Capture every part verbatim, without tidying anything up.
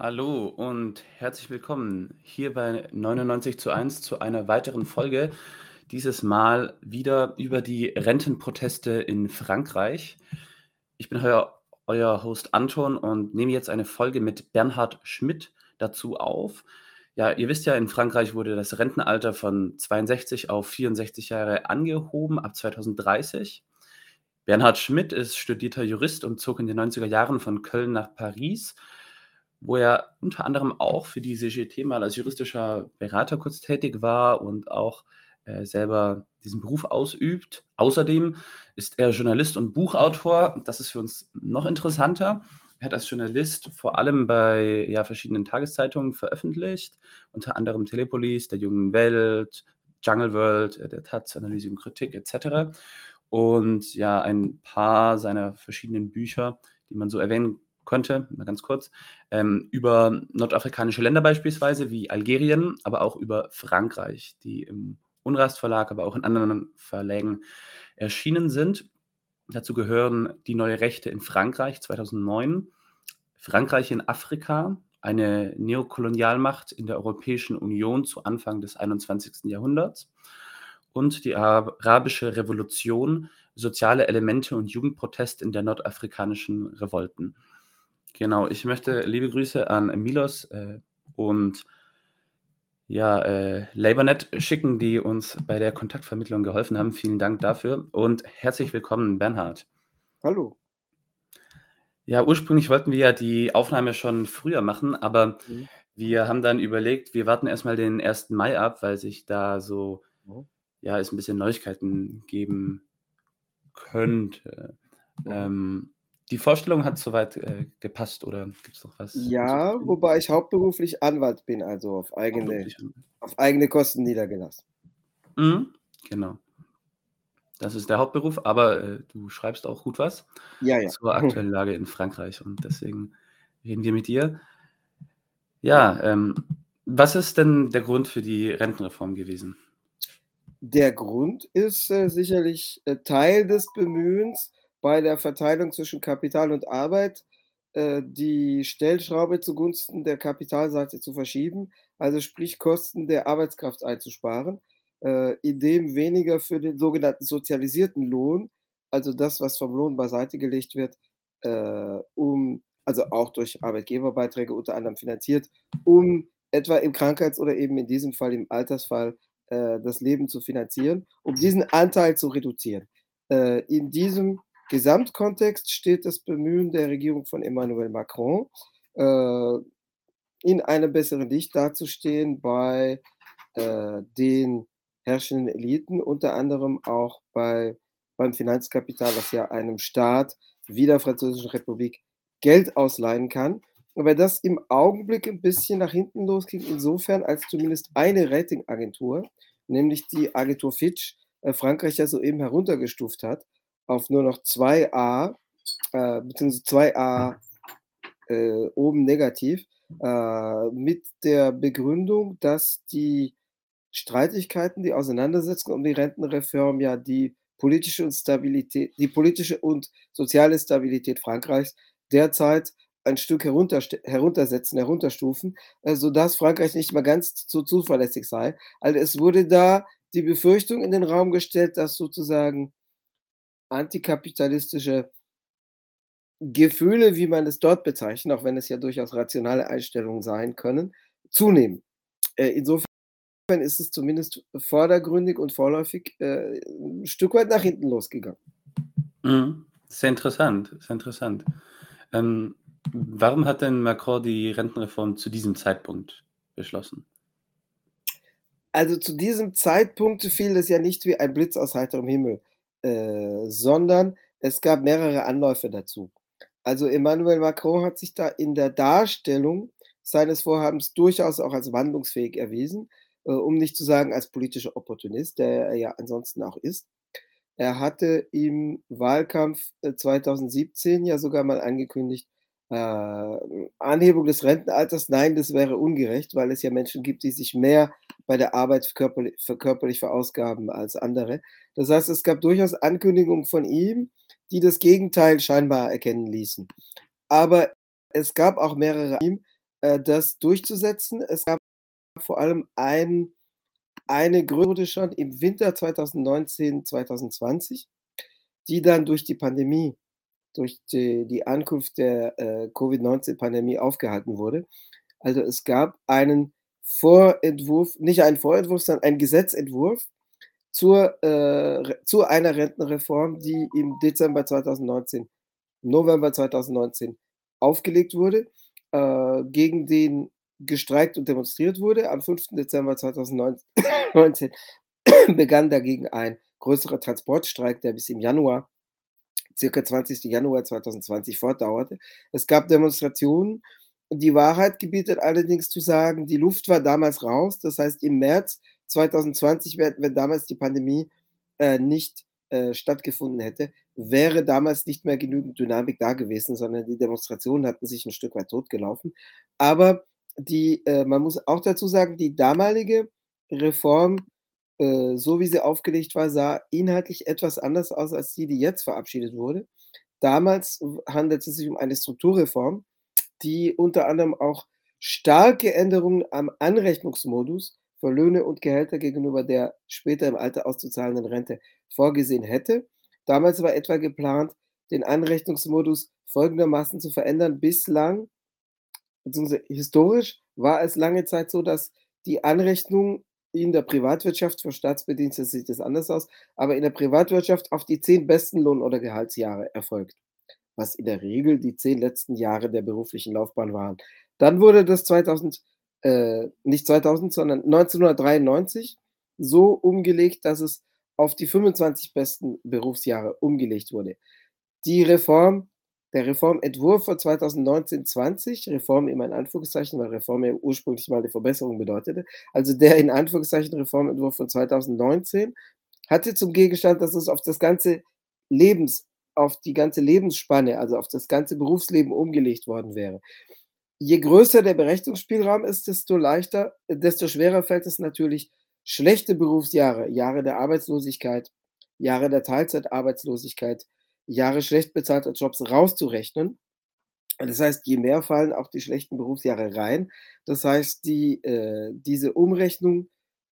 Hallo und herzlich willkommen hier bei neunundneunzig zu eins zu einer weiteren Folge. Dieses Mal wieder über die Rentenproteste in Frankreich. Ich bin euer, euer Host Anton und nehme jetzt eine Folge mit Bernhard Schmidt dazu auf. Ja, ihr wisst ja, in Frankreich wurde das Rentenalter von zweiundsechzig auf vierundsechzig Jahre angehoben ab zweitausenddreißig. Bernhard Schmidt ist studierter Jurist und zog in den neunziger Jahren von Köln nach Paris, wo er unter anderem auch für die C G T mal als juristischer Berater kurz tätig war und auch, äh, selber diesen Beruf ausübt. Außerdem ist er Journalist und Buchautor. Das ist für uns noch interessanter. Er hat als Journalist vor allem bei, ja, verschiedenen Tageszeitungen veröffentlicht, unter anderem Telepolis, der Jungen Welt, Jungle World, äh, der Taz, Analyse und Kritik et cetera. Und ja, ein paar seiner verschiedenen Bücher, die man so erwähnen könnte, mal ganz kurz, ähm, über nordafrikanische Länder beispielsweise wie Algerien, aber auch über Frankreich, die im Unrast Verlag, aber auch in anderen Verlagen erschienen sind. Dazu gehören Die neue Rechte in Frankreich zweitausendneun, Frankreich in Afrika, eine Neokolonialmacht in der Europäischen Union zu Anfang des einundzwanzigsten Jahrhunderts und die Arabische Revolution, soziale Elemente und Jugendprotest in der nordafrikanischen Revolten. Genau, ich möchte liebe Grüße an Milos äh, und ja, äh, LabourNet schicken, die uns bei der Kontaktvermittlung geholfen haben. Vielen Dank dafür und herzlich willkommen, Bernhard. Hallo. Ja, ursprünglich wollten wir ja die Aufnahme schon früher machen, aber Mhm. wir haben dann überlegt, wir warten erst mal den ersten Mai ab, weil sich da so, Mhm. ja, es ein bisschen Neuigkeiten geben könnte. Mhm. Ähm, die Vorstellung hat soweit äh, gepasst oder gibt's noch was Ja, hinzuzufügen? wobei ich hauptberuflich Anwalt bin, also auf eigene Hauptberuflich an. auf eigene Kosten niedergelassen. Mhm, genau. Das ist der Hauptberuf, aber, äh, du schreibst auch gut was Ja, ja. zur aktuellen Lage in Frankreich und deswegen reden wir mit dir. Ja. Ja, ähm, was ist denn der Grund für die Rentenreform gewesen? Der Grund ist, äh, sicherlich, äh, Teil des Bemühens bei der Verteilung zwischen Kapital und Arbeit, äh, die Stellschraube zugunsten der Kapitalseite zu verschieben, also sprich Kosten der Arbeitskraft einzusparen, äh, indem weniger für den sogenannten sozialisierten Lohn, also das, was vom Lohn beiseite gelegt wird, äh, um also auch durch Arbeitgeberbeiträge unter anderem finanziert, um etwa im Krankheits oder eben in diesem Fall im Altersfall äh, das Leben zu finanzieren, um diesen Anteil zu reduzieren. Äh, in diesem Gesamtkontext steht das Bemühen der Regierung von Emmanuel Macron, äh, in einem besseren Licht dazustehen bei äh, den herrschenden Eliten, unter anderem auch bei beim Finanzkapital, das ja einem Staat wie der Französischen Republik Geld ausleihen kann. Aber das im Augenblick ein bisschen nach hinten losging, insofern, als zumindest eine Ratingagentur, nämlich die Agentur Fitch, äh, Frankreich ja soeben heruntergestuft hat auf nur noch zwei A, äh, beziehungsweise zwei A äh, oben negativ, äh, mit der Begründung, dass die Streitigkeiten, die Auseinandersetzungen um die Rentenreform ja die politische und Stabilität die politische und soziale Stabilität Frankreichs derzeit ein Stück herunterst heruntersetzen, herunterstufen, äh, sodass Frankreich nicht mehr ganz so zuverlässig sei. Also, es wurde da die Befürchtung in den Raum gestellt, dass sozusagen antikapitalistische Gefühle, wie man es dort bezeichnet, auch wenn es ja durchaus rationale Einstellungen sein können, zunehmen. Äh, insofern ist es zumindest vordergründig und vorläufig, äh, 'n Stück weit nach hinten losgegangen. Mhm, sehr interessant, sehr interessant. Ähm, warum hat denn Macron die Rentenreform zu diesem Zeitpunkt beschlossen? Also, zu diesem Zeitpunkt fiel es ja nicht wie ein Blitz aus heiterem Himmel, äh, sondern es gab mehrere Anläufe dazu. Also, Emmanuel Macron hat sich da in der Darstellung seines Vorhabens durchaus auch als wandlungsfähig erwiesen, äh, um nicht zu sagen als politischer Opportunist, der er ja ansonsten auch ist. Er hatte im Wahlkampf, äh, zweitausendsiebzehn ja sogar mal angekündigt, äh, Anhebung des Rentenalters, nein, das wäre ungerecht, weil es ja Menschen gibt, die sich mehr bei der Arbeit körperli für körperlich verausgaben als andere. Das heißt, es gab durchaus Ankündigungen von ihm, die das Gegenteil scheinbar erkennen ließen. Aber es gab auch mehrere ihm, äh, das durchzusetzen. Es gab vor allem ein eine Gründe schon im Winter zweitausendneunzehn, zweitausendzwanzig, die dann durch die Pandemie, durch die die Ankunft der, äh, Covid neunzehn-Pandemie aufgehalten wurde. Also, es gab einen Vorentwurf nicht einen Vorentwurf, sondern einen Gesetzentwurf zur, äh, Re zu einer Rentenreform, die im Dezember zweitausendneunzehn November zweitausendneunzehn aufgelegt wurde, äh, gegen den gestreikt und demonstriert wurde. Am fünften Dezember zweitausendneunzehn begann dagegen ein größerer Transportstreik, der bis im Januar circa zwanzigsten Januar zweitausendzwanzig fortdauerte. Es gab Demonstrationen. Die Wahrheit gebietet allerdings zu sagen, die Luft war damals raus. Das heißt, im März zweitausendzwanzig, wenn wenn damals die Pandemie, äh, nicht, äh, stattgefunden hätte, wäre damals nicht mehr genügend Dynamik da gewesen, sondern die Demonstrationen hatten sich 'n Stück weit totgelaufen. Aber die äh, man muss auch dazu sagen, die damalige Reform, äh, so wie sie aufgelegt war, sah inhaltlich etwas anders aus als die, die jetzt verabschiedet wurde. Damals w handelte es sich um eine Strukturreform, die unter anderem auch starke Änderungen am Anrechnungsmodus für Löhne und Gehälter gegenüber der später im Alter auszuzahlenden Rente vorgesehen hätte. Damals war etwa geplant, den Anrechnungsmodus folgendermaßen zu verändern: Bislang beziehungsweise historisch war es lange Zeit so, dass die Anrechnung in der Privatwirtschaft, für Staatsbedienstete sieht das anders aus, aber in der Privatwirtschaft auf die zehn besten Lohn oder Gehaltsjahre erfolgt, was in der Regel die zehn letzten Jahre der beruflichen Laufbahn waren. Dann wurde das zweitausend äh, nicht zweitausend, sondern neunzehnhundertdreiundneunzig so umgelegt, dass es auf die fünfundzwanzig besten Berufsjahre umgelegt wurde. Die Reform der Reformentwurf von zweitausendneunzehn zwanzig, Reform immer in Anführungszeichen, weil Reform ja ursprünglich mal 'ne Verbesserung bedeutete. Also, der in Anführungszeichen Reformentwurf von zweitausendneunzehn hatte zum Gegenstand, dass es auf das ganze Lebens auf die ganze Lebensspanne, also auf das ganze Berufsleben umgelegt worden wäre. Je größer der Berechnungsspielraum ist, desto leichter desto schwerer fällt es natürlich, schlechte Berufsjahre, Jahre der Arbeitslosigkeit, Jahre der Teilzeitarbeitslosigkeit, Jahre schlecht bezahlter Jobs rauszurechnen. Das heißt, je mehr fallen auch die schlechten Berufsjahre rein. Das heißt, die äh, diese Umrechnung,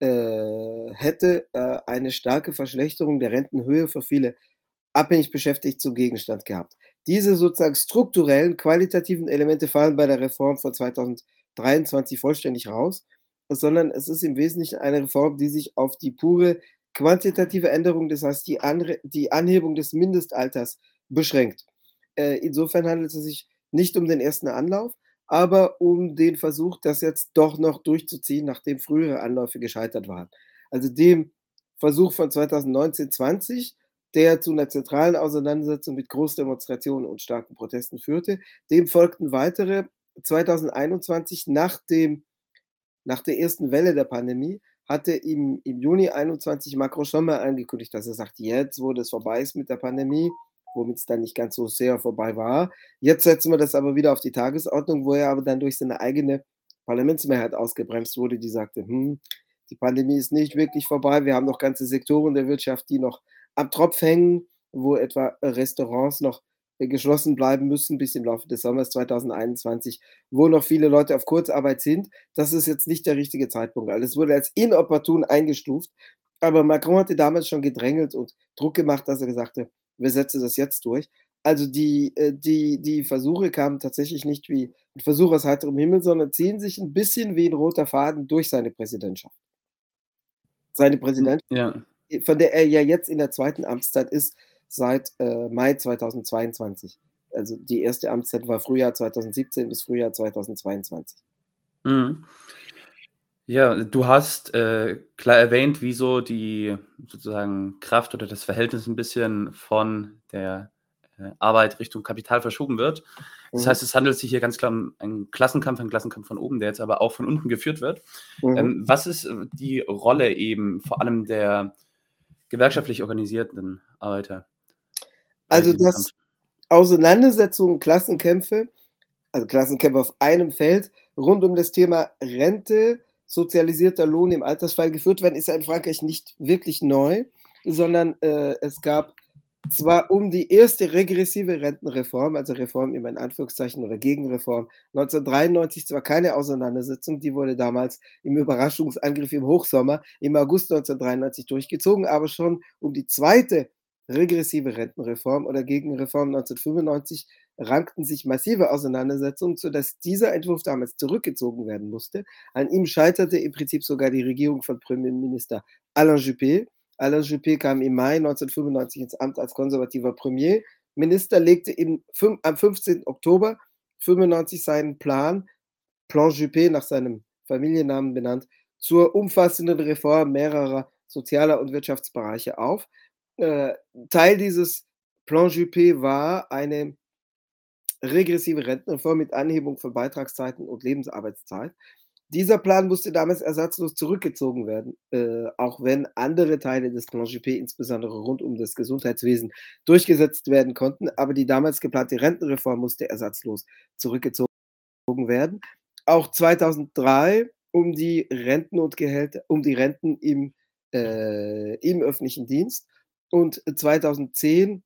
äh, hätte, äh, eine starke Verschlechterung der Rentenhöhe für viele abhängig beschäftigt zum Gegenstand gehabt. Diese sozusagen strukturellen, qualitativen Elemente fallen bei der Reform von zweitausenddreiundzwanzig vollständig raus, sondern es ist im Wesentlichen eine Reform, die sich auf die pure quantitative Änderung, das heißt die Anre die Anhebung des Mindestalters beschränkt. Äh, insofern handelt es sich nicht um den ersten Anlauf, aber um den Versuch, das jetzt doch noch durchzuziehen, nachdem frühere Anläufe gescheitert waren. Also, dem Versuch von zweitausendneunzehn zwanzig, der zu 'ner zentralen Auseinandersetzung mit Großdemonstrationen und starken Protesten führte, dem folgten weitere. zweitausendeinundzwanzig nach dem nach der ersten Welle der Pandemie hatte im im Juni einundzwanzig Macron schon mal angekündigt, dass er sagt: „Jetzt, wo das vorbei ist mit der Pandemie“, womit's dann nicht ganz so sehr vorbei war. „Jetzt setzen wir das aber wieder auf die Tagesordnung“, wo er aber dann durch seine eigene Parlamentsmehrheit ausgebremst wurde, die sagte: „Hm, die Pandemie ist nicht wirklich vorbei. Wir haben noch ganze Sektoren der Wirtschaft, die noch am Tropf hängen“, wo etwa Restaurants noch, äh, geschlossen bleiben müssen bis im Laufe des Sommers zweitausendeinundzwanzig, wo noch viele Leute auf Kurzarbeit sind. Das ist jetzt nicht der richtige Zeitpunkt. Also, es wurde als inopportun eingestuft, aber Macron hatte damals schon gedrängelt und Druck gemacht, dass er gesagt hat: „Wir setzen das jetzt durch.“ Also, die äh, die die Versuche kamen tatsächlich nicht wie 'n Versuch aus heiterem Himmel, sondern ziehen sich 'n bisschen wie 'n roter Faden durch seine Präsidentschaft. Seine Hm, Präsident ja. von der er ja jetzt in der zweiten Amtszeit ist, seit, äh, Mai zweitausendzweiundzwanzig. Also, die erste Amtszeit war Frühjahr zweitausendsiebzehn bis Frühjahr zweitausendzweiundzwanzig. Mhm. Ja, du hast, äh, klar erwähnt, wie so die sozusagen Kraft oder das Verhältnis 'n bisschen von der, äh, Arbeit Richtung Kapital verschoben wird. Das Mhm. heißt, es handelt sich hier ganz klar um einen Klassenkampf einen Klassenkampf von oben, der jetzt aber auch von unten geführt wird. Mhm. Ähm, was ist, äh, die Rolle eben vor allem der gewerkschaftlich organisierten Arbeiter bei Also, diesem Kampf? dass Auseinandersetzungen, Klassenkämpfe also, Klassenkämpfe auf einem Feld rund um das Thema Rente, sozialisierter Lohn im Altersfall geführt werden, ist ja in Frankreich nicht wirklich neu, sondern, äh, es gab zwar um die erste regressive Rentenreform, also Reform immer in Anführungszeichen oder Gegenreform, neunzehnhundertdreiundneunzig zwar keine Auseinandersetzung, die wurde damals im Überraschungsangriff im Hochsommer im August neunzehnhundertdreiundneunzig durchgezogen, aber schon um die zweite regressive Rentenreform oder Gegenreform neunzehnhundertfünfundneunzig rankten sich massive Auseinandersetzungen, sodass dieser Entwurf damals zurückgezogen werden musste. An ihm scheiterte im Prinzip sogar die Regierung von Premierminister Alain Juppé. Alain Juppé kam im Mai neunzehnhundertfünfundneunzig ins Amt als konservativer Premierminister, legte im, am fünfzehnten Oktober neunzehnhundertfünfundneunzig seinen Plan, Plan Juppé nach seinem Familiennamen benannt, zur umfassenden Reform mehrerer sozialer und Wirtschaftsbereiche auf. Äh, Teil dieses Plan Juppé war eine regressive Rentenreform mit Anhebung von Beitragszeiten und Lebensarbeitszeit. Dieser Plan musste damals ersatzlos zurückgezogen werden, äh, auch wenn andere Teile des Plan Juppé, insbesondere rund um das Gesundheitswesen, durchgesetzt werden konnten. Aber die damals geplante Rentenreform musste ersatzlos zurückgezogen werden. Auch zweitausenddrei um die Renten und Gehälter, um die Renten im, äh, im öffentlichen Dienst und zweitausendzehn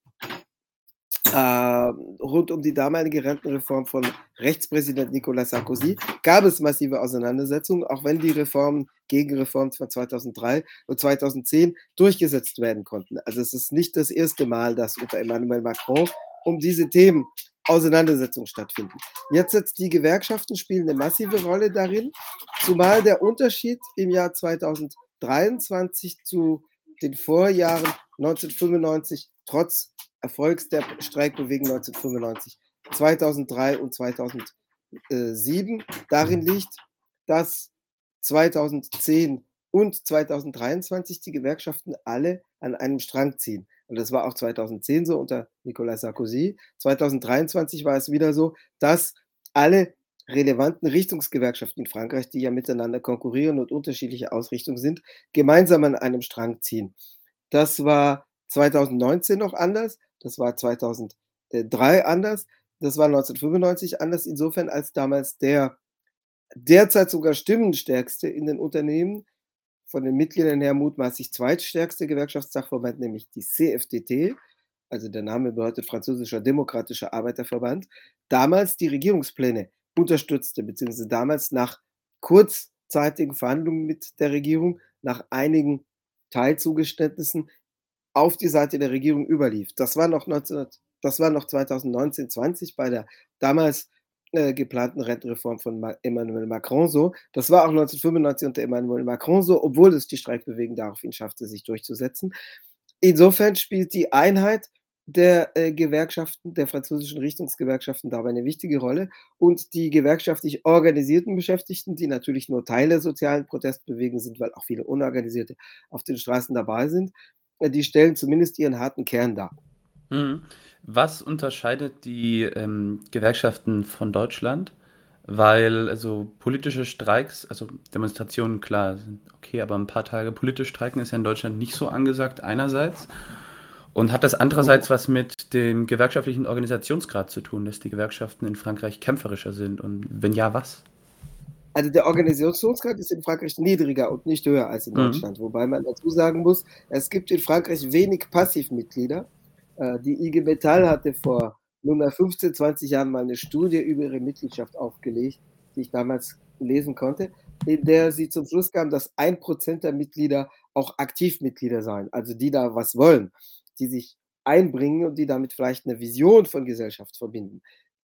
äh, rund um die damalige Rentenreform von Rechtspräsident Nicolas Sarkozy gab es massive Auseinandersetzungen, auch wenn die Reformen, Gegenreformen von zweitausenddrei und zweitausendzehn durchgesetzt werden konnten. Also es ist nicht das erste Mal, dass unter Emmanuel Macron um diese Themen Auseinandersetzungen stattfinden. Jetzt setzt die Gewerkschaften spielen eine massive Rolle darin, zumal der Unterschied im Jahr zweitausenddreiundzwanzig zu den Vorjahren neunzehnhundertfünfundneunzig trotz Erfolgs der Streikbewegung neunzehnhundertfünfundneunzig, zweitausenddrei und zweitausendsieben darin liegt, dass zweitausendzehn und zweitausenddreiundzwanzig die Gewerkschaften alle an einem Strang ziehen. Und das war auch zweitausendzehn so unter Nicolas Sarkozy. zweitausenddreiundzwanzig war es wieder so, dass alle relevanten Richtungsgewerkschaften in Frankreich, die ja miteinander konkurrieren und unterschiedliche Ausrichtungen sind, gemeinsam an einem Strang ziehen. Das war zweitausendneunzehn noch anders, das war zweitausenddrei anders, das war neunzehnhundertfünfundneunzig anders, insofern als damals der derzeit sogar stimmenstärkste in den Unternehmen, von den Mitgliedern her mutmaßlich zweitstärkste Gewerkschaftssachverband, nämlich die C F D T, also der Name bedeutet Französischer Demokratischer Arbeiterverband, damals die Regierungspläne unterstützte, beziehungsweise damals nach kurzzeitigen Verhandlungen mit der Regierung, nach einigen Teilzugeständnissen auf die Seite der Regierung überlief. Das war noch neunzehnhundert das war noch zweitausendneunzehn zwanzig bei der damals, äh, geplanten Rentenreform von Ma Emmanuel Macron so. Das war auch neunzehnhundertfünfundneunzig unter Emmanuel Macron so, obwohl es die Streikbewegung daraufhin schaffte, sich durchzusetzen. Insofern spielt die Einheit der, äh, Gewerkschaften, der französischen Richtungsgewerkschaften dabei eine wichtige Rolle und die gewerkschaftlich organisierten Beschäftigten, die natürlich nur Teil der sozialen Protestbewegung sind, weil auch viele Unorganisierte auf den Straßen dabei sind, äh, die stellen zumindest ihren harten Kern dar. Mhm. Was unterscheidet die ähm, Gewerkschaften von Deutschland? Weil also politische Streiks, also Demonstrationen, klar, sind okay, aber ein paar Tage politisch streiken ist ja in Deutschland nicht so angesagt einerseits. Und hat das andererseits was mit dem gewerkschaftlichen Organisationsgrad zu tun, dass die Gewerkschaften in Frankreich kämpferischer sind? Und wenn ja, was? Also der Organisationsgrad ist in Frankreich niedriger und nicht höher als in Mhm. Deutschland, wobei man dazu sagen muss, es gibt in Frankreich wenig Passivmitglieder. Äh, die I G Metall hatte vor nunmehr fünfzehn, zwanzig Jahren mal eine Studie über ihre Mitgliedschaft aufgelegt, die ich damals lesen konnte, in der sie zum Schluss kam, dass ein Prozent der Mitglieder auch Aktivmitglieder seien, also die da was wollen, die sich einbringen und die damit vielleicht eine Vision von Gesellschaft verbinden.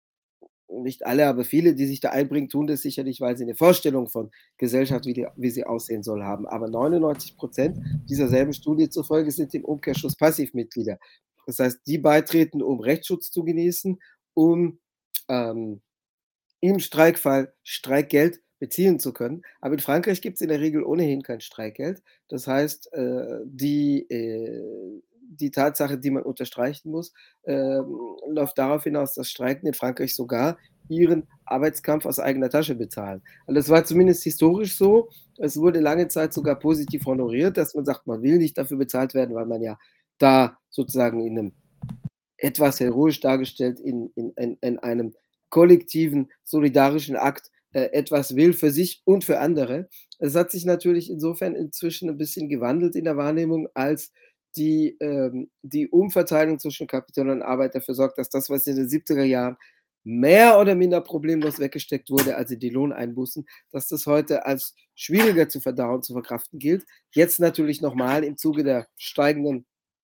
Nicht alle, aber viele, die sich da einbringen, tun das sicherlich, weil sie eine Vorstellung von Gesellschaft, wie die wie sie aussehen soll, haben. Aber neunundneunzig Prozent dieser selben Studie zufolge sind im Umkehrschluss Passivmitglieder. Das heißt, die beitreten, um Rechtsschutz zu genießen, um, ähm, im Streikfall Streikgeld beziehen zu können. Aber in Frankreich gibt es in der Regel ohnehin kein Streikgeld. Das heißt, äh, die, äh, die Tatsache, die man unterstreichen muss, ähm, läuft darauf hinaus, dass Streikende in Frankreich sogar ihren Arbeitskampf aus eigener Tasche bezahlen. Und das war zumindest historisch so. Es wurde lange Zeit sogar positiv honoriert, dass man sagt, man will nicht dafür bezahlt werden, weil man ja da sozusagen in einem etwas heroisch dargestellt in, in, in, in einem kollektiven, solidarischen Akt äh, etwas will für sich und für andere. Es hat sich natürlich insofern inzwischen ein bisschen gewandelt in der Wahrnehmung, als die, ähm die Umverteilung zwischen Kapital und Arbeit dafür sorgt, dass das, was in den siebziger Jahren mehr oder minder problemlos weggesteckt wurde, also die Lohneinbußen, dass das heute als schwieriger zu verdauen, zu verkraften gilt. Jetzt natürlich noch mal im Zuge der steigenden,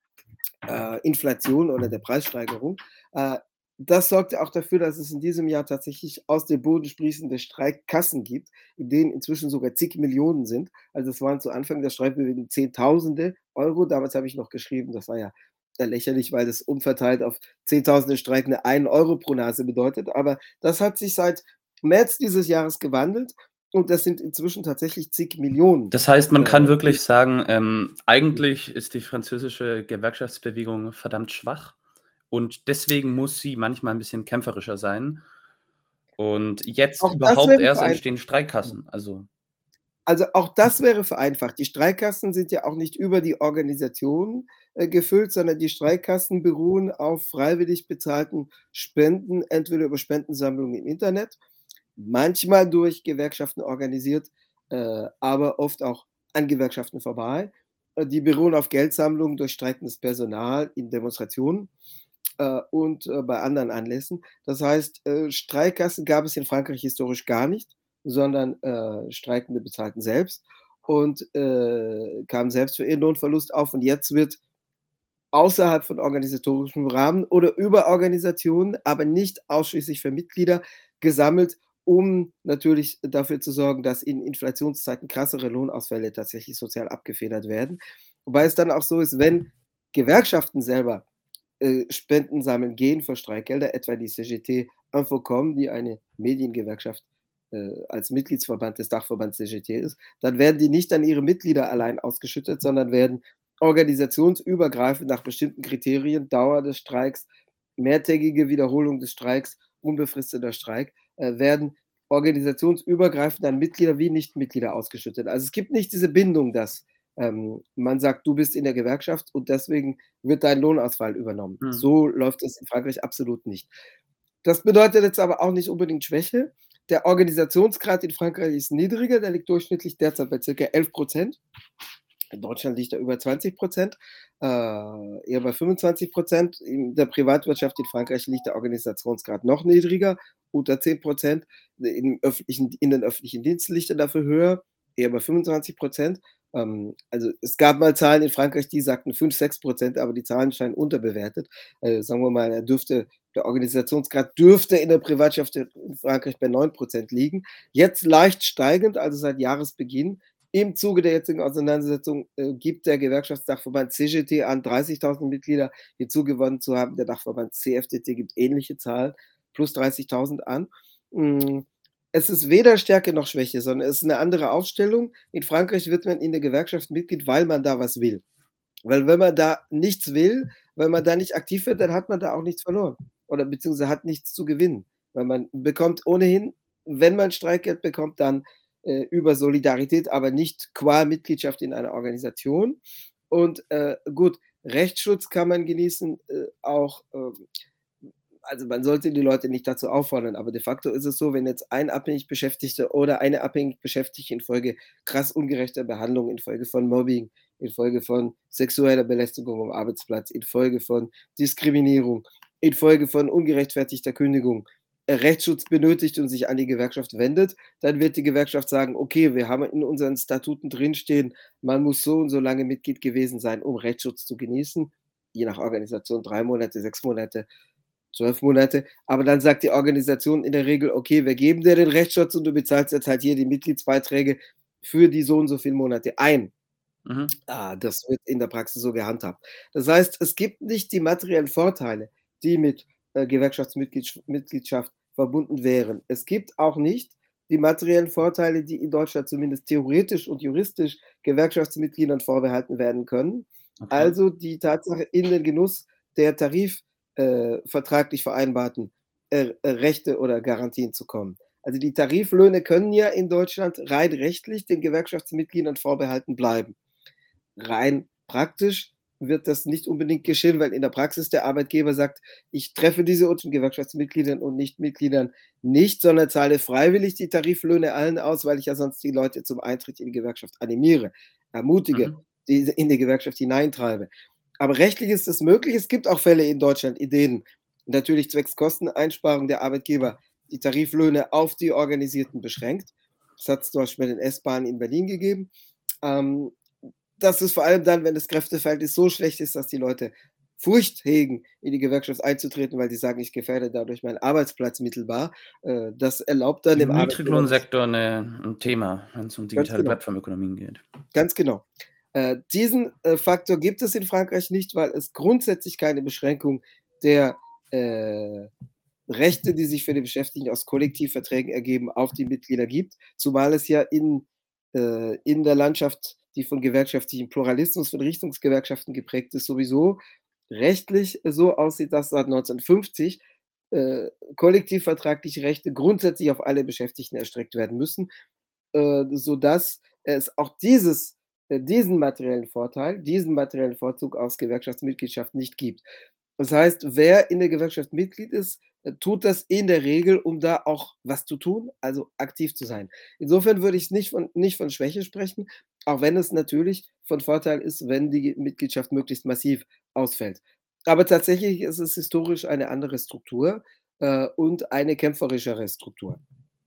äh, Inflation oder der Preissteigerung. Äh, das sorgt ja auch dafür, dass es in diesem Jahr tatsächlich aus dem Boden sprießende Streikkassen gibt, in denen inzwischen sogar zig Millionen sind. Also, es waren zu Anfang der Streikbewegung Zehntausende Euro. Damals habe ich noch geschrieben, das war ja, äh, lächerlich, weil das umverteilt auf Zehntausende Streikende einen Euro pro Nase bedeutet. Aber das hat sich seit März dieses Jahres gewandelt und das sind inzwischen tatsächlich zig Millionen. Das heißt, man kann Äh, wirklich sagen, ähm, eigentlich ist die französische Gewerkschaftsbewegung verdammt schwach und deswegen muss sie manchmal ein bisschen kämpferischer sein. Und jetzt auch das überhaupt wäre erst vereinfacht. entstehen Streikkassen. Also, Also, auch das wäre vereinfacht. Die Streikkassen sind ja auch nicht über die Organisation, äh, gefüllt, sondern die Streikkassen beruhen auf freiwillig bezahlten Spenden, entweder über Spendensammlungen im Internet, manchmal durch Gewerkschaften organisiert, äh, aber oft auch an Gewerkschaften vorbei. Äh, die beruhen auf Geldsammlungen durch streikendes Personal in Demonstrationen, äh, und, äh, bei anderen Anlässen. Das heißt, äh, Streikkassen gab es in Frankreich historisch gar nicht, sondern, äh, Streikende bezahlten selbst und, äh, kamen selbst für ihren Lohnverlust auf. Und jetzt wird außerhalb von organisatorischem Rahmen oder über Organisationen, aber nicht ausschließlich für Mitglieder gesammelt, um natürlich dafür zu sorgen, dass in Inflationszeiten krassere Lohnausfälle tatsächlich sozial abgefedert werden. Wobei es dann auch so ist, wenn Gewerkschaften selber, äh, Spenden sammeln gehen für Streikgelder, etwa die C G T Infocom, die eine Mediengewerkschaft, äh, als Mitgliedsverband des Dachverbands C G T ist, dann werden die nicht an ihre Mitglieder allein ausgeschüttet, sondern werden organisationsübergreifend nach bestimmten Kriterien, Dauer des Streiks, mehrtägige Wiederholung des Streiks, unbefristeter Streik, äh, werden organisationsübergreifend an Mitglieder wie Nichtmitglieder ausgeschüttet. Also, es gibt nicht diese Bindung, dass, ähm, man sagt: „Du bist in der Gewerkschaft und deswegen wird dein Lohnausfall übernommen." mhm, So läuft es in Frankreich absolut nicht. Das bedeutet jetzt aber auch nicht unbedingt Schwäche. Der Organisationsgrad in Frankreich ist niedriger, der liegt durchschnittlich derzeit bei circa elf Prozent. In Deutschland liegt er über zwanzig Prozent, äh, eher bei fünfundzwanzig Prozent. In der Privatwirtschaft in Frankreich liegt der Organisationsgrad noch niedriger, unter zehn Prozent. In öffentlichen in den öffentlichen Diensten liegt er dafür höher, eher bei fünfundzwanzig Prozent. Ähm, also, es gab mal Zahlen in Frankreich, die sagten fünf, sechs Prozent, aber die Zahlen scheinen unterbewertet. Äh, sagen wir mal, er dürfte der Organisationsgrad dürfte in der Privatwirtschaft in Frankreich bei neun Prozent liegen. Jetzt leicht steigend, also seit Jahresbeginn. Im Zuge der jetzigen Auseinandersetzung, äh, gibt der Gewerkschaftsdachverband C G T an, dreißigtausend Mitglieder hinzugewonnen zu haben. Der Dachverband C F D T gibt ähnliche Zahlen, plus dreißigtausend an. Hm, es ist weder Stärke noch Schwäche, sondern es ist 'ne andere Aufstellung. In Frankreich wird man in der Gewerkschaft Mitglied, weil man da was will. Weil wenn man da nichts will, wenn man da nicht aktiv wird, dann hat man da auch nichts verloren oder beziehungsweise hat nichts zu gewinnen. Weil man bekommt ohnehin, wenn man Streikgeld bekommt, dann, äh, über Solidarität, aber nicht qua Mitgliedschaft in einer Organisation. Und, äh, gut, Rechtsschutz kann man genießen, äh, auch, ähm also, man sollte die Leute nicht dazu auffordern, aber de facto ist es so, wenn jetzt ein abhängig Beschäftigter oder eine abhängig Beschäftigte infolge krass ungerechter Behandlung, infolge von Mobbing, infolge von sexueller Belästigung am Arbeitsplatz, infolge von Diskriminierung, infolge von ungerechtfertigter Kündigung, äh, Rechtsschutz benötigt und sich an die Gewerkschaft wendet, dann wird die Gewerkschaft sagen: „Okay, wir haben in unseren Statuten drinstehen, man muss so und so lange Mitglied gewesen sein, um Rechtsschutz zu genießen." Je nach Organisation drei Monate, sechs Monate, zwölf Monate. Aber dann sagt die Organisation in der Regel: „Okay, wir geben dir den Rechtsschutz und du bezahlst jetzt halt hier die Mitgliedsbeiträge für die so und so viele Monate ein." mhm. Ah, das wird in der Praxis so gehandhabt. Das heißt, es gibt nicht die materiellen Vorteile, die mit, äh, Gewerkschaftsmitgliedsch Mitgliedschaft verbunden wären. Es gibt auch nicht die materiellen Vorteile, die in Deutschland zumindest theoretisch und juristisch Gewerkschaftsmitgliedern vorbehalten werden können. Okay. Also die Tatsache, in den Genuss der Tarif äh, vertraglich vereinbarten, äh, äh, Rechte oder Garantien zu kommen. Also die Tariflöhne können ja in Deutschland rein rechtlich den Gewerkschaftsmitgliedern vorbehalten bleiben. Rein praktisch wird das nicht unbedingt geschehen, weil in der Praxis der Arbeitgeber sagt: „Ich treffe diese unter Gewerkschaftsmitgliedern und Nichtmitgliedern nicht, sondern zahle freiwillig die Tariflöhne allen aus, weil ich ja sonst die Leute zum Eintritt in die Gewerkschaft animiere, ermutige, Mhm. diese in die Gewerkschaft hineintreibe." Aber rechtlich ist es möglich. Es gibt auch Fälle in Deutschland, in denen natürlich zwecks Kosteneinsparung der Arbeitgeber die Tariflöhne auf die Organisierten beschränkt. Das hat es zum Beispiel bei den S-Bahnen in Berlin gegeben. Ähm, das ist vor allem dann, wenn das Kräfteverhältnis so schlecht ist, dass die Leute Furcht hegen, in die Gewerkschaft einzutreten, weil die sagen, ich gefährde dadurch meinen Arbeitsplatz mittelbar. Äh, das erlaubt dann dem Im Arbeitgeber das. Niedriglohnsektor 'ne 'n Thema, wenn's um Ganz digitale genau. Plattformökonomien geht. Ganz genau. Äh, diesen, äh, Faktor gibt es in Frankreich nicht, weil es grundsätzlich keine Beschränkung der, äh, Rechte, die sich für die Beschäftigten aus Kollektivverträgen ergeben, auf die Mitglieder gibt, zumal es ja in äh, in der Landschaft, die von gewerkschaftlichem Pluralismus, von Richtungsgewerkschaften geprägt ist, sowieso rechtlich so aussieht, dass seit neunzehnhundertfünfzig, äh, kollektivvertragliche Rechte grundsätzlich auf alle Beschäftigten erstreckt werden müssen, äh, sodass es auch dieses äh, diesen materiellen Vorteil, diesen materiellen Vorzug aus Gewerkschaftsmitgliedschaft nicht gibt. Das heißt, wer in der Gewerkschaft Mitglied ist, äh, tut das in der Regel, um da auch was zu tun, also aktiv zu sein. Insofern würde ich nicht von nicht von Schwäche sprechen, auch wenn es natürlich von Vorteil ist, wenn die Mitgliedschaft möglichst massiv ausfällt. Aber tatsächlich ist es historisch eine andere Struktur, äh, und eine kämpferischere Struktur.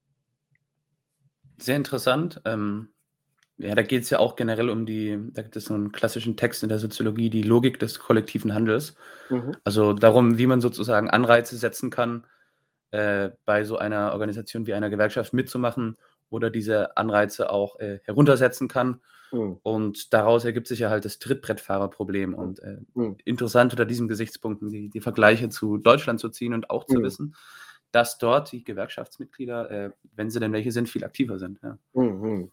Sehr interessant. Ähm, ja, da geht's ja auch generell um die da gibt es so 'n klassischen Text in der Soziologie, die Logik des kollektiven Handels. Mhm. Also, darum, wie man sozusagen Anreize setzen kann, äh, bei so einer Organisation wie einer Gewerkschaft mitzumachen oder diese Anreize auch, äh, heruntersetzen kann. Mhm. Und daraus ergibt sich ja halt das Trittbrettfahrerproblem Mhm. und, äh, Mhm. interessant unter diesen Gesichtspunkten die die Vergleiche zu Deutschland zu ziehen und auch zu Mhm. wissen, dass dort die Gewerkschaftsmitglieder, äh, wenn sie denn welche sind, viel aktiver sind, ja. Mhm.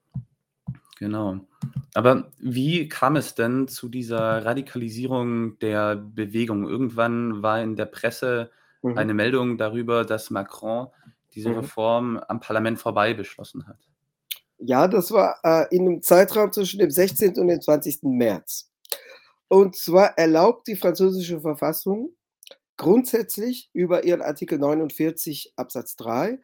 Genau. Aber wie kam es denn zu dieser Radikalisierung der Bewegung? Irgendwann war in der Presse Mhm. eine Meldung darüber, dass Macron diese Mhm. Reform am Parlament vorbei beschlossen hat. Ja, das war, äh, in 'nem Zeitraum zwischen dem sechzehnten und dem zwanzigsten März. Und zwar erlaubt die französische Verfassung grundsätzlich über ihren Artikel neunundvierzig Absatz drei,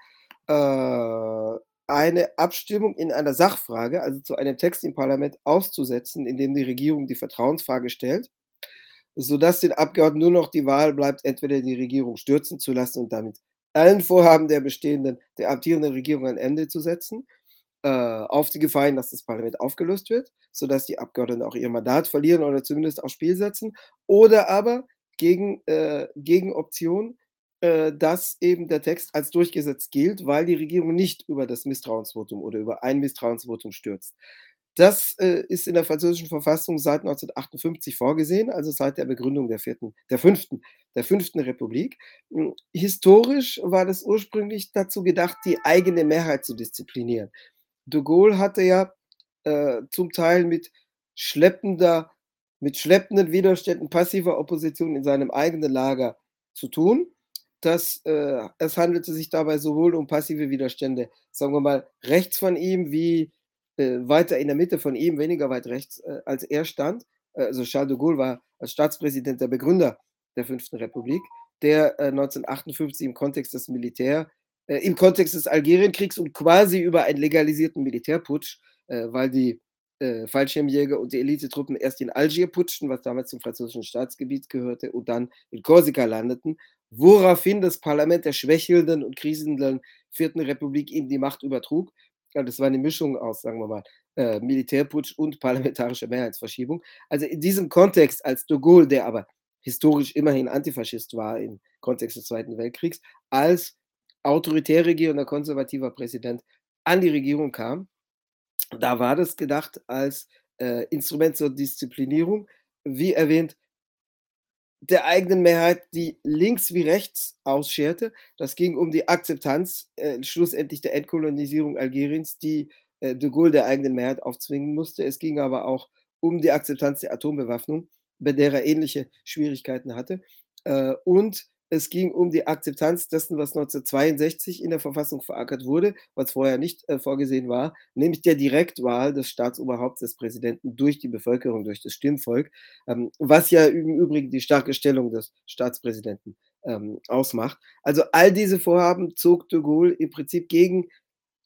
äh, eine Abstimmung in einer Sachfrage, also zu einem Text im Parlament auszusetzen, in dem die Regierung die Vertrauensfrage stellt, sodass den Abgeordneten nur noch die Wahl bleibt, entweder die Regierung stürzen zu lassen und damit allen Vorhaben der bestehenden der amtierenden Regierung ein Ende zu setzen, äh, auf die Gefahr hin, dass das Parlament aufgelöst wird, sodass die Abgeordneten auch ihr Mandat verlieren oder zumindest aufs Spiel setzen. Oder aber gegen äh, Gegenoption, äh, dass eben der Text als durchgesetzt gilt, weil die Regierung nicht über das Misstrauensvotum oder über ein Misstrauensvotum stürzt. Das, äh, ist in der französischen Verfassung seit neunzehnhundertachtundfünfzig vorgesehen, also seit der Begründung der vierten der fünften der fünften Republik. Hm, historisch war das ursprünglich dazu gedacht, die eigene Mehrheit zu disziplinieren. De Gaulle hatte ja, äh, zum Teil mit schleppender mit schleppenden Widerständen passiver Opposition in seinem eigenen Lager zu tun. Das, äh es handelte sich dabei sowohl um passive Widerstände, sagen wir mal, rechts von ihm wie, äh, weiter in der Mitte von ihm, weniger weit rechts, äh, als er stand. Äh, also Charles de Gaulle war als Staatspräsident der Begründer der fünften Republik, der, äh, neunzehnhundertachtundfünfzig im Kontext des Militär äh, im Kontext des Algerienkriegs und quasi über einen legalisierten Militärputsch, äh, weil die, äh, Fallschirmjäger und die Elitetruppen erst in Algier putschten, was damals zum französischen Staatsgebiet gehörte, und dann in Korsika landeten, woraufhin das Parlament der schwächelnden und kriselnden vierten Republik ihm die Macht übertrug. Ja, das war eine Mischung aus, sagen wir mal, äh, Militärputsch und parlamentarischer Mehrheitsverschiebung. Also, in diesem Kontext, als de Gaulle, der aber historisch immerhin Antifaschist war im Kontext des Zweiten Weltkriegs, als autoritär regierender konservativer Präsident an die Regierung kam, da war das gedacht als, äh, Instrument zur Disziplinierung, wie erwähnt, der eigenen Mehrheit, die links wie rechts ausscherte. Das ging um die Akzeptanz, äh, schlussendlich der Entkolonisierung Algeriens, die, äh, de Gaulle der eigenen Mehrheit aufzwingen musste. Es ging aber auch um die Akzeptanz der Atombewaffnung, bei der er ähnliche Schwierigkeiten hatte. Äh, und es ging um die Akzeptanz dessen, was neunzehnhundertzweiundsechzig in der Verfassung verankert wurde, was vorher nicht, äh, vorgesehen war, nämlich der Direktwahl des Staatsoberhaupts, des Präsidenten durch die Bevölkerung, durch das Stimmvolk, ähm, was ja im Übrigen die starke Stellung des Staatspräsidenten, ähm, ausmacht. Also, all diese Vorhaben zog de Gaulle im Prinzip gegen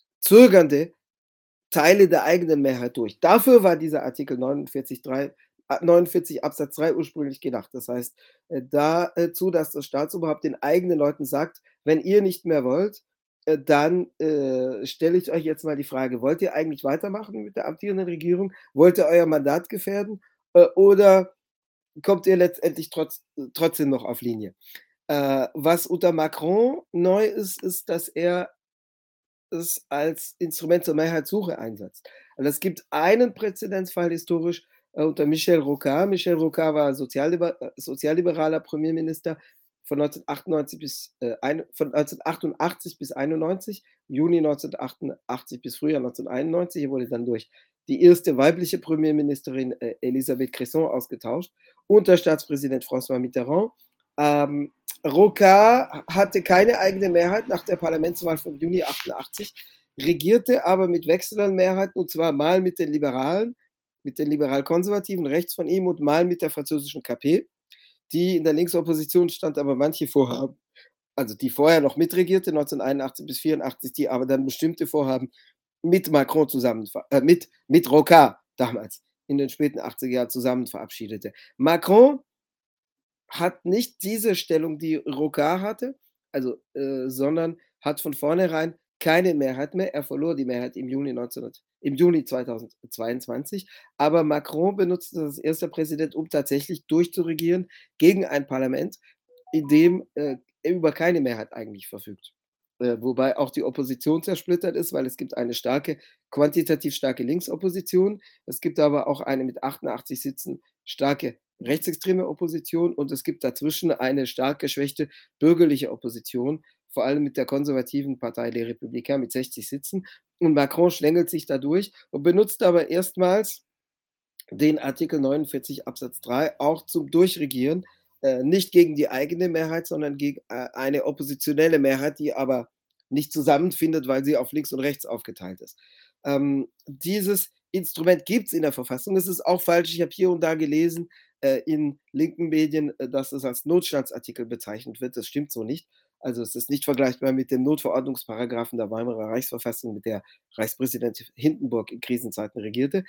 zögernde Teile der eigenen Mehrheit durch. Dafür war dieser Artikel neunundvierzig drei neunundvierzig Absatz drei ursprünglich gedacht. Das heißt, äh, dazu, dass das Staatsoberhaupt den eigenen Leuten sagt: „Wenn ihr nicht mehr wollt, äh, dann, äh, stelle ich euch jetzt mal die Frage, wollt ihr eigentlich weitermachen mit der amtierenden Regierung? Wollt ihr euer Mandat gefährden, äh, oder kommt ihr letztendlich trotz trotzdem noch auf Linie?“ Äh, was unter Macron neu ist, ist, dass er es als Instrument zur Mehrheitssuche einsetzt. Also, es gibt einen Präzedenzfall historisch, äh, unter Michel Rocard. Michel Rocard war sozialliber äh, sozialliberaler Premierminister von neunzehnhundertachtundneunzig bis, äh, ein von neunzehnhundertachtundachtzig bis einundneunzig, Juni neunzehnhundertachtundachtzig bis Frühjahr neunzehnhunderteinundneunzig. Er wurde dann durch die erste weibliche Premierministerin, äh, Elisabeth Cresson, ausgetauscht und der Staatspräsident François Mitterrand. Ähm, Rocard hatte keine eigene Mehrheit nach der Parlamentswahl vom Juni achtundachtzig, regierte aber mit wechselnden Mehrheiten, und zwar mal mit den Liberalen, mit den Liberal-Konservativen rechts von ihm und mal mit der französischen K P, die in der Linksopposition stand, aber manche Vorhaben, also die vorher noch mitregierte, neunzehnhunderteinundachtzig bis vierundachtzig, die aber dann bestimmte Vorhaben mit Macron zusammen, äh, mit, mit Rocard damals in den späten achtziger Jahren zusammen verabschiedete. Macron hat nicht diese Stellung, die Rocard hatte, also, äh, sondern hat von vornherein keine Mehrheit mehr. Er verlor die Mehrheit im Juni neunzehnhundert im Juni zweitausendzweiundzwanzig, aber Macron benutzte das als erster Präsident, um tatsächlich durchzuregieren gegen ein Parlament, in dem, äh, er über keine Mehrheit eigentlich verfügt. Äh, wobei auch die Opposition zersplittert ist, weil es gibt eine starke, quantitativ starke Linksopposition. Es gibt aber auch eine mit achtundachtzig Sitzen starke rechtsextreme Opposition und es gibt dazwischen eine stark geschwächte bürgerliche Opposition, vor allem mit der konservativen Partei Les Républicains mit sechzig Sitzen. Und Macron schlängelt sich da durch und benutzt aber erstmals den Artikel neunundvierzig Absatz drei auch zum Durchregieren, äh, nicht gegen die eigene Mehrheit, sondern gegen äh, eine oppositionelle Mehrheit, die aber nicht zusammenfindet, weil sie auf links und rechts aufgeteilt ist. Ähm, dieses Instrument gibt es in der Verfassung. Es ist auch falsch. Ich habe hier und da gelesen äh, in linken Medien, äh, dass es als Notstandsartikel bezeichnet wird. Das stimmt so nicht. Also es ist nicht vergleichbar mit dem Notverordnungsparagraphen der Weimarer Reichsverfassung, mit der Reichspräsident Hindenburg in Krisenzeiten regierte.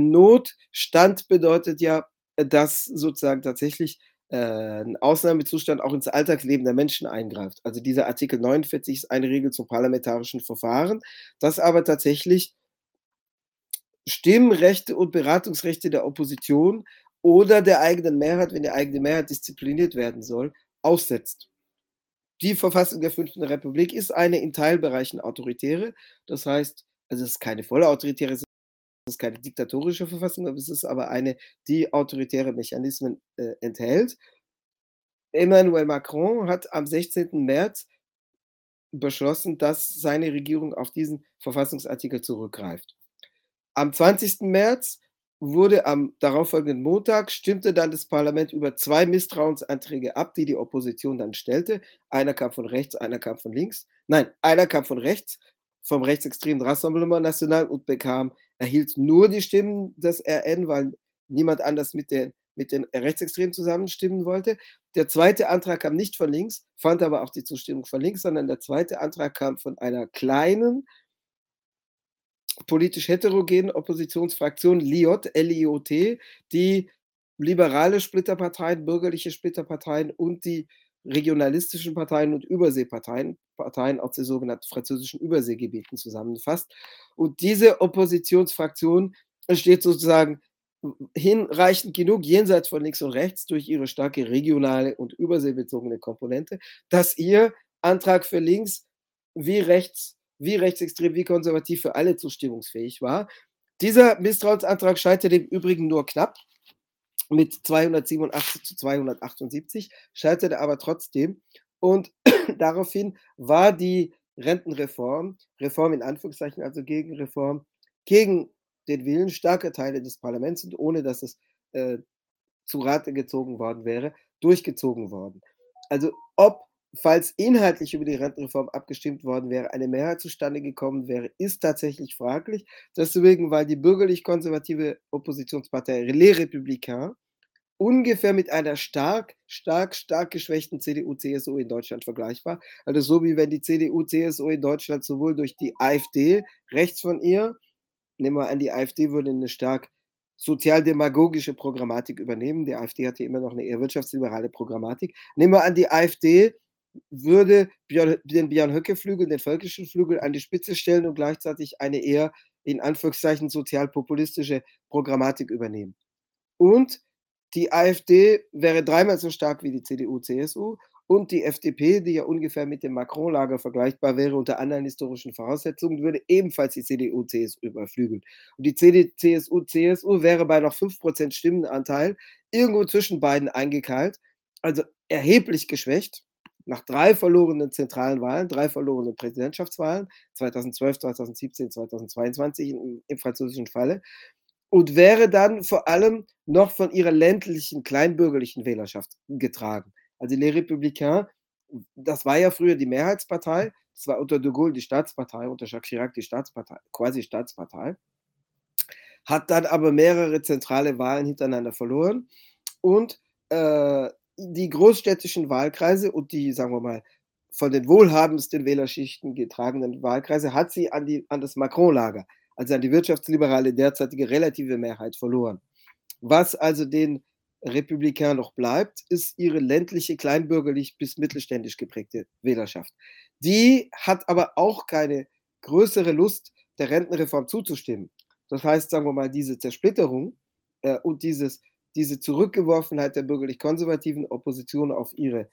Notstand bedeutet ja, äh, dass sozusagen tatsächlich äh, 'n Ausnahmezustand auch ins Alltagsleben der Menschen eingreift. Also, dieser Artikel neunundvierzig ist eine Regel zum parlamentarischen Verfahren, das aber tatsächlich Stimmrechte und Beratungsrechte der Opposition oder der eigenen Mehrheit, wenn die eigene Mehrheit diszipliniert werden soll, aussetzt. Die Verfassung der fünften Republik ist eine in Teilbereichen autoritäre. Das heißt, also, es ist keine volle autoritäre, es ist keine diktatorische Verfassung, aber es ist aber eine, die autoritäre Mechanismen, äh, enthält. Emmanuel Macron hat am sechzehnten März beschlossen, dass seine Regierung auf diesen Verfassungsartikel zurückgreift. Am zwanzigsten März wurde am darauffolgenden Montag stimmte dann das Parlament über zwei Misstrauensanträge ab, die die Opposition dann stellte. Einer kam von rechts, einer kam von links. Nein, einer kam von rechts, vom rechtsextremen Rassemblement National und bekam erhielt nur die Stimmen des R N, weil niemand anders mit den mit den Rechtsextremen zusammenstimmen wollte. Der zweite Antrag kam nicht von links, fand aber auch die Zustimmung von links, sondern der zweite Antrag kam von einer kleinen politisch heterogenen Oppositionsfraktion L I O T, L I O T, die liberale Splitterparteien, bürgerliche Splitterparteien und die regionalistischen Parteien und Überseeparteien Parteien aus den sogenannten französischen Überseegebieten zusammenfasst. Und diese Oppositionsfraktion steht sozusagen hinreichend genug jenseits von links und rechts durch ihre starke regionale und überseebezogene Komponente, dass ihr Antrag für links wie rechts wie rechtsextrem, wie konservativ für alle zustimmungsfähig war. Dieser Misstrauensantrag scheiterte im Übrigen nur knapp mit zweihundertsiebenundachtzig zu zweihundertachtundsiebzig, scheiterte aber trotzdem. Und daraufhin war die Rentenreform, Reform in Anführungszeichen, also Gegenreform, gegen den Willen starker Teile des Parlaments und ohne dass es äh, zu Rate gezogen worden wäre, durchgezogen worden. Also ob, falls inhaltlich über die Rentenreform abgestimmt worden wäre, eine Mehrheit zustande gekommen wäre, ist tatsächlich fraglich. Deswegen, weil die bürgerlich-konservative Oppositionspartei Les Républicains ungefähr mit einer stark, stark, stark geschwächten C D U C S U in Deutschland vergleichbar. Also so wie wenn die C D U C S U in Deutschland sowohl durch die AfD rechts von ihr, nehmen wir an, die AfD würde eine stark sozialdemagogische Programmatik übernehmen. Die AfD hatte immer noch eine eher wirtschaftsliberale Programmatik. Nehmen wir an, die AfD würde Björn, den Björn-Höcke-Flügel, den völkischen Flügel an die Spitze stellen und gleichzeitig eine eher in Anführungszeichen sozialpopulistische Programmatik übernehmen. Und die AfD wäre dreimal so stark wie die C D U, C S U und die F D P, die ja ungefähr mit dem Macron-Lager vergleichbar wäre unter anderen historischen Voraussetzungen, würde ebenfalls die C D U, C S U überflügeln. Und die C D, C S U, C S U wäre bei noch fünf Prozent Stimmenanteil irgendwo zwischen beiden eingekeilt, also erheblich geschwächt. Nach drei verlorenen zentralen Wahlen, drei verlorenen Präsidentschaftswahlen, zweitausendzwölf, zweitausendsiebzehn, zweitausendzweiundzwanzig im, im französischen Falle, und wäre dann vor allem noch von ihrer ländlichen, kleinbürgerlichen Wählerschaft getragen. Also Les Républicains, das war ja früher die Mehrheitspartei, das war unter de Gaulle die Staatspartei, unter Jacques Chirac die Staatspartei, quasi Staatspartei, hat dann aber mehrere zentrale Wahlen hintereinander verloren und äh, die großstädtischen Wahlkreise und die, sagen wir mal, von den wohlhabendsten Wählerschichten getragenen Wahlkreise hat sie an, die, an das Macron-Lager, also an die wirtschaftsliberale derzeitige relative Mehrheit verloren. Was also den Republikanern noch bleibt, ist ihre ländliche, kleinbürgerlich bis mittelständisch geprägte Wählerschaft. Die hat aber auch keine größere Lust, der Rentenreform zuzustimmen. Das heißt, sagen wir mal, diese Zersplitterung äh, und dieses, diese Zurückgeworfenheit der bürgerlich-konservativen Opposition auf ihre,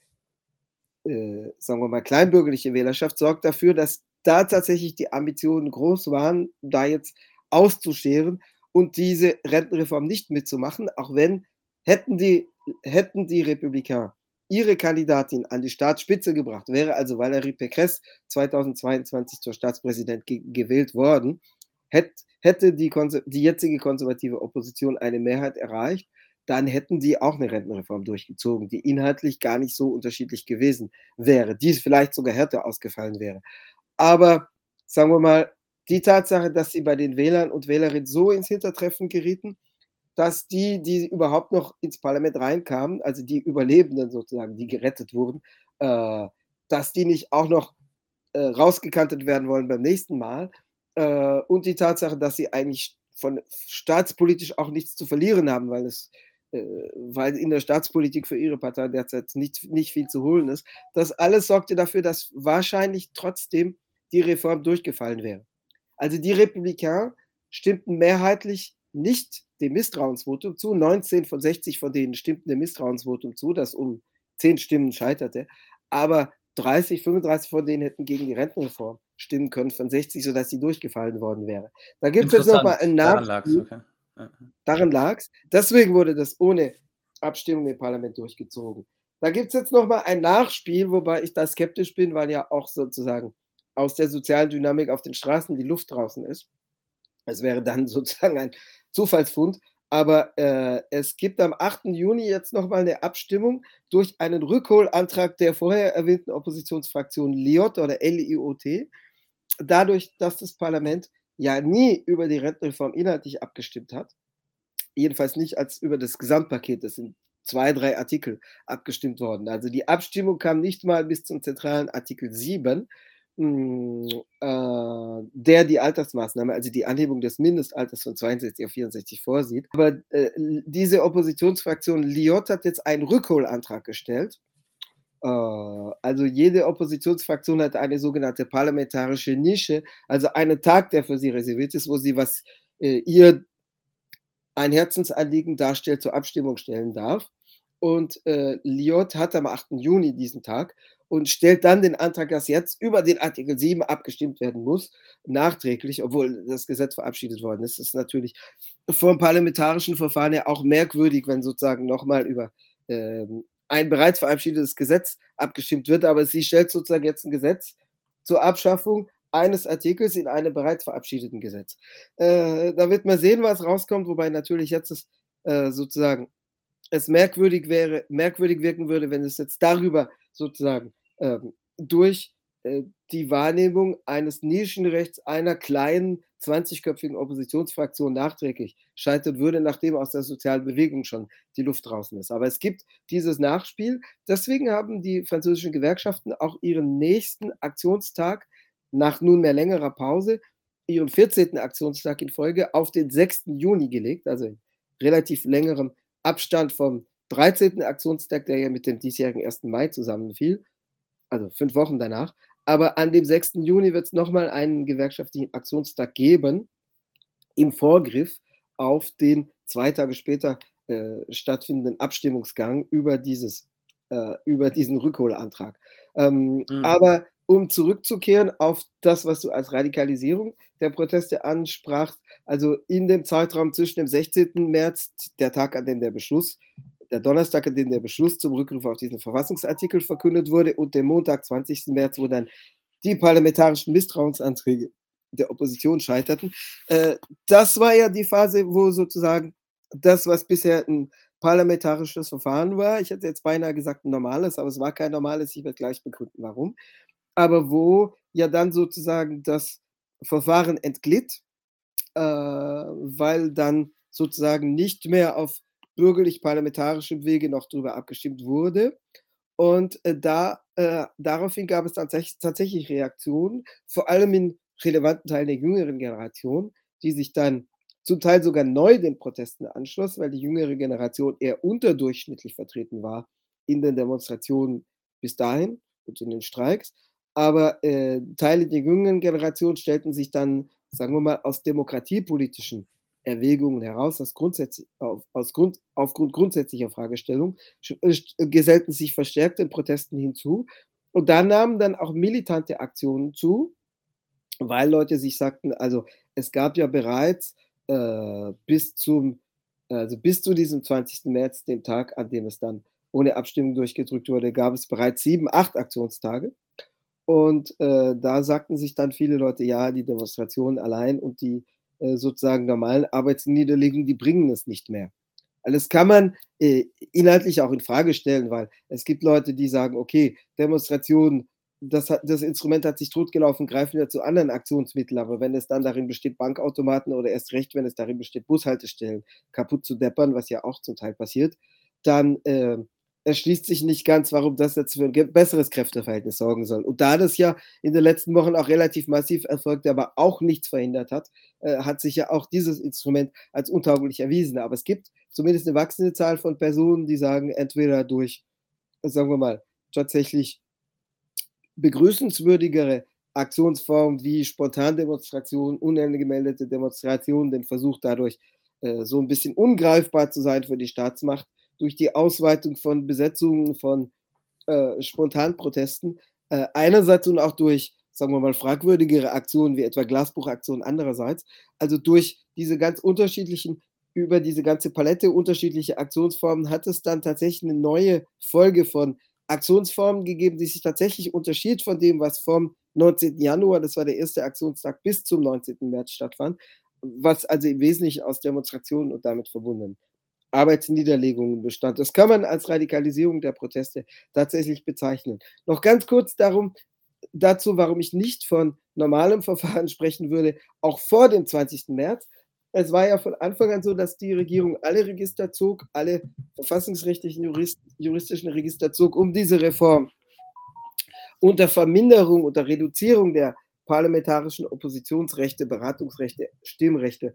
äh, sagen wir mal, kleinbürgerliche Wählerschaft sorgt dafür, dass da tatsächlich die Ambitionen groß waren, da jetzt auszuscheren und diese Rentenreform nicht mitzumachen, auch wenn hätten die, hätten die Republikaner ihre Kandidatin an die Staatsspitze gebracht, wäre also Valérie Pécresse zweitausendzweiundzwanzig zur Staatspräsident ge- gewählt worden, hätte, hätte die, die jetzige konservative Opposition eine Mehrheit erreicht, dann hätten die auch eine Rentenreform durchgezogen, die inhaltlich gar nicht so unterschiedlich gewesen wäre, die vielleicht sogar härter ausgefallen wäre. Aber sagen wir mal, die Tatsache, dass sie bei den Wählern und Wählerinnen so ins Hintertreffen gerieten, dass die, die überhaupt noch ins Parlament reinkamen, also die Überlebenden sozusagen, die gerettet wurden, äh, dass die nicht auch noch äh, rausgekantet werden wollen beim nächsten Mal. Äh, und die Tatsache, dass sie eigentlich von staatspolitisch auch nichts zu verlieren haben, weil es äh, weil in der Staatspolitik für ihre Partei derzeit nicht, nicht viel zu holen ist. Das alles sorgte dafür, dass wahrscheinlich trotzdem die Reform durchgefallen wäre. Also die Republikaner stimmten mehrheitlich nicht dem Misstrauensvotum zu. neunzehn von sechzig von denen stimmten dem Misstrauensvotum zu, das um zehn Stimmen scheiterte. Aber dreißig, fünfunddreißig von denen hätten gegen die Rentenreform stimmen können von sechzig, sodass sie durchgefallen worden wäre. Da gibt es jetzt nochmal ein Nachspiel. Okay. Ja. Daran lag es. Deswegen wurde das ohne Abstimmung im Parlament durchgezogen. Da gibt es jetzt nochmal ein Nachspiel, wobei ich da skeptisch bin, weil ja auch sozusagen aus der sozialen Dynamik auf den Straßen die Luft draußen ist. Es wäre dann sozusagen ein Zufallsfund. Aber äh, es gibt am achten Juni jetzt nochmal eine Abstimmung durch einen Rückholantrag der vorher erwähnten Oppositionsfraktion L I O T oder L I O T. Dadurch, dass das Parlament ja nie über die Rentenreform inhaltlich abgestimmt hat, jedenfalls nicht als über das Gesamtpaket, das sind zwei, drei Artikel abgestimmt worden. Also die Abstimmung kam nicht mal bis zum zentralen Artikel sieben, mh, äh, der die Altersmaßnahme, also die Anhebung des Mindestalters von zweiundsechzig auf vierundsechzig vorsieht. Aber äh, diese Oppositionsfraktion L I O T hat jetzt einen Rückholantrag gestellt. Äh, also jede Oppositionsfraktion hat eine sogenannte parlamentarische Nische, also einen Tag, der für sie reserviert ist, wo sie was äh, ihr ein Herzensanliegen darstellt, zur Abstimmung stellen darf. Und äh, L I O T hat am achten Juni diesen Tag und stellt dann den Antrag, dass jetzt über den Artikel sieben abgestimmt werden muss, nachträglich, obwohl das Gesetz verabschiedet worden ist. Das ist natürlich vom parlamentarischen Verfahren her auch merkwürdig, wenn sozusagen nochmal über ähm, ein bereits verabschiedetes Gesetz abgestimmt wird, aber sie stellt sozusagen jetzt ein Gesetz zur Abschaffung eines Artikels in einem bereits verabschiedeten Gesetz. Äh, da wird man sehen, was rauskommt, wobei natürlich jetzt es, äh, sozusagen es merkwürdig wäre, merkwürdig wirken würde, wenn es jetzt darüber sozusagen ähm, durch äh, die Wahrnehmung eines Nischenrechts einer kleinen zwanzigköpfigen Oppositionsfraktion nachträglich scheitern würde, nachdem aus der sozialen Bewegung schon die Luft draußen ist. Aber es gibt dieses Nachspiel. Deswegen haben die französischen Gewerkschaften auch ihren nächsten Aktionstag nach nunmehr längerer Pause, ihren vierzehnten Aktionstag in Folge, auf den sechsten Juni gelegt, also relativ längerem Abstand vom dreizehnten Aktionstag, der ja mit dem diesjährigen ersten Mai zusammenfiel, also fünf Wochen danach. Aber an dem sechsten Juni wird es nochmal einen gewerkschaftlichen Aktionstag geben, im Vorgriff auf den zwei Tage später äh, stattfindenden Abstimmungsgang über, dieses, äh, über diesen Rückholantrag. Ähm, Mhm. Aber um zurückzukehren auf das, was du als Radikalisierung der Proteste ansprachst, also in dem Zeitraum zwischen dem sechzehnten März, der Tag, an dem der Beschluss, der Donnerstag, an dem der Beschluss zum Rückruf auf diesen Verfassungsartikel verkündet wurde, und dem Montag, zwanzigsten März, wo dann die parlamentarischen Misstrauensanträge der Opposition scheiterten. Äh, das war ja die Phase, wo sozusagen das, was bisher ein parlamentarisches Verfahren war, ich hätte jetzt beinahe gesagt ein normales, aber es war kein normales, ich werde gleich begründen, warum, aber wo ja dann sozusagen das Verfahren entglitt, äh, weil dann sozusagen nicht mehr auf bürgerlich-parlamentarischem Wege noch darüber abgestimmt wurde. Und äh, da, äh, daraufhin gab es tatsächlich, tatsächlich Reaktionen, vor allem in relevanten Teilen der jüngeren Generation, die sich dann zum Teil sogar neu den Protesten anschloss, weil die jüngere Generation eher unterdurchschnittlich vertreten war in den Demonstrationen bis dahin und in den Streiks. Aber äh, Teile der jüngeren Generation stellten sich dann, sagen wir mal, aus demokratiepolitischen Erwägungen heraus, aus grundsätzlich, auf, aus Grund, aufgrund grundsätzlicher Fragestellungen, gesellten sich verstärkt den Protesten hinzu. Und da nahmen dann auch militante Aktionen zu, weil Leute sich sagten, also es gab ja bereits äh, bis zum, also bis zu diesem zwanzigsten März, dem Tag, an dem es dann ohne Abstimmung durchgedrückt wurde, gab es bereits sieben, acht Aktionstage. Und äh, da sagten sich dann viele Leute, ja, die Demonstrationen allein und die äh, sozusagen normalen Arbeitsniederlegungen, die bringen es nicht mehr. Also das kann man äh, inhaltlich auch in Frage stellen, weil es gibt Leute, die sagen, okay, Demonstrationen, das, hat, das Instrument hat sich totgelaufen, greifen wir zu anderen Aktionsmitteln, aber wenn es dann darin besteht, Bankautomaten oder erst recht, wenn es darin besteht, Bushaltestellen kaputt zu deppern, was ja auch zum Teil passiert, dann äh, erschließt sich nicht ganz, warum das jetzt für ein besseres Kräfteverhältnis sorgen soll. Und da das ja in den letzten Wochen auch relativ massiv erfolgte, aber auch nichts verhindert hat, äh, hat sich ja auch dieses Instrument als untauglich erwiesen. Aber es gibt zumindest eine wachsende Zahl von Personen, die sagen, entweder durch, sagen wir mal, tatsächlich begrüßenswürdigere Aktionsformen wie Spontandemonstrationen, unangemeldete Demonstrationen, den Versuch dadurch äh, so ein bisschen ungreifbar zu sein für die Staatsmacht, durch die Ausweitung von Besetzungen von äh, Spontanprotesten, äh, einerseits und auch durch, sagen wir mal, fragwürdigere Aktionen wie etwa Glasbuchaktionen andererseits, also durch diese ganz unterschiedlichen, über diese ganze Palette unterschiedliche Aktionsformen hat es dann tatsächlich eine neue Folge von Aktionsformen gegeben, die sich tatsächlich unterschied von dem, was vom neunzehnten Januar, das war der erste Aktionstag, bis zum neunzehnten März stattfand, was also im Wesentlichen aus Demonstrationen und damit verbundenen Arbeitsniederlegungen bestand. Das kann man als Radikalisierung der Proteste tatsächlich bezeichnen. Noch ganz kurz darum, dazu, warum ich nicht von normalem Verfahren sprechen würde, auch vor dem zwanzigsten März. Es war ja von Anfang an so, dass die Regierung alle Register zog, alle verfassungsrechtlichen, Jurist, juristischen Register zog, um diese Reform unter Verminderung, unter Reduzierung der parlamentarischen Oppositionsrechte, Beratungsrechte, Stimmrechte,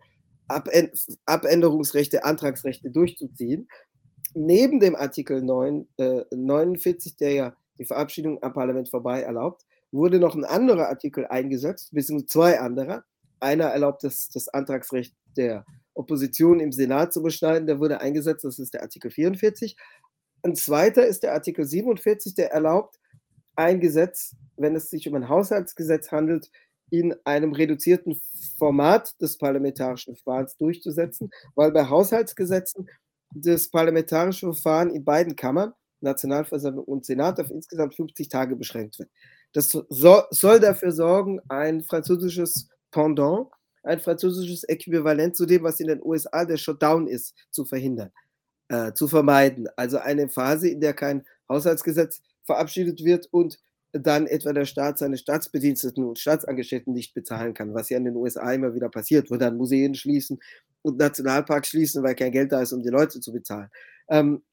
Abänderungsrechte, Antragsrechte durchzuziehen. Neben dem Artikel neun, äh, neunundvierzig, der ja die Verabschiedung am Parlament vorbei erlaubt, wurde noch ein anderer Artikel eingesetzt, beziehungsweise zwei andere. Einer erlaubt es, das Antragsrecht der Opposition im Senat zu beschneiden, der wurde eingesetzt, das ist der Artikel vierundvierzig. Ein zweiter ist der Artikel siebenundvierzig, der erlaubt, ein Gesetz, wenn es sich um ein Haushaltsgesetz handelt, in einem reduzierten Format des parlamentarischen Verfahrens durchzusetzen, weil bei Haushaltsgesetzen das parlamentarische Verfahren in beiden Kammern, Nationalversammlung und Senat, auf insgesamt fünfzig Tage beschränkt wird. Das so, soll dafür sorgen, ein französisches Pendant, ein französisches Äquivalent zu dem, was in den U S A der Shutdown ist, zu verhindern, äh, zu vermeiden. Also eine Phase, in der kein Haushaltsgesetz verabschiedet wird und dann etwa der Staat seine Staatsbediensteten und Staatsangestellten nicht bezahlen kann, was ja in den U S A immer wieder passiert, wo dann Museen schließen und Nationalparks schließen, weil kein Geld da ist, um die Leute zu bezahlen. Ähm,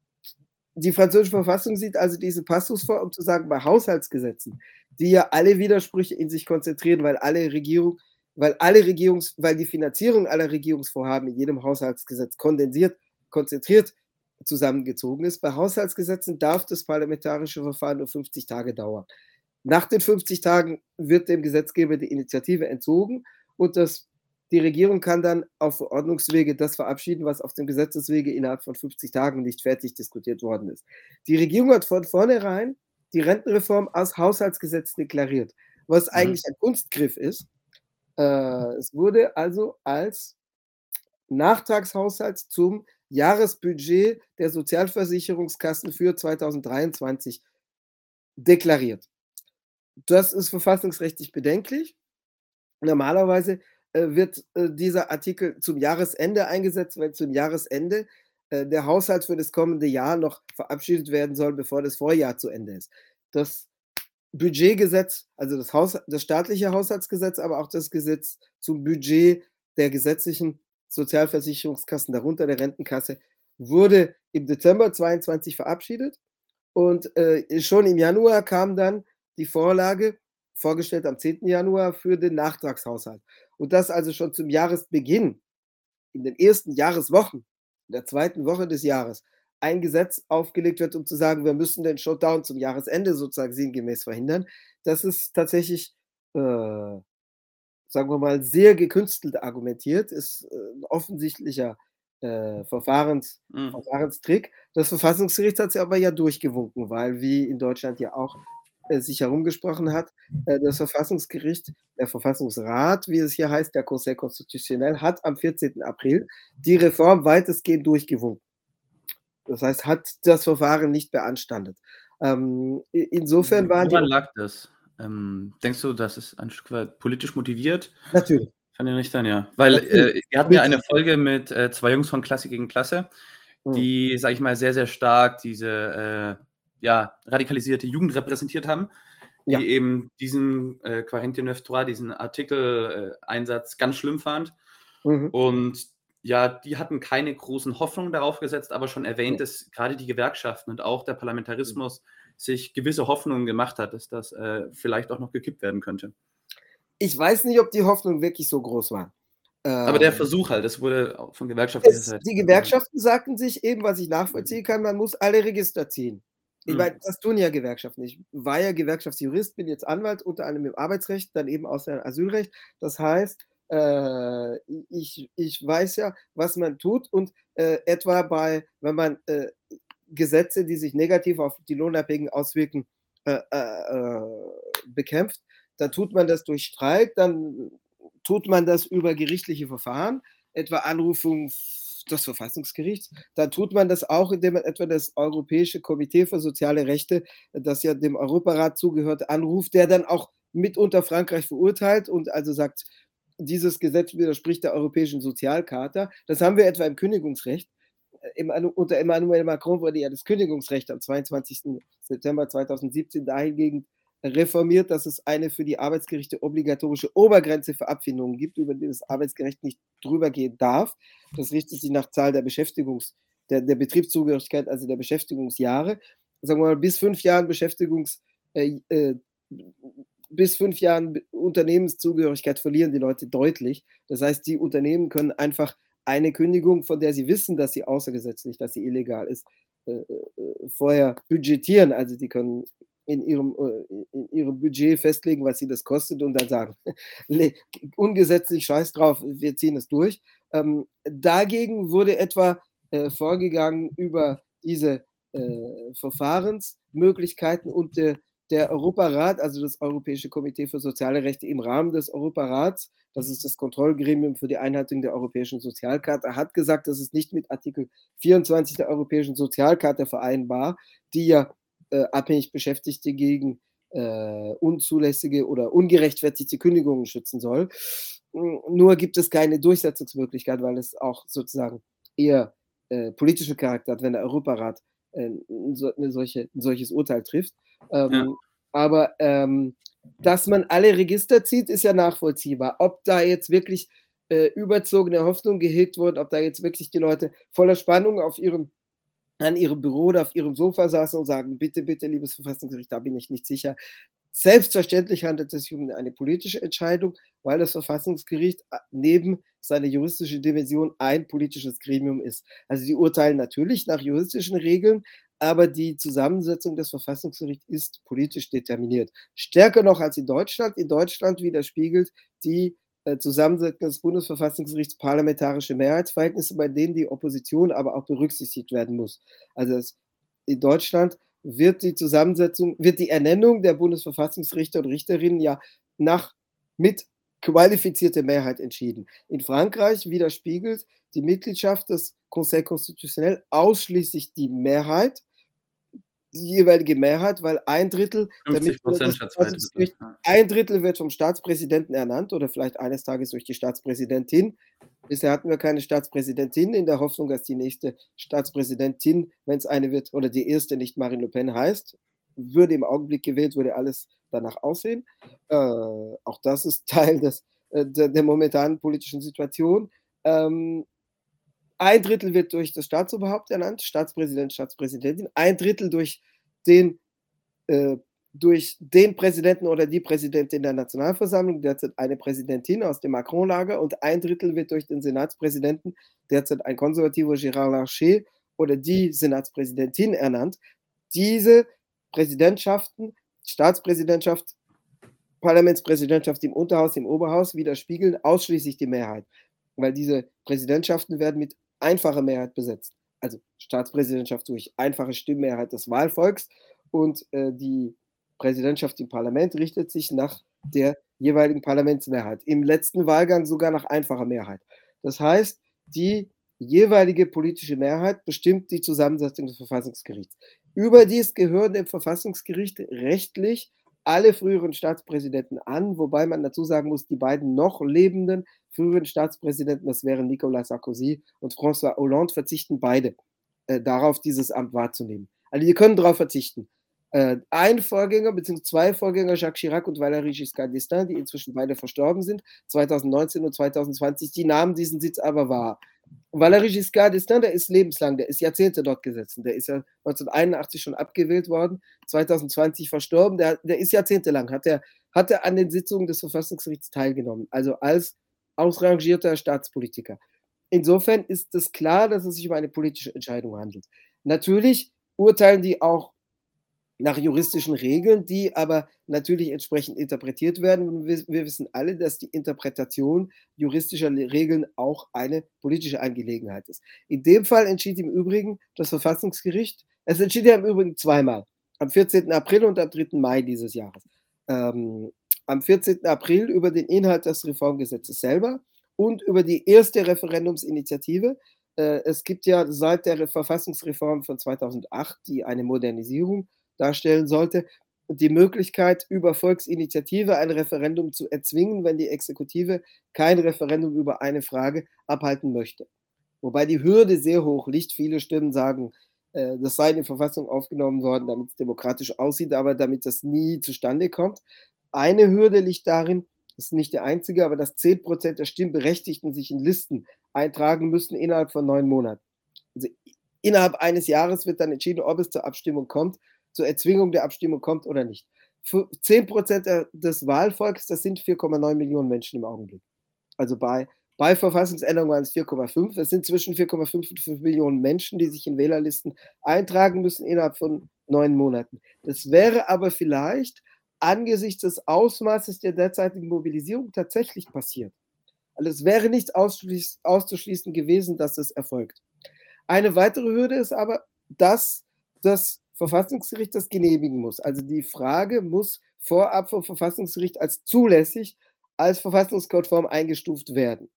die französische Verfassung sieht also diesen Passus vor, um zu sagen, bei Haushaltsgesetzen, die ja alle Widersprüche in sich konzentrieren, weil alle Regierung weil alle Regierungs weil die Finanzierung aller Regierungsvorhaben in jedem Haushaltsgesetz kondensiert konzentriert zusammengezogen ist. Bei Haushaltsgesetzen darf das parlamentarische Verfahren nur fünfzig Tage dauern. Nach den fünfzig Tagen wird dem Gesetzgeber die Initiative entzogen und das die Regierung kann dann auf Verordnungswege das verabschieden, was auf dem Gesetzeswege innerhalb von fünfzig Tagen nicht fertig diskutiert worden ist. Die Regierung hat von vornherein die Rentenreform als Haushaltsgesetz deklariert, was eigentlich Mhm. ein Kunstgriff ist. Äh, es wurde also als Nachtragshaushalt zum Jahresbudget der Sozialversicherungskassen für zweitausenddreiundzwanzig deklariert. Das ist verfassungsrechtlich bedenklich. Normalerweise äh, wird äh, dieser Artikel zum Jahresende eingesetzt, wenn zum Jahresende äh, der Haushalt für das kommende Jahr noch verabschiedet werden soll, bevor das Vorjahr zu Ende ist. Das Budgetgesetz, also das, Haus, das staatliche Haushaltsgesetz, aber auch das Gesetz zum Budget der gesetzlichen Sozialversicherungskassen, darunter der Rentenkasse, wurde im Dezember zweiundzwanzig verabschiedet und äh, schon im Januar kam dann die Vorlage, vorgestellt am zehnten Januar, für den Nachtragshaushalt. Und das also schon zum Jahresbeginn, in den ersten Jahreswochen, in der zweiten Woche des Jahres, ein Gesetz aufgelegt wird, um zu sagen, wir müssen den Shutdown zum Jahresende sozusagen sinngemäß verhindern. Das ist tatsächlich, äh, sagen wir mal, sehr gekünstelt argumentiert, ist äh, ein offensichtlicher äh, Verfahrens, Mhm. Verfahrenstrick. Das Verfassungsgericht hat sie aber ja durchgewunken, weil, wie in Deutschland ja auch äh, sich herumgesprochen hat, äh, das Verfassungsgericht, der Verfassungsrat, wie es hier heißt, der Conseil Constitutionnel, hat am vierzehnten April die Reform weitestgehend durchgewunken. Das heißt, hat das Verfahren nicht beanstandet. Ähm, insofern waren die. Woran lag das? Ähm, denkst du, das ist ein Stück weit politisch motiviert? Natürlich, Kann ja nicht sein, ja. Weil, natürlich. äh, wir hatten ja eine Folge mit, äh, zwei Jungs von Klasse gegen Klasse, Mhm. die, sage ich mal, sehr, sehr stark diese, äh, ja, radikalisierte Jugend repräsentiert haben, Ja. die eben diesen, äh, Quarante neuf trois, diesen Artikel, äh, Einsatz ganz schlimm fand. Mhm. Und ja, die hatten keine großen Hoffnungen darauf gesetzt, aber schon erwähnt, Ja. dass gerade die Gewerkschaften und auch der Mhm. Parlamentarismus sich gewisse Hoffnungen gemacht hat, dass das, äh, vielleicht auch noch gekippt werden könnte. Ich weiß nicht, ob die Hoffnung wirklich so groß war. Aber der Ähm, Versuch halt, das wurde auch von gewerkschaftlicher es Seite die gesagt. Gewerkschaften sagten sich eben, was ich nachvollziehen kann, man muss alle Register ziehen. Ich Mhm. meine, das tun ja Gewerkschaften. Ich war ja Gewerkschaftsjurist, bin jetzt Anwalt, unter anderem im Arbeitsrecht, dann eben aus dem Asylrecht. Das heißt, äh, ich ich weiß ja, was man tut und, äh, etwa bei wenn man, äh, Gesetze, die sich negativ auf die Lohnabhängigen auswirken, äh, äh, äh, bekämpft, dann tut man das durch Streik, dann tut man das über gerichtliche Verfahren, etwa Anrufung des Verfassungsgerichts. Dann tut man das auch, indem man etwa das Europäische Komitee für soziale Rechte, das ja dem Europarat zugehört, anruft, der dann auch mitunter Frankreich verurteilt und also sagt, dieses Gesetz widerspricht der Europäischen Sozialcharta. Das haben wir etwa im Kündigungsrecht. Im, unter Emmanuel Macron wurde ja das Kündigungsrecht am zweiundzwanzigsten September zweitausendsiebzehn dahingehend reformiert, dass es eine für die Arbeitsgerichte obligatorische Obergrenze für Abfindungen gibt, über die das Arbeitsgericht nicht drüber gehen darf. Das richtet sich nach Zahl der Beschäftigungs, der, der Betriebszugehörigkeit, also der Beschäftigungsjahre. Sagen wir mal, bis fünf Jahren Beschäftigungs, äh, äh, bis fünf Jahren Unternehmenszugehörigkeit verlieren die Leute deutlich. Das heißt, die Unternehmen können einfach eine Kündigung, von der sie wissen, dass sie außergesetzlich, dass sie illegal ist, äh, äh, vorher budgetieren. Also die können in ihrem, äh, in ihrem Budget festlegen, was sie das kostet und dann sagen, ungesetzlich, scheiß drauf, wir ziehen es durch. Ähm, dagegen wurde etwa äh, vorgegangen über diese äh, Verfahrensmöglichkeiten und der, der Europarat, also das Europäische Komitee für soziale Rechte im Rahmen des Europarats, das ist das Kontrollgremium für die Einhaltung der Europäischen Sozialcharta, hat gesagt, das ist nicht mit Artikel vierundzwanzig der Europäischen Sozialcharta vereinbar, die ja äh, abhängig Beschäftigte gegen äh, unzulässige oder ungerechtfertigte Kündigungen schützen soll. Nur gibt es keine Durchsetzungsmöglichkeit, weil es auch sozusagen eher äh, politische Charakter hat, wenn der Europarat äh, so, eine solche, ein solches Urteil trifft. Ja. Ähm, aber ähm, dass man alle Register zieht, ist ja nachvollziehbar. Ob da jetzt wirklich äh, überzogene Hoffnung gehegt wurde, ob da jetzt wirklich die Leute voller Spannung auf ihrem, an ihrem Büro oder auf ihrem Sofa saßen und sagen, bitte, bitte, liebes Verfassungsgericht, da bin ich nicht sicher. Selbstverständlich handelt es sich um eine politische Entscheidung, weil das Verfassungsgericht a neben seiner juristischen Dimension ein politisches Gremium ist. Also, die urteilen natürlich nach juristischen Regeln, aber die Zusammensetzung des Verfassungsgerichts ist politisch determiniert. Stärker noch als in Deutschland. In Deutschland widerspiegelt die, äh, Zusammensetzung des Bundesverfassungsgerichts parlamentarische Mehrheitsverhältnisse, bei denen die Opposition aber auch berücksichtigt werden muss. Also, es in Deutschland wird die Zusammensetzung wird die Ernennung der Bundesverfassungsrichter und Richterinnen ja nach mit qualifizierter Mehrheit entschieden. In Frankreich widerspiegelt die Mitgliedschaft des Conseil constitutionnel ausschließlich die Mehrheit die jeweilige Mehrheit, weil ein Drittel der fünfzig Mitglieder des Prozent statt zwei Drittel, Verfassungsgerichts ja. ein Drittel wird vom Staatspräsidenten ernannt oder vielleicht eines Tages durch die Staatspräsidentin. Bisher hatten wir keine Staatspräsidentin in der Hoffnung, dass die nächste Staatspräsidentin, wenn's eine wird oder die erste nicht Marine Le Pen heißt. Würde im Augenblick gewählt, würde alles danach aussehen. Äh, auch das ist Teil des äh, der der momentanen politischen Situation. Ähm, ein Drittel wird durch das Staatsoberhaupt ernannt, Staatspräsident, Staatspräsidentin, ein Drittel durch den äh, durch den Präsidenten oder die Präsidentin der Nationalversammlung, derzeit eine Präsidentin aus dem Macron-Lager, und ein Drittel wird durch den Senatspräsidenten, derzeit ein Konservativer Gérard Larcher oder die Senatspräsidentin ernannt. Diese Präsidentschaften, Staatspräsidentschaft, Parlamentspräsidentschaft im Unterhaus, im Oberhaus widerspiegeln ausschließlich die Mehrheit, weil diese Präsidentschaften werden mit einfacher Mehrheit besetzt. Also Staatspräsidentschaft durch einfache Stimmmehrheit des Wahlvolks und, äh, die Präsidentschaft im Parlament richtet sich nach der jeweiligen Parlamentsmehrheit. Im letzten Wahlgang sogar nach einfacher Mehrheit. Das heißt, die jeweilige politische Mehrheit bestimmt die Zusammensetzung des Verfassungsgerichts. Überdies gehören dem Verfassungsgericht rechtlich alle früheren Staatspräsidenten an, wobei man dazu sagen muss, die beiden noch lebenden früheren Staatspräsidenten, das wären Nicolas Sarkozy und François Hollande, verzichten beide, äh, darauf, dieses Amt wahrzunehmen. Also, die können darauf verzichten. Äh, ein Vorgänger bzw. zwei Vorgänger, Jacques Chirac und Valéry Giscard d'Estaing, die inzwischen beide verstorben sind, zweitausendneunzehn und zweitausendzwanzig, die nahmen diesen Sitz aber wahr. Valéry Giscard d'Estaing, der ist lebenslang, der ist Jahrzehnte dort gesessen. Der ist ja neunzehnhunderteinundachtzig schon abgewählt worden, zweitausendzwanzig verstorben. Der der ist jahrzehntelang hat er hat er an den Sitzungen des Verfassungsgerichts teilgenommen, also als ausrangierter Staatspolitiker. Insofern ist es klar, dass es sich um eine politische Entscheidung handelt. Natürlich urteilen die auch nach juristischen Regeln, die aber natürlich entsprechend interpretiert werden. Und wir wir wissen alle, dass die Interpretation juristischer Le Regeln auch eine politische Angelegenheit ist. In dem Fall entschied im Übrigen das Verfassungsgericht es entschied ja im Übrigen zweimal, am vierzehnten April und am dritten Mai dieses Jahres. Ähm, am vierzehnten April über den Inhalt des Reformgesetzes selber und über die erste Referendumsinitiative. Äh, es gibt ja seit der Re Verfassungsreform von zweitausendacht, die eine Modernisierung darstellen sollte, die Möglichkeit, über Volksinitiative ein Referendum zu erzwingen, wenn die Exekutive kein Referendum über eine Frage abhalten möchte. Wobei die Hürde sehr hoch liegt. Viele Stimmen sagen, äh, das sei in die Verfassung aufgenommen worden, damit es demokratisch aussieht, aber damit das nie zustande kommt. Eine Hürde liegt darin, das ist nicht die einzige, aber dass zehn Prozent der Stimmberechtigten sich in Listen eintragen müssen innerhalb von neun Monaten. Also innerhalb eines Jahres wird dann entschieden, ob es zur Abstimmung kommt, zur Erzwingung der Abstimmung kommt oder nicht. Für zehn Prozent der des Wahlvolks, das sind vier Komma neun Millionen Menschen im Augenblick. Also bei bei Verfassungsänderung waren es vier Komma fünf. Es sind zwischen vier Komma fünf und fünf Millionen Menschen, die sich in Wählerlisten eintragen müssen innerhalb von neun Monaten. Das wäre aber vielleicht angesichts des Ausmaßes der derzeitigen Mobilisierung tatsächlich passiert. Also, es wäre nicht ausschließ auszuschließen gewesen, dass es erfolgt. Eine weitere Hürde ist aber, dass das Verfassungsgericht das genehmigen muss. Also, die Frage muss vorab vom Verfassungsgericht als zulässig, als verfassungskonform eingestuft werden.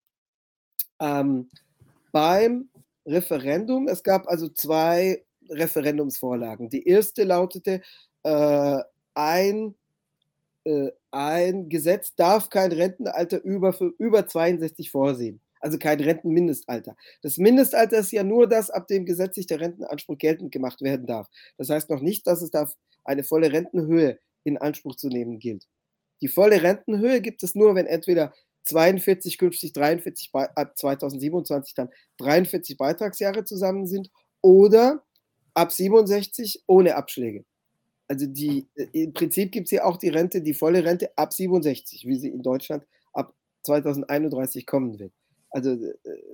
Ähm, beim Referendum es gab also zwei Referendumsvorlagen. Die erste lautete, äh, ein äh, ein Gesetz darf kein Rentenalter über fü über zweiundsechzig vorsehen, also kein Rentenmindestalter. Das Mindestalter ist ja nur das, ab dem gesetzlich der Rentenanspruch geltend gemacht werden darf. Das heißt noch nicht, dass es da eine volle Rentenhöhe in Anspruch zu nehmen gilt. Die volle Rentenhöhe gibt es nur, wenn entweder zweiundvierzig, künftig dreiundvierzig bei ab zweitausendsiebenundzwanzig dann dreiundvierzig Beitragsjahre zusammen sind oder ab siebenundsechzig ohne Abschläge. also die äh, im Prinzip gibt's hier auch die Rente, die volle Rente ab siebenundsechzig, wie sie in Deutschland ab zweitausendeinunddreißig kommen wird. Also, äh,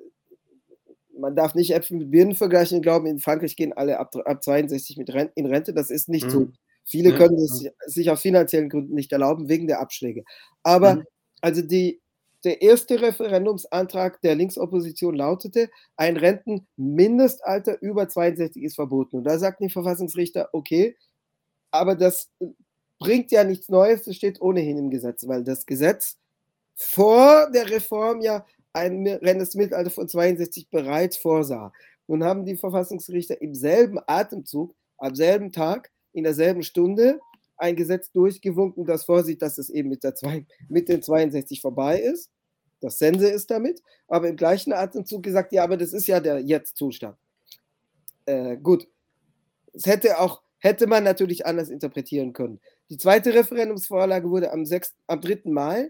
man darf nicht Äpfel mit Birnen vergleichen und glauben, in Frankreich gehen alle ab ab zweiundsechzig mit Ren in Rente. Das ist nicht so. Mhm. Viele Ja, können es ja. si sich aus finanziellen Gründen nicht erlauben, wegen der Abschläge. Aber Mhm. also die der erste Referendumsantrag der Linksopposition lautete: „Ein Rentenmindestalter über zweiundsechzig ist verboten.“ Und da sagten die Verfassungsrichter: „Okay, aber das, äh, bringt ja nichts Neues, das steht ohnehin im Gesetz“, weil das Gesetz vor der Reform ja ein mi Rentenmittelalter von zweiundsechzig bereits vorsah. Nun haben die Verfassungsrichter im selben Atemzug, am selben Tag, in derselben Stunde ein Gesetz durchgewunken, das vorsieht, dass es eben mit der zwei mit den zweiundsechzig vorbei ist. Das Sense ist damit, aber im gleichen Atemzug gesagt: „Ja, aber das ist ja der Jetzt-Zustand.“ Äh, gut. Es hätte auch hätte man natürlich anders interpretieren können. Die zweite Referendumsvorlage wurde am sechsten am dritten Mai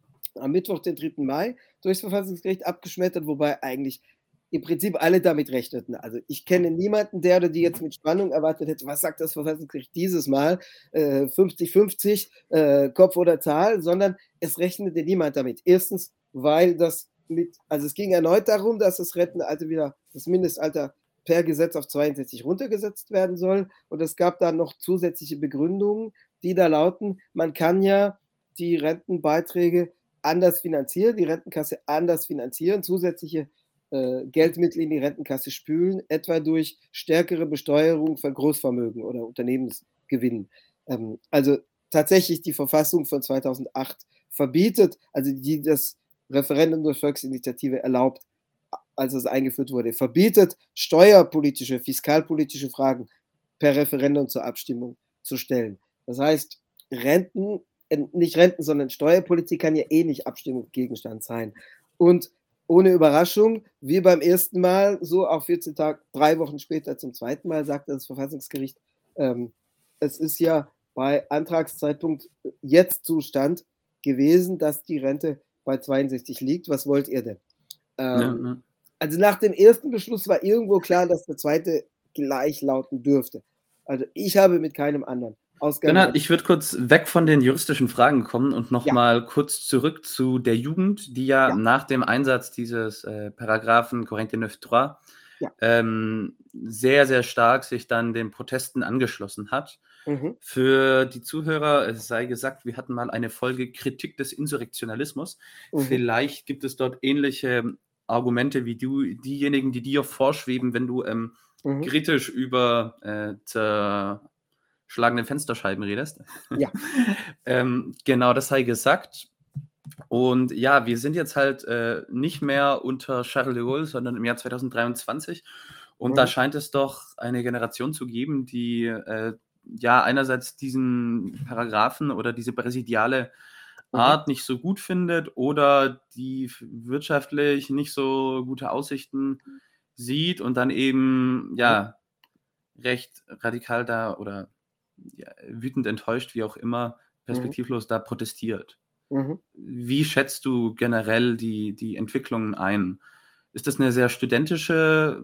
am Mittwoch, den dritten Mai, durchs Verfassungsgericht abgeschmettert, wobei eigentlich im Prinzip alle damit rechneten. Also, ich kenne niemanden, der oder die jetzt mit Spannung erwartet hätte: „Was sagt das Verfassungsgericht dieses Mal? Äh, fünfzig fünfzig, äh, Kopf oder Zahl“, sondern es rechnete niemand damit. Erstens, weil das mit also, es ging erneut darum, dass das Rentenalter wieder das Mindestalter per Gesetz auf zweiundsechzig runtergesetzt werden soll. Und es gab da noch zusätzliche Begründungen, die da lauten: Man kann ja die Rentenbeiträge anders finanzieren, die Rentenkasse anders finanzieren, zusätzliche, äh, Geldmittel in die Rentenkasse spülen, etwa durch stärkere Besteuerung von Großvermögen oder Unternehmensgewinnen. Ähm, also, tatsächlich die Verfassung von zweitausendacht verbietet also, die das Referendum durch Volksinitiative erlaubt, a als es eingeführt wurde, verbietet, steuerpolitische, fiskalpolitische Fragen per Referendum zur Abstimmung zu stellen. Das heißt, Renten äh, nicht Renten, sondern Steuerpolitik kann ja eh nicht Abstimmungsgegenstand sein. Und ohne Überraschung, wie beim ersten Mal, so auch vierzehn Tag drei Wochen später zum zweiten Mal sagte das Verfassungsgericht, ähm, es ist ja bei Antragszeitpunkt Jetzt-Zustand gewesen, dass die Rente bei zweiundsechzig liegt. Was wollt ihr denn? Ja, Ähm, ja. also, nach dem ersten Beschluss war irgendwo klar, dass der zweite gleich lauten dürfte. Also, ich habe mit keinem anderen Ausgang Genau, ge ich würde kurz weg von den juristischen Fragen kommen und noch Ja. mal kurz zurück zu der Jugend, die ja Ja. nach dem Einsatz dieses, äh, Paragraphen quarante-neuf trois Ja. ähm, sehr, sehr stark sich dann den Protesten angeschlossen hat. Mhm. Für die Zuhörer, es sei gesagt, wir hatten mal eine Folge Kritik des Insurrektionalismus. Mhm. Vielleicht gibt es dort ähnliche Argumente wie du diejenigen, die dir vorschweben, wenn du, ähm, Mhm. kritisch über, äh, zerschlagene Fensterscheiben redest. Ja. Ähm, genau, das sei gesagt. Und ja, wir sind jetzt halt, äh, nicht mehr unter Charles de Gaulle, sondern im Jahr zweitausenddreiundzwanzig. Und da Mhm. scheint es doch eine Generation zu geben, die, äh, ja, einerseits diesen Paragraphen oder diese präsidiale Mhm. Art nicht so gut findet oder die f wirtschaftlich nicht so gute Aussichten sieht und dann eben, Mhm. ja, recht radikal da oder, ja, wütend, enttäuscht, wie auch immer, Mhm. perspektivlos da protestiert. Mhm. Wie schätzt du generell die die Entwicklungen ein? Ist das 'ne sehr studentische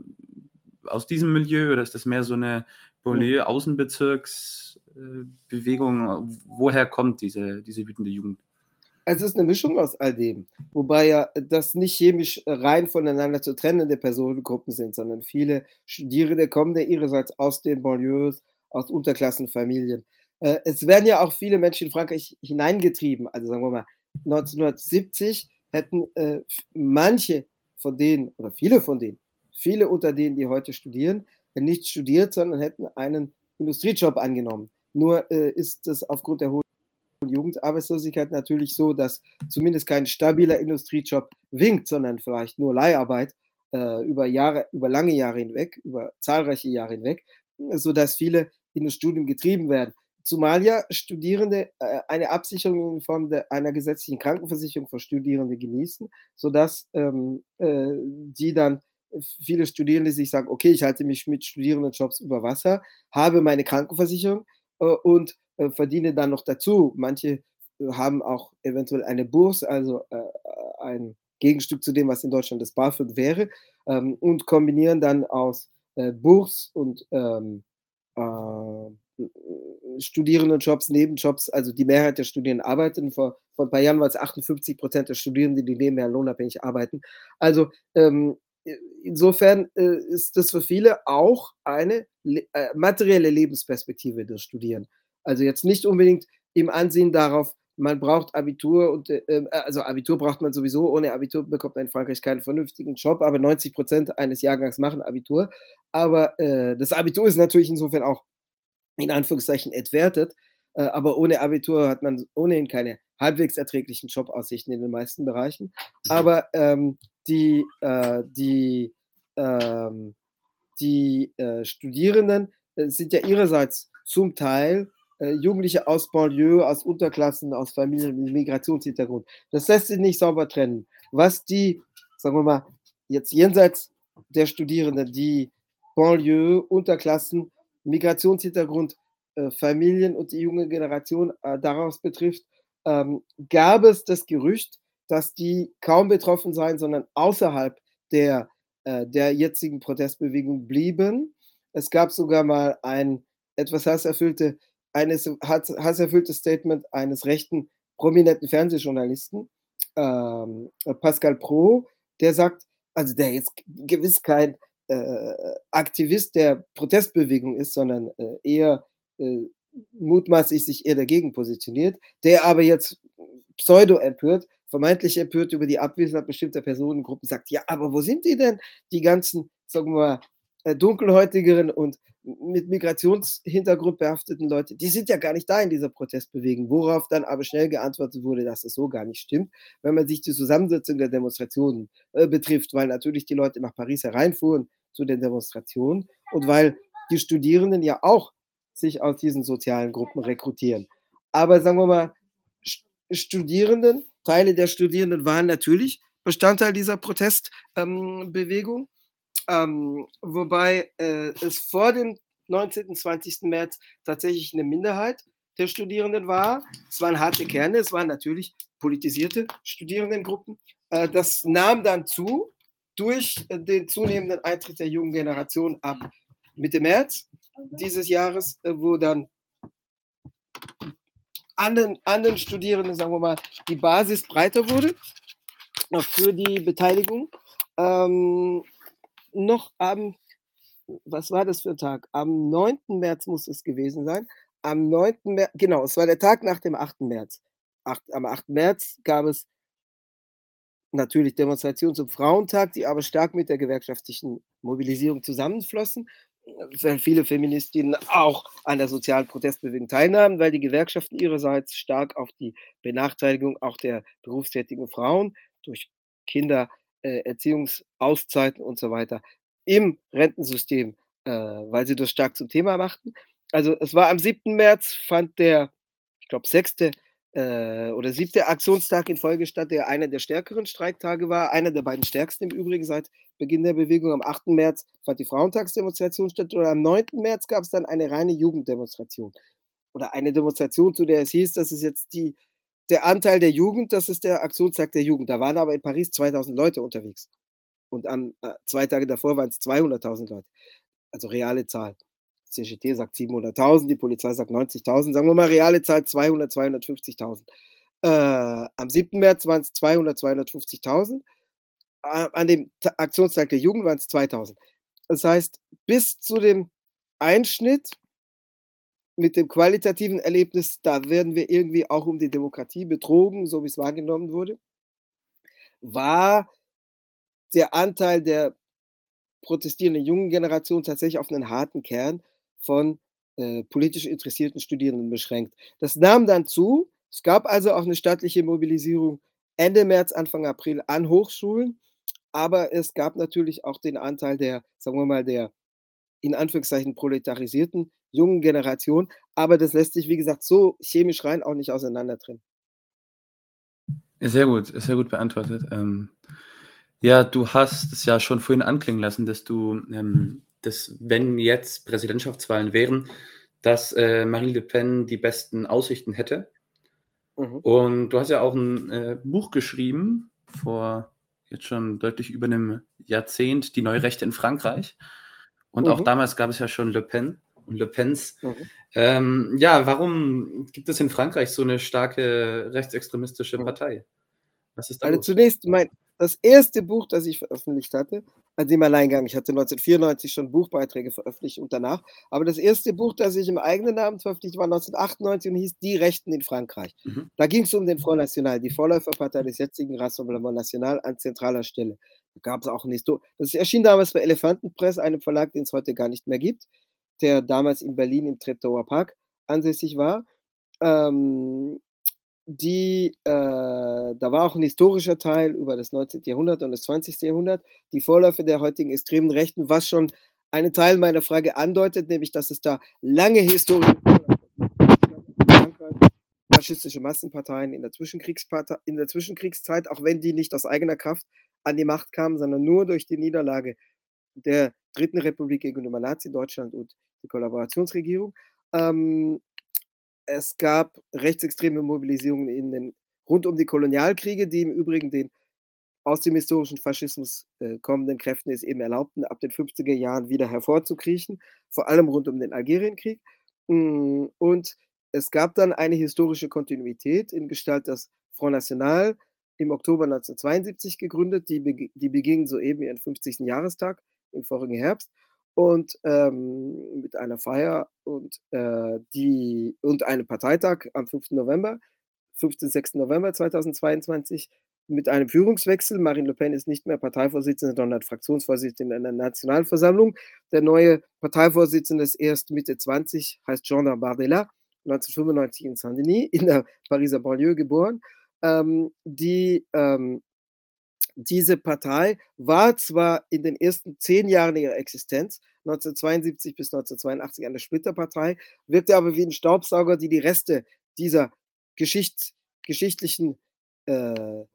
aus diesem Milieu oder ist das mehr so 'ne Mhm. Banlieue-Außenbezirks äh, Bewegung? W woher kommt diese diese wütende Jugend? Es ist 'ne Mischung aus all dem, wobei ja das nicht chemisch rein voneinander zu trennende Personengruppen sind, sondern viele Studierende kommen ja ihrerseits aus den Banlieues, aus Unterklassenfamilien. Äh, es werden ja auch viele Menschen in Frankreich hineingetrieben. Also, sagen wir mal, neunzehnhundertsiebzig hätten, äh, v manche von denen oder viele von denen viele unter denen, die heute studieren, nicht studiert, sondern hätten einen Industriejob angenommen. Nur, äh, ist das aufgrund der hohen Jugendarbeitslosigkeit natürlich so, dass zumindest kein stabiler Industriejob winkt, sondern vielleicht nur Leiharbeit, äh, über Jahre über lange Jahre hinweg, über zahlreiche Jahre hinweg, sodass viele in das Studium getrieben werden. Zumal ja Studierende, äh, eine Absicherung in Form der einer gesetzlichen Krankenversicherung für Studierende genießen, sodass, ähm, äh, die dann viele Studierende sich sagen: „Okay, ich halte mich mit Studierendenjobs über Wasser, habe meine Krankenversicherung, äh, und, äh, verdiene dann noch dazu.“ Manche haben auch eventuell eine Bourse, also, äh, ein Gegenstück zu dem, was in Deutschland das BAföG wäre, ähm, und kombinieren dann aus, äh, Bourse und, ähm, äh Studierendenjobs, Nebenjobs, also die Mehrheit der Studierenden arbeiten. Vor, vor ein paar Jahren war es achtundfünfzig Prozent der Studierenden, die nebenher lohnabhängig arbeiten. Also ähm, insofern äh, ist das für viele auch eine le äh, materielle Lebensperspektive, das Studieren. Also jetzt nicht unbedingt im Ansehen darauf, man braucht Abitur und äh, äh, also Abitur braucht man sowieso, ohne Abitur bekommt man in Frankreich keinen vernünftigen Job, aber neunzig Prozent eines Jahrgangs machen Abitur. Aber äh, das Abitur ist natürlich insofern auch in Anführungszeichen entwertet, äh, aber ohne Abitur hat man ohnehin keine halbwegs erträglichen Jobaussichten in den meisten Bereichen. Aber ähm, die, äh, die, ähm, die äh, Studierenden äh, sind ja ihrerseits zum Teil äh, Jugendliche aus Banlieue, aus Unterklassen, aus Familien mit Migrationshintergrund. Das lässt sich nicht sauber trennen. Was die, sagen wir mal, jetzt jenseits der Studierenden, die Banlieue, Unterklassen, Migrationshintergrund, äh, Familien und die junge Generation äh, daraus betrifft, ähm, gab es das Gerücht, dass die kaum betroffen seien, sondern außerhalb der, äh, der jetzigen Protestbewegung blieben. Es gab sogar mal ein etwas hasserfüllte, eines, hasserfülltes Statement eines rechten prominenten Fernsehjournalisten, ähm, Pascal Pro, der sagt, also der jetzt gewiss kein äh, Aktivist der Protestbewegung ist, sondern äh, eher äh, mutmaßlich sich eher dagegen positioniert, der aber jetzt pseudo-empört, vermeintlich empört über die Abwesenheit bestimmter Personengruppen sagt, ja, aber wo sind die denn, die ganzen, sagen wir mal, äh, dunkelhäutigeren und mit Migrationshintergrund behafteten Leute, die sind ja gar nicht da in dieser Protestbewegung, worauf dann aber schnell geantwortet wurde, dass das so gar nicht stimmt, wenn man sich die Zusammensetzung der Demonstrationen äh, betrifft, weil natürlich die Leute nach Paris hereinfuhren zu den Demonstrationen und weil die Studierenden ja auch sich aus diesen sozialen Gruppen rekrutieren. Aber sagen wir mal, Studierenden, Teile der Studierenden waren natürlich Bestandteil dieser Protestbewegung, ähm, ähm, wobei äh, es vor dem neunzehnten, zwanzigsten März tatsächlich eine Minderheit der Studierenden war. Es waren harte Kerne, es waren natürlich politisierte Studierendengruppen. Äh, das nahm dann zu durch äh, den zunehmenden Eintritt der jungen Generation ab Mitte März dieses Jahres, äh, wo dann an den, an den Studierenden, sagen wir mal, die Basis breiter wurde für die Beteiligung. Ähm, noch am, was war das für ein Tag? Am neunten März muss es gewesen sein. Am neunten März, genau, es war der Tag nach dem achten März. Acht, am achten März gab es natürlich Demonstrationen zum Frauentag, die aber stark mit der gewerkschaftlichen Mobilisierung zusammenflossen, weil viele Feministinnen auch an der sozialen Protestbewegung teilnahmen, weil die Gewerkschaften ihrerseits stark auf die Benachteiligung auch der berufstätigen Frauen durch Kindererziehungsauszeiten äh, und so weiter im Rentensystem, äh, weil sie das stark zum Thema machten. Also es war am siebten März, fand der, ich glaube, sechste äh, oder siebte Aktionstag in Folge statt, der einer der stärkeren Streiktage war, einer der beiden stärksten im Übrigen seit Beginn der Bewegung. Am achten März fand die Frauentagsdemonstration statt oder am neunten März gab es dann eine reine Jugenddemonstration oder eine Demonstration, zu der es hieß, das ist jetzt die, der Anteil der Jugend, das ist der Aktionstag der Jugend. Da waren aber in Paris zweitausend Leute unterwegs und am äh, zwei Tage davor waren es zweihunderttausend Leute, also reale Zahl. C G T sagt siebenhunderttausend, die Polizei sagt neunzigtausend, sagen wir mal reale Zahl zweihundert, zweihundertfünfzigtausend. Äh, am siebten März waren es zweihundert, zweihundertfünfzigtausend. Äh, an dem Ta Aktionstag der Jugend waren es zweitausend. Das heißt, bis zu dem Einschnitt mit dem qualitativen Erlebnis, da werden wir irgendwie auch um die Demokratie betrogen, so wie es wahrgenommen wurde, war der Anteil der protestierenden jungen Generation tatsächlich auf einen harten Kern von äh, politisch interessierten Studierenden beschränkt. Das nahm dann zu. Es gab also auch eine staatliche Mobilisierung Ende März, Anfang April an Hochschulen, aber es gab natürlich auch den Anteil der, sagen wir mal, der in Anführungszeichen proletarisierten jungen Generation, aber das lässt sich, wie gesagt, so chemisch rein auch nicht auseinander trennen. Sehr gut, sehr gut beantwortet. Ähm, ja, du hast es ja schon vorhin anklingen lassen, dass du, ähm, dass wenn jetzt Präsidentschaftswahlen wären, dass äh, Marine Le Pen die besten Aussichten hätte. Mhm. Und du hast ja auch ein äh, Buch geschrieben, vor jetzt schon deutlich über einem Jahrzehnt, Die neue Rechte in Frankreich. Und mhm. auch damals gab es ja schon Le Pen. und Le Pens. Mhm. Ähm, ja, warum gibt es in Frankreich so eine starke rechtsextremistische Mhm. Partei? Was ist da Also, los? zunächst mein das erste Buch, das ich veröffentlicht hatte, also im Alleingang, ich hatte neunzehnhundertvierundneunzig schon Buchbeiträge veröffentlicht und danach, aber das erste Buch, das ich im eigenen Namen veröffentlicht, war neunzehnhundertachtundneunzig und hieß „Die Rechten in Frankreich". Mhm. Da ging's um den Front National, die Vorläuferpartei des jetzigen Rassemblement National an zentraler Stelle. Da gab's auch 'n Histo das erschien damals bei Elefantenpress, einem Verlag, den's heute gar nicht mehr gibt, der damals in Berlin im Treptower Park ansässig war. Ähm, die, äh da war auch 'n historischer Teil über das neunzehnte. Jahrhundert und das zwanzigste. Jahrhundert, die Vorläufer der heutigen extremen Rechten, was schon einen Teil meiner Frage andeutet, nämlich dass es da lange Historie faschistische Massenparteien in der Zwischenkriegspartei in der Zwischenkriegszeit, auch wenn die nicht aus eigener Kraft an die Macht kamen, sondern nur durch die Niederlage der Dritten Republik gegenüber Nazi-Deutschland und die Kollaborationsregierung. Ähm, es gab rechtsextreme Mobilisierungen in den rund um die Kolonialkriege, die im Übrigen den aus dem historischen Faschismus, äh, kommenden Kräften es eben erlaubten, ab den fünfziger Jahren wieder hervorzukriechen, vor allem rund um den Algerienkrieg. Hm, und es gab dann eine historische Kontinuität in Gestalt des Front National, im Oktober neunzehnhundertzweiundsiebzig gegründet. Die beg die begingen soeben ihren fünfzigsten. Jahrestag im vorigen Herbst und, ähm, mit einer Feier und, äh, die und einem Parteitag am fünften November fünften, sechsten November zweitausendzweiundzwanzig mit einem Führungswechsel. Marine Le Pen ist nicht mehr Parteivorsitzende, sondern Fraktionsvorsitzende in der Nationalversammlung. Der neue Parteivorsitzende ist erst Mitte zwanzig, heißt Jean Bardella, neunzehnhundertfünfundneunzig in Saint-Denis in der Pariser Banlieue geboren. Ähm, die, ähm diese Partei war zwar in den ersten zehn Jahren ihrer Existenz, neunzehnhundertzweiundsiebzig bis neunzehnhundertzweiundachtzig, eine Splitterpartei, wirkte aber wie 'n Staubsauger, die die Reste dieser geschichts geschichtlichen, äh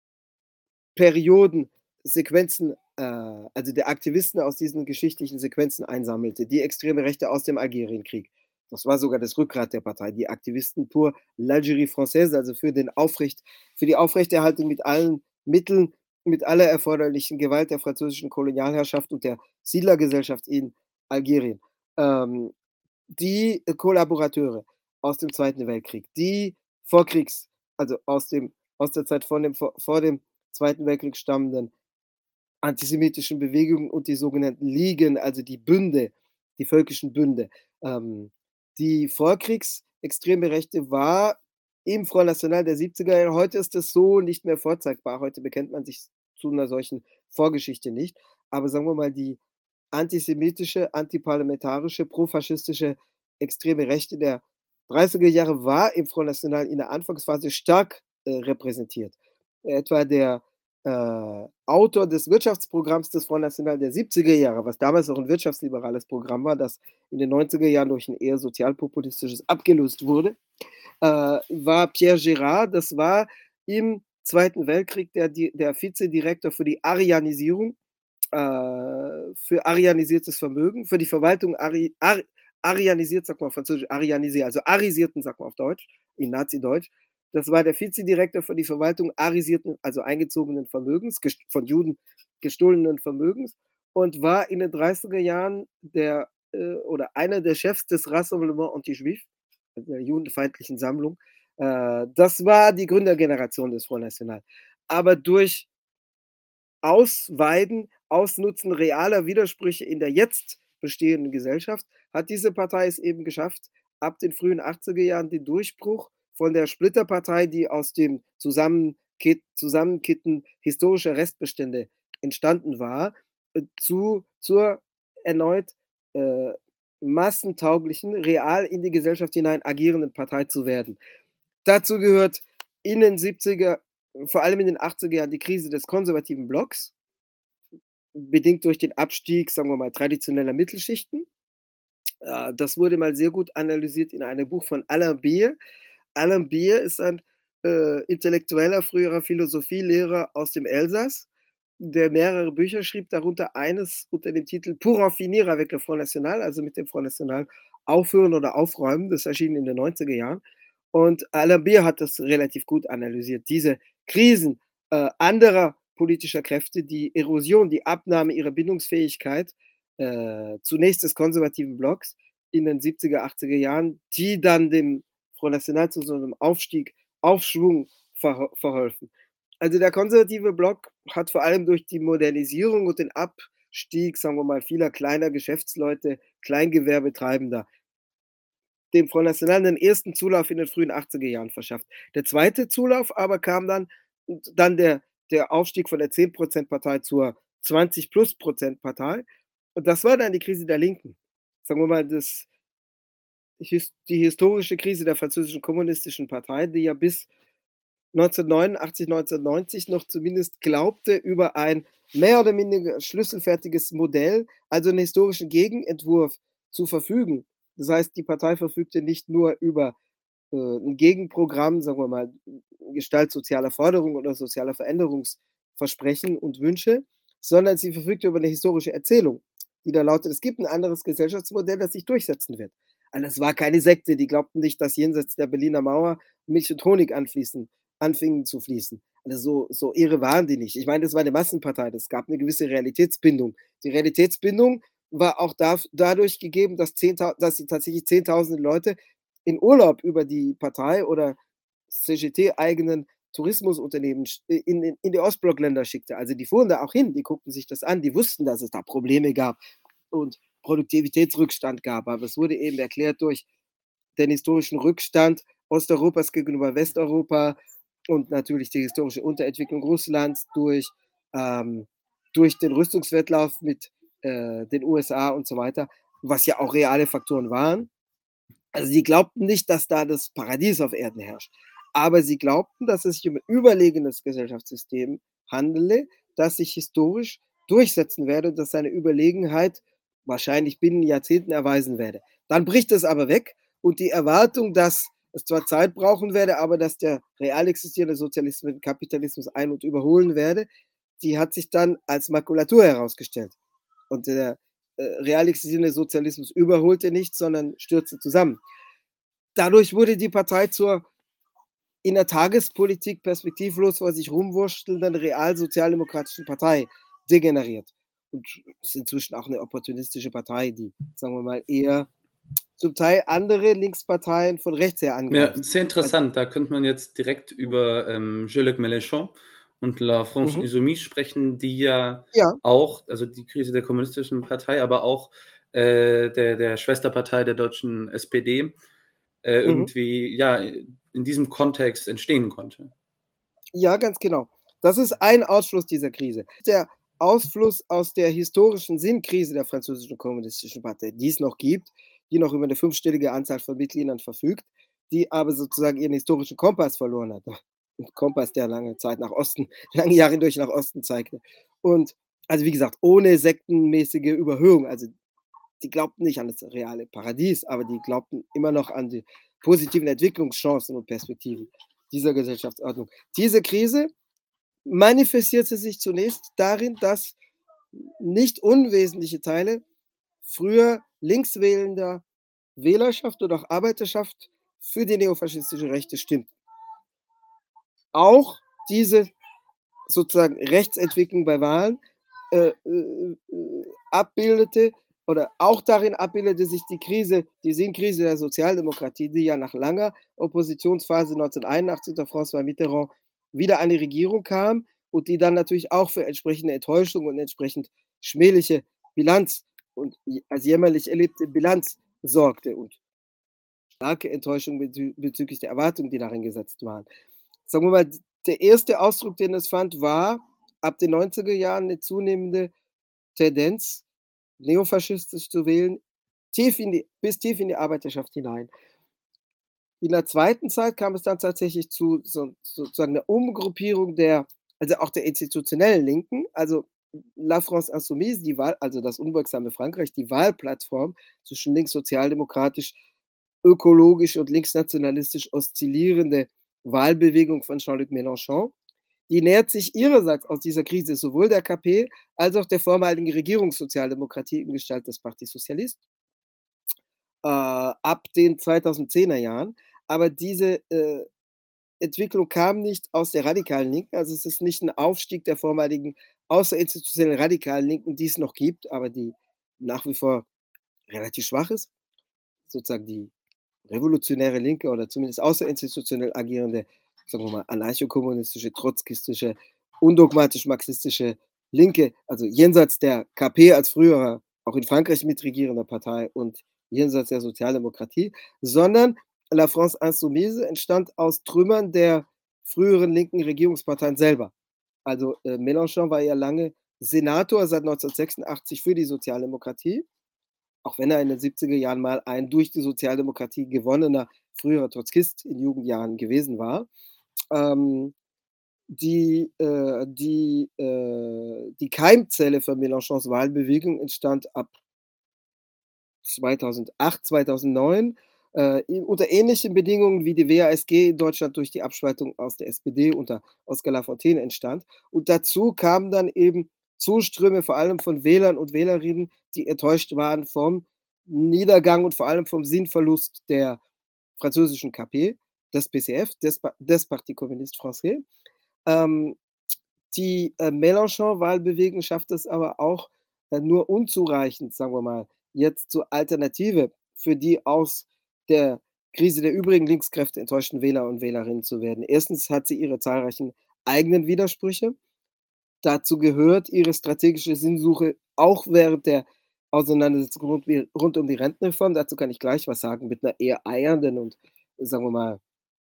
Perioden, Sequenzen, äh also der Aktivisten aus diesen geschichtlichen Sequenzen einsammelte, die extreme Rechte aus dem Algerienkrieg. Das war sogar das Rückgrat der Partei, die Aktivisten pour l'Algérie française, also für den Aufrecht für die Aufrechterhaltung mit allen Mitteln, mit aller erforderlichen Gewalt der französischen Kolonialherrschaft und der Siedlergesellschaft in Algerien. Ähm, die Kollaborateure aus dem Zweiten Weltkrieg, die Vorkriegs also aus dem aus der Zeit von dem vor vor dem Zweiten Weltkrieg stammenden antisemitischen Bewegungen und die sogenannten Ligen, also die Bünde, die völkischen Bünde. Ähm, die vorkriegs-extreme Rechte war im Front National der siebziger Jahre. Heute ist das so nicht mehr vorzeigbar. Heute bekennt man sich zu 'ner solchen Vorgeschichte nicht. Aber sagen wir mal, die antisemitische, antiparlamentarische, profaschistische extreme Rechte der dreißiger Jahre war im Front National in der Anfangsphase stark, äh, repräsentiert. Etwa der, äh, Autor des Wirtschaftsprogramms des Front National der siebziger Jahre, was damals noch 'n wirtschaftsliberales Programm war, das in den neunziger Jahren durch 'n eher sozialpopulistisches abgelöst wurde, äh, war Pierre Gérard. Das war im Zweiten Weltkrieg der Di der Vizedirektor für die Arianisierung, äh, für arianisiertes Vermögen, für die Verwaltung ari ar arianisiert, sagt man auf Französisch, arianisiert, also arisierten, sagt man auf Deutsch, in Nazideutsch. Das war der Vizedirektor für die Verwaltung arisierten, also eingezogenen Vermögens, ges von Juden gestohlenen Vermögens und war in den dreißiger Jahren der, äh oder einer der Chefs des Rassemblement Anti-Juif, der judenfeindlichen Sammlung. Äh, das war die Gründergeneration des Front National. Aber durch Ausweiden, Ausnutzen realer Widersprüche in der jetzt bestehenden Gesellschaft hat diese Partei es eben geschafft, ab den frühen achtziger Jahren den Durchbruch von der Splitterpartei, die aus dem Zusammenkit Zusammenkitten historischer Restbestände entstanden war, äh, zu zur erneut, äh, massentauglichen, real in die Gesellschaft hinein agierenden Partei zu werden. Dazu gehört in den siebziger, vor allem in den achtziger Jahren die Krise des konservativen Blocks bedingt durch den Abstieg, sagen wir mal, traditioneller Mittelschichten. Äh, das wurde mal sehr gut analysiert in einem Buch von Alain Beer. Alain Beer ist ein, äh, intellektueller, früherer Philosophielehrer aus dem Elsass, der mehrere Bücher schrieb, darunter eines unter dem Titel „Pour en finir avec le Front National", also mit dem Front National aufhören oder aufräumen. Das erschien in den neunziger Jahren. Und Alain Beer hat das relativ gut analysiert. Diese Krisen, äh, anderer politischer Kräfte, die Erosion, die Abnahme ihrer Bindungsfähigkeit, äh, zunächst des konservativen Blocks in den siebziger, achtziger Jahren, die dann dem Front National zu so einem Aufstieg Aufschwung verho verholfen. Also, der konservative Block hat vor allem durch die Modernisierung und den Abstieg, sagen wir mal, vieler kleiner Geschäftsleute, Kleingewerbetreibender dem Front National den ersten Zulauf in den frühen achtziger Jahren verschafft. Der zweite Zulauf aber kam dann und dann der der Aufstieg von der zehn Partei zur zwanzig plus Partei. Und das war dann die Krise der Linken. Sagen wir mal, das his die historische Krise der französischen kommunistischen Partei, die ja bis neunzehnhundertneunundachtzig, neunzehnhundertneunzig noch zumindest glaubte, über ein mehr oder minder schlüsselfertiges Modell, also 'n historischen Gegenentwurf zu verfügen. Das heißt, die Partei verfügte nicht nur über, äh, 'n Gegenprogramm, sagen wir mal, Gestalt sozialer Forderungen oder sozialer Veränderungsversprechen und Wünsche, sondern sie verfügte über 'ne historische Erzählung, die da lautet: Es gibt 'n anderes Gesellschaftsmodell, das sich durchsetzen wird. Also, es war keine Sekte, die glaubten nicht, dass jenseits der Berliner Mauer Milch und Honig anfließen anfingen zu fließen. Also, so so irre waren die nicht. Ich meine, das war 'ne Massenpartei, das gab 'ne gewisse Realitätsbindung. Die Realitätsbindung war auch daf dadurch gegeben, dass zehntau dass sie tatsächlich zehntausende Leute in Urlaub über die Partei oder C G T-eigenen Tourismusunternehmen sch in in in die Ostblockländer schickte. Also, die fuhren da auch hin, die guckten sich das an, die wussten, dass es da Probleme gab und Produktivitätsrückstand gab. Aber es wurde eben erklärt durch den historischen Rückstand Osteuropas gegenüber Westeuropa und natürlich die historische Unterentwicklung Russlands durch ähm, durch den Rüstungswettlauf mit, äh, den U S A und so weiter, was ja auch reale Faktoren waren. Also, sie glaubten nicht, dass da das Paradies auf Erden herrscht. Aber sie glaubten, dass es sich um 'n überlegenes Gesellschaftssystem handele, das sich historisch durchsetzen werde und das seine Überlegenheit wahrscheinlich binnen Jahrzehnten erweisen werde. Dann bricht es aber weg und die Erwartung, dass es zwar Zeit brauchen werde, aber dass der real existierende Sozialismus den Kapitalismus ein und überholen werde, die hat sich dann als Makulatur herausgestellt. Und der, äh, real existierende Sozialismus überholte nicht, sondern stürzte zusammen. Dadurch wurde die Partei zur in der Tagespolitik perspektivlos vor sich rumwurstelnden realsozialdemokratischen Partei degeneriert und ist inzwischen auch 'ne opportunistische Partei, die, sagen wir mal, eher zum Teil andere Linksparteien von rechts her Ja, angreift. sehr Also interessant. Da könnte man jetzt direkt über, ähm, Jean-Luc Mélenchon und La France Mhm. Insoumise sprechen, die ja Ja. auch also die Krise der kommunistischen Partei, aber auch, äh, der der Schwesterpartei der deutschen S P D, äh, Mhm. irgendwie, ja, in diesem Kontext entstehen konnte. Ja, ganz genau. Das ist ein Ausfluss dieser Krise. Der Ausfluss aus der historischen Sinnkrise der französischen kommunistischen Partei, die es noch gibt, die noch über 'ne fünfstellige Anzahl von Mitgliedern verfügt, die aber sozusagen ihren historischen Kompass verloren hat. 'N Kompass, der lange Zeit nach Osten lange Jahre hindurch nach Osten zeigte. Und also, wie gesagt, ohne sektenmäßige Überhöhung. Also, die glaubten nicht an das reale Paradies, aber die glaubten immer noch an die positiven Entwicklungschancen und Perspektiven dieser Gesellschaftsordnung. Diese Krise manifestierte sich zunächst darin, dass nicht unwesentliche Teile früher links wählender Wählerschaft oder auch Arbeiterschaft für die neofaschistische Rechte stimmten. Auch diese sozusagen Rechtsentwicklung bei Wahlen, äh, äh, äh, abbildete oder auch darin abbildete sich die Krise die Sinnkrise der Sozialdemokratie, die ja nach langer Oppositionsphase neunzehnhunderteinundachtzig unter François Mitterrand wieder an die Regierung kam und die dann natürlich auch für entsprechende Enttäuschung und entsprechend schmähliche Bilanz und j als jämmerlich erlebte Bilanz sorgte und starke Enttäuschung bezü bezüglich der Erwartungen, die darin gesetzt waren. Sagen wir mal, d der erste Ausdruck, den es fand, war ab den neunziger Jahren 'ne zunehmende Tendenz, neofaschistisch zu wählen, tief in die bis tief in die Arbeiterschaft hinein. In der zweiten Zeit kam es dann tatsächlich zu so sozusagen 'ner Umgruppierung der also auch der institutionellen Linken, also La France Insoumise, die Wahl also das unbeugsame Frankreich, die Wahlplattform zwischen linkssozialdemokratisch, ökologisch und linksnationalistisch oszillierende Wahlbewegung von Jean-Luc Mélenchon. Die nähert sich ihrerseits aus dieser Krise sowohl der K P als auch der vormaligen Regierungssozialdemokratie in Gestalt des Parti Socialiste äh, ab den zweitausendzehner Jahren. Aber diese, äh, Entwicklung kam nicht aus der radikalen Linken. Also, es ist nicht 'n Aufstieg der vormaligen außerinstitutionellen radikalen Linken, die es noch gibt, aber die nach wie vor relativ schwach ist. sozusagen die revolutionäre Linke oder zumindest außerinstitutionell agierende, sagen wir mal, anarchokommunistische, trotzkistische, undogmatisch-marxistische Linke, also jenseits der K P als früherer, auch in Frankreich mitregierender Partei und jenseits der Sozialdemokratie, sondern La France Insoumise entstand aus Trümmern der früheren linken Regierungsparteien selber. Also, äh, Mélenchon war ja lange Senator seit neunzehnhundertsechsundachtzig für die Sozialdemokratie, auch wenn er in den siebziger Jahren mal ein durch die Sozialdemokratie gewonnener früherer Trotzkist in Jugendjahren gewesen war. Ähm, die, äh, die, äh, die Keimzelle für Mélenchons Wahlbewegung entstand ab zweitausendacht, zweitausendneun, äh, i unter ähnlichen Bedingungen wie die W A S G in Deutschland durch die Abspaltung aus der S P D unter Oskar Lafontaine entstand. Und dazu kamen dann eben Zuströme, vor allem von Wählern und Wählerinnen, die enttäuscht waren vom Niedergang und vor allem vom Sinnverlust der französischen K P, des P C F, des Pa des Parti communiste français. Ähm, die, äh, Mélenchon-Wahlbewegung schafft es aber auch, äh, nur unzureichend, sagen wir mal, jetzt zur Alternative für die aus der Krise der übrigen Linkskräfte enttäuschten Wähler und Wählerinnen zu werden. Erstens hat sie ihre zahlreichen eigenen Widersprüche. Dazu gehört ihre strategische Sinnsuche auch während der Auseinandersetzung rund wie rund um die Rentenreform. Dazu kann ich gleich was sagen, mit 'ner eher eiernden und, sagen wir mal,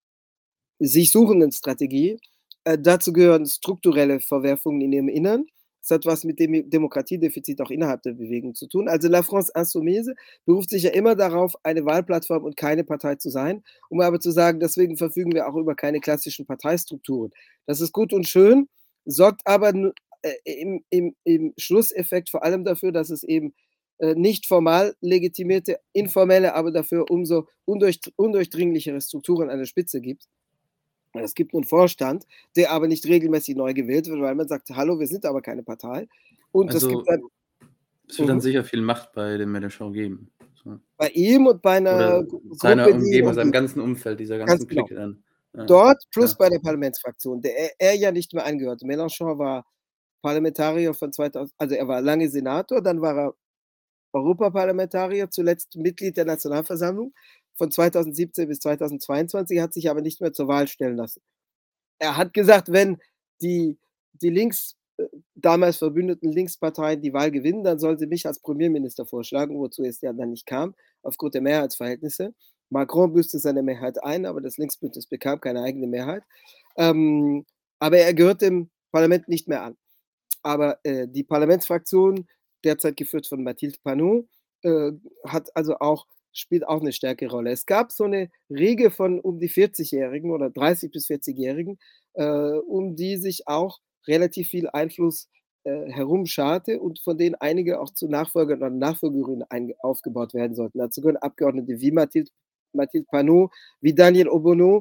sich suchenden Strategie. Äh, dazu gehören strukturelle Verwerfungen in ihrem Innern. Das hat was mit dem Demokratiedefizit auch innerhalb der Bewegung zu tun. Also La France Insoumise beruft sich ja immer darauf, eine Wahlplattform und keine Partei zu sein, um aber zu sagen, deswegen verfügen wir auch über keine klassischen Parteistrukturen. Das ist gut und schön, sorgt aber nu äh, im im im Schlusseffekt vor allem dafür, dass es eben, äh, nicht formal legitimierte, informelle, aber dafür umso undurch undurchdringlichere Strukturen an der Spitze gibt. Es gibt 'nen Vorstand, der aber nicht regelmäßig neu gewählt wird, weil man sagt: „Hallo, wir sind aber keine Partei." Und es gibt Also, dann es wird dann mhm, sicher viel Macht bei dem Mélenchon geben, so. bei ihm und bei 'ner Oder Gru seiner Gruppe, die ihn Umgebung, seinem umgibt. ganzen Umfeld, dieser Ganz ganzen genau. Clique dann. Ja, Dort plus klar. bei der Parlamentsfraktion, der er er ja nicht mehr angehört. Mélenchon war Parlamentarier von zweitausend, also, er war lange Senator, dann war er Europaparlamentarier, zuletzt Mitglied der Nationalversammlung von zweitausendsiebzehn bis zweitausendzweiundzwanzig, hat sich aber nicht mehr zur Wahl stellen lassen. Er hat gesagt, wenn die die links äh, damals verbündeten Linksparteien die Wahl gewinnen, dann sollen sie mich als Premierminister vorschlagen, wozu es ja dann nicht kam, aufgrund der Mehrheitsverhältnisse. Macron büßte seine Mehrheit ein, aber das Linksbündnis bekam keine eigene Mehrheit. Ähm, aber er gehört dem Parlament nicht mehr an. Aber, äh, die Parlamentsfraktion, derzeit geführt von Mathilde Panot, äh, hat also auch spielt auch 'ne stärkere Rolle. Es gab so 'ne Riege von um die vierzigjährigen oder dreißig bis vierzigjährigen, äh, um die sich auch relativ viel Einfluss, äh, herumscharte und von denen einige auch zu Nachfolgern oder Nachfolgerinnen einge aufgebaut werden sollten. Dazu gehören Abgeordnete wie Mathilde Mathilde Panot, wie Daniel Obono,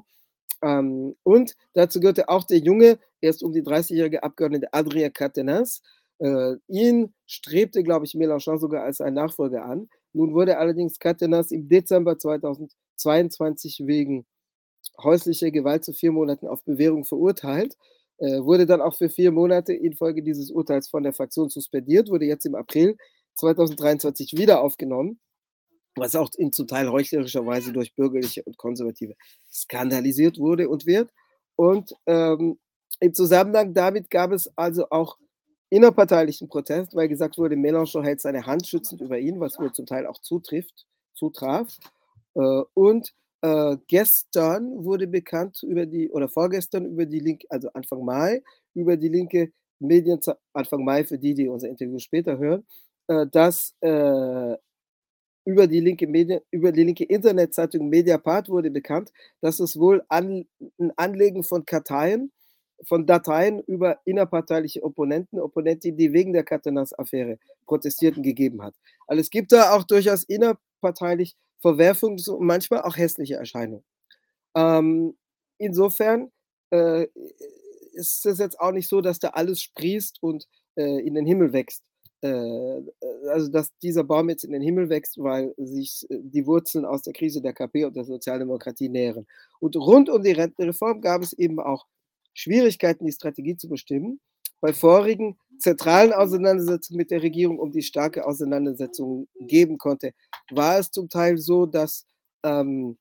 ähm, und dazu gehörte auch der junge, erst um die dreißigjährige Abgeordnete Adrien Quatennens. Äh, ihn strebte, glaube ich, Mélenchon sogar als seinen Nachfolger an. Nun wurde allerdings Quatennens im Dezember zweitausendzweiundzwanzig wegen häuslicher Gewalt zu vier Monaten auf Bewährung verurteilt, äh, wurde dann auch für vier Monate infolge dieses Urteils von der Fraktion suspendiert, wurde jetzt im April zweitausenddreiundzwanzig wieder aufgenommen, was auch in zum Teil heuchlerischer Weise durch Bürgerliche und Konservative skandalisiert wurde und wird. Und, ähm, im Zusammenhang damit gab es also auch innerparteilichen Protest, weil gesagt wurde, Mélenchon hält seine Hand schützend über ihn, was wohl zum Teil auch zutrifft zutraf. Äh, und, äh, gestern wurde bekannt über die oder vorgestern über die Link also Anfang Mai, über die linke Medienzei Anfang Mai für die, die unser Interview später hören, äh, dass, äh über die linke Medien über die linke Internetzeitung Mediapart wurde bekannt, dass es wohl an 'n Anlegen von Karteien von Dateien über innerparteiliche Opponenten, Opponentinnen, die wegen der Quatennens-Affäre protestierten, gegeben hat. Also, es gibt da auch durchaus innerparteilich Verwerfungen, so manchmal auch hässliche Erscheinungen. Ähm, insofern, äh, ist es jetzt auch nicht so, dass da alles sprießt und, äh, in den Himmel wächst. Äh, äh, also, dass dieser Baum jetzt in den Himmel wächst, weil sich, äh, die Wurzeln aus der Krise der K P und der Sozialdemokratie nähren. Und rund um die Rentenreform gab es eben auch Schwierigkeiten, die Strategie zu bestimmen. bei vorigen zentralen Auseinandersetzungen mit der Regierung um die starke Auseinandersetzung geben konnte, war es zum Teil so, dass ähm,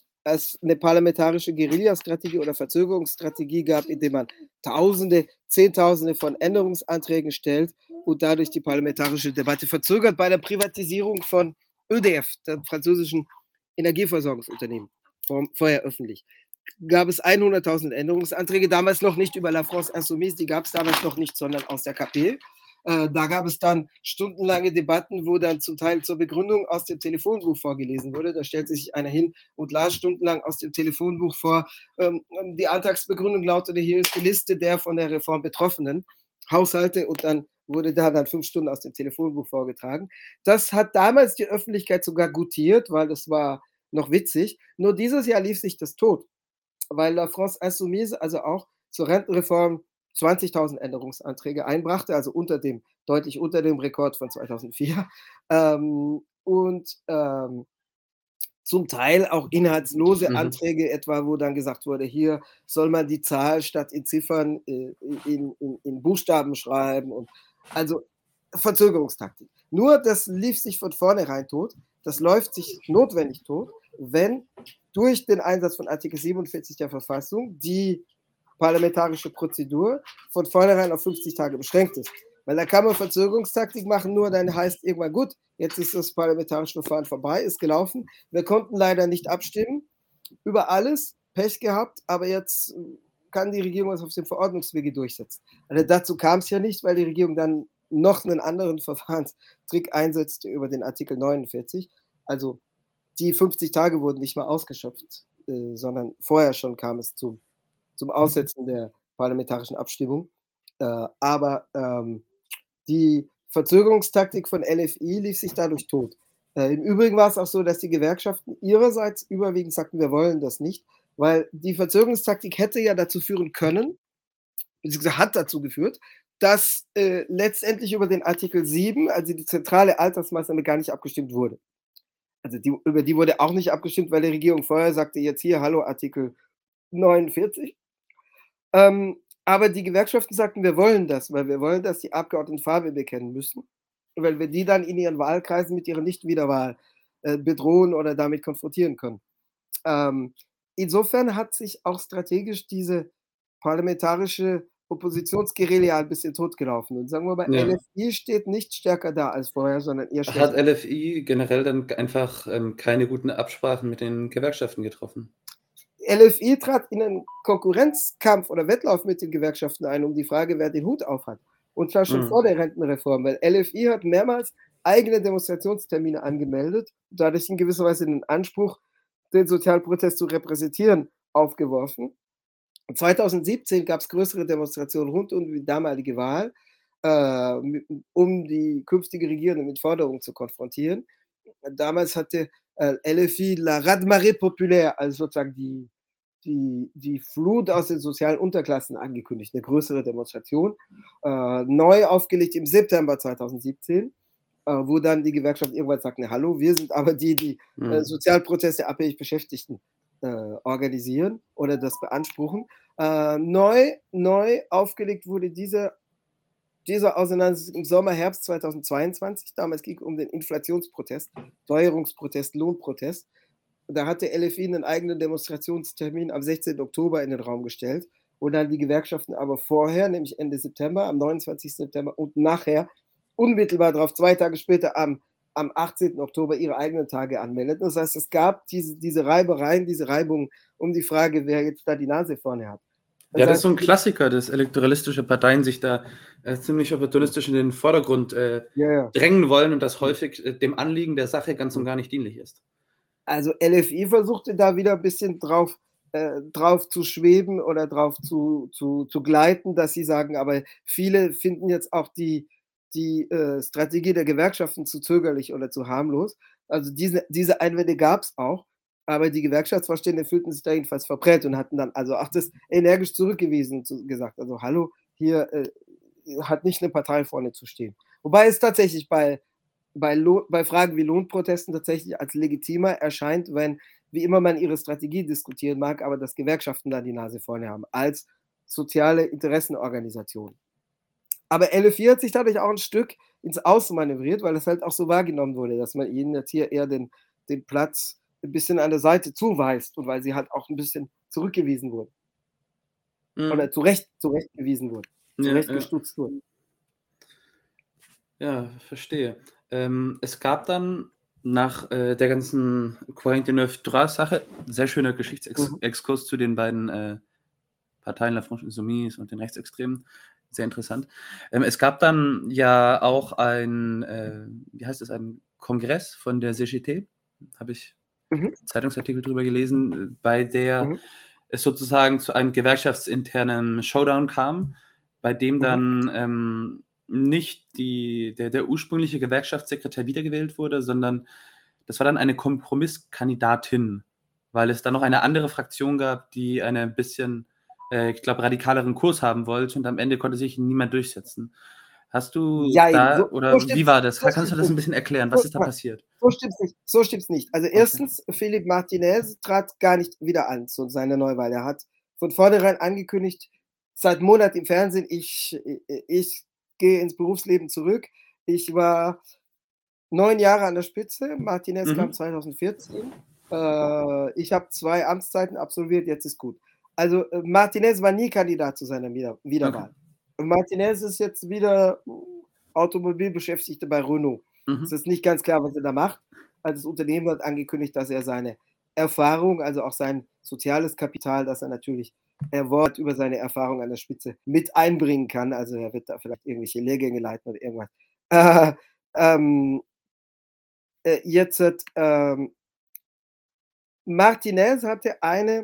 es eine parlamentarische Guerillastrategie oder Verzögerungsstrategie gab, indem man Tausende, Zehntausende von Änderungsanträgen stellt und dadurch die parlamentarische Debatte verzögert. Bei der Privatisierung von Ö D F, dem französischen Energieversorgungsunternehmen, vorher öffentlich, gab es hunderttausend Änderungsanträge, damals noch nicht über La France Insoumise, die gab es damals noch nicht, sondern aus der K P. Äh, da gab es dann stundenlange Debatten, wo dann zum Teil zur Begründung aus dem Telefonbuch vorgelesen wurde. Da stellte sich einer hin und las stundenlang aus dem Telefonbuch vor. Ähm, die Antragsbegründung lautete, hier ist die Liste der von der Reform betroffenen Haushalte, und dann wurde da dann fünf Stunden aus dem Telefonbuch vorgetragen. Das hat damals die Öffentlichkeit sogar gutiert, weil das war noch witzig. Nur dieses Jahr lief sich das tot, weil La France Insoumise also auch zur Rentenreform zwanzigtausend Änderungsanträge einbrachte, also unter dem, deutlich unter dem Rekord von zweitausendvier. Ähm, und ähm, zum Teil auch inhaltslose Mhm. Anträge, etwa wo dann gesagt wurde, hier soll man die Zahl statt in Ziffern äh, in, in, in Buchstaben schreiben. Und also Verzögerungstaktik. Nur das lief sich von vornherein tot. Das läuft sich notwendig tot, wenn durch den Einsatz von Artikel siebenundvierzig der Verfassung die parlamentarische Prozedur von vornherein auf fünfzig Tage beschränkt ist. Weil da kann man Verzögerungstaktik machen, nur dann heißt irgendwann, gut, jetzt ist das parlamentarische Verfahren vorbei, ist gelaufen. Wir konnten leider nicht abstimmen über alles, Pech gehabt, aber jetzt kann die Regierung das auf dem Verordnungswege durchsetzen. Also dazu kam es ja nicht, weil die Regierung dann noch einen anderen Verfahrenstrick einsetzte über den Artikel neunundvierzig. Also die fünfzig Tage wurden nicht mal ausgeschöpft, äh, sondern vorher schon kam es zum, zum Aussetzen der parlamentarischen Abstimmung. Äh, aber ähm, die Verzögerungstaktik von L F I lief sich dadurch tot. Äh, Im Übrigen war es auch so, dass die Gewerkschaften ihrerseits überwiegend sagten, wir wollen das nicht, weil die Verzögerungstaktik hätte ja dazu führen können, beziehungsweise hat dazu geführt, dass äh, letztendlich über den Artikel sieben, also die zentrale Altersmaßnahme, gar nicht abgestimmt wurde. Also die, über die wurde auch nicht abgestimmt, weil die Regierung vorher sagte, jetzt hier, hallo, Artikel neunundvierzig. Ähm, aber die Gewerkschaften sagten, wir wollen das, weil wir wollen, dass die Abgeordneten Farbe bekennen müssen, weil wir die dann in ihren Wahlkreisen mit ihrer Nichtwiederwahl äh, bedrohen oder damit konfrontieren können. Ähm, insofern hat sich auch strategisch diese parlamentarische Oppositionsguerilla ein bisschen totgelaufen. Und sagen wir mal, Ja. L F I steht nicht stärker da als vorher, sondern eher Hat schwächer. L F I generell dann einfach ähm, keine guten Absprachen mit den Gewerkschaften getroffen? L F I trat in einen Konkurrenzkampf oder Wettlauf mit den Gewerkschaften ein, um die Frage, wer den Hut auf hat. Und zwar schon Mhm. vor der Rentenreform, weil L F I hat mehrmals eigene Demonstrationstermine angemeldet, dadurch in gewisser Weise den Anspruch, den Sozialprotest zu repräsentieren, aufgeworfen. zweitausendsiebzehn gab es größere Demonstrationen rund um die damalige Wahl, äh, um die künftige Regierung mit Forderungen zu konfrontieren. Damals hatte äh, L F I La Raz-de-Marée populaire, also sozusagen die, die, die Flut aus den sozialen Unterklassen angekündigt, eine größere Demonstration, äh, neu aufgelegt im September zweitausendsiebzehn, äh, wo dann die Gewerkschaft irgendwann sagt, ne, hallo, wir sind aber die, die äh, Mhm. Sozialproteste abhängig Beschäftigten äh, organisieren oder das beanspruchen. Äh, neu, neu aufgelegt wurde diese, diese Auseinandersetzung im Sommer, Herbst zweitausendzweiundzwanzig. Damals ging es um den Inflationsprotest, Teuerungsprotest, Lohnprotest. Da hatte L F I einen eigenen Demonstrationstermin am sechzehnten Oktober in den Raum gestellt, wo dann die Gewerkschaften aber vorher, nämlich Ende September, am neunundzwanzigsten September und nachher, unmittelbar darauf, zwei Tage später, am, am achtzehnten Oktober ihre eigenen Tage anmeldeten. Das heißt, es gab diese, diese Reibereien, diese Reibungen um die Frage, wer jetzt da die Nase vorne hat. Das Ja, das ist heißt, so ein Klassiker, dass elektoralistische Parteien sich da äh, ziemlich opportunistisch in den Vordergrund äh, ja, ja. drängen wollen und das häufig äh, dem Anliegen der Sache ganz und gar nicht dienlich ist. Also L F I versuchte da wieder ein bisschen drauf, äh, drauf zu schweben oder drauf zu, zu, zu gleiten, dass sie sagen, aber viele finden jetzt auch die, die äh, Strategie der Gewerkschaften zu zögerlich oder zu harmlos. Also diese, diese Einwände gab es auch, aber die Gewerkschaftsvorstände fühlten sich da jedenfalls verprellt und hatten dann also auch das energisch zurückgewiesen und zu, gesagt, also hallo, hier äh, hat nicht eine Partei vorne zu stehen. Wobei es tatsächlich bei bei, Lohn, bei Fragen wie Lohnprotesten tatsächlich als legitimer erscheint, wenn, wie immer man ihre Strategie diskutieren mag, aber dass Gewerkschaften da die Nase vorne haben, als soziale Interessenorganisationen. Aber L F vier hat sich dadurch auch 'n Stück ins Außen manövriert, weil es halt auch so wahrgenommen wurde, dass man ihnen jetzt hier eher den den Platz 'n bisschen an der Seite zuweist und weil sie halt auch 'n bisschen zurückgewiesen wurden. Mhm. Oder zurecht zurechtgewiesen wurden, Ja, ja. zurechtgestutzt wurden. Ja, verstehe. Ähm, es gab dann nach, äh, der ganzen Coin de Neuf Trois Sache sehr schöner Geschichtsex Mhm. Exkurs zu den beiden, äh, Parteien, La France Insoumise und den Rechtsextremen, sehr interessant. Ähm, es gab dann ja auch ein, äh, wie heißt es, ein Kongress von der C G T, habe ich Mhm. Zeitungsartikel drüber gelesen, äh, bei der Mhm. es sozusagen zu einem gewerkschaftsinternen Showdown kam, bei dem Mhm. dann, ähm, nicht die der der ursprüngliche Gewerkschaftssekretär wiedergewählt wurde, sondern das war dann eine Kompromisskandidatin, weil es da noch eine andere Fraktion gab, die eine bisschen, äh, ich glaube, radikaleren Kurs haben wollte und am Ende konnte sich niemand durchsetzen. Hast du Jein, da so so oder wie stimmt's war das? so Ka kannst du stimmt's das 'n nicht. bisschen erklären? Was So ist da nein, passiert? so stimmt's nicht. So stimmt's nicht. Also, Okay. erstens, Philippe Martinez trat gar nicht wieder an zu seiner Neuwahl. Er hat von vornherein angekündigt, seit Monaten im Fernsehen: „Ich i i ich gehe ins Berufsleben zurück. Ich war neun Jahre an der Spitze. Martinez kam Mhm. zweitausendvierzehn. Äh, ich habe zwei Amtszeiten absolviert, jetzt ist gut.“ Also, äh, Martinez war nie Kandidat zu seiner Wieder Okay. Wiederwahl. Und Martinez ist jetzt wieder Automobilbeschäftigter bei Renault. Es Mhm. ist nicht ganz klar, was er da macht. Also, das Unternehmen hat angekündigt, dass er seine Erfahrung, also auch sein soziales Kapital, das er natürlich erworben hat über seine Erfahrung an der Spitze, mit einbringen kann. Also, er wird da vielleicht irgendwelche Lehrgänge leiten oder irgendwas. Äh, ähm äh, jetzt, ähm Martinez hatte eine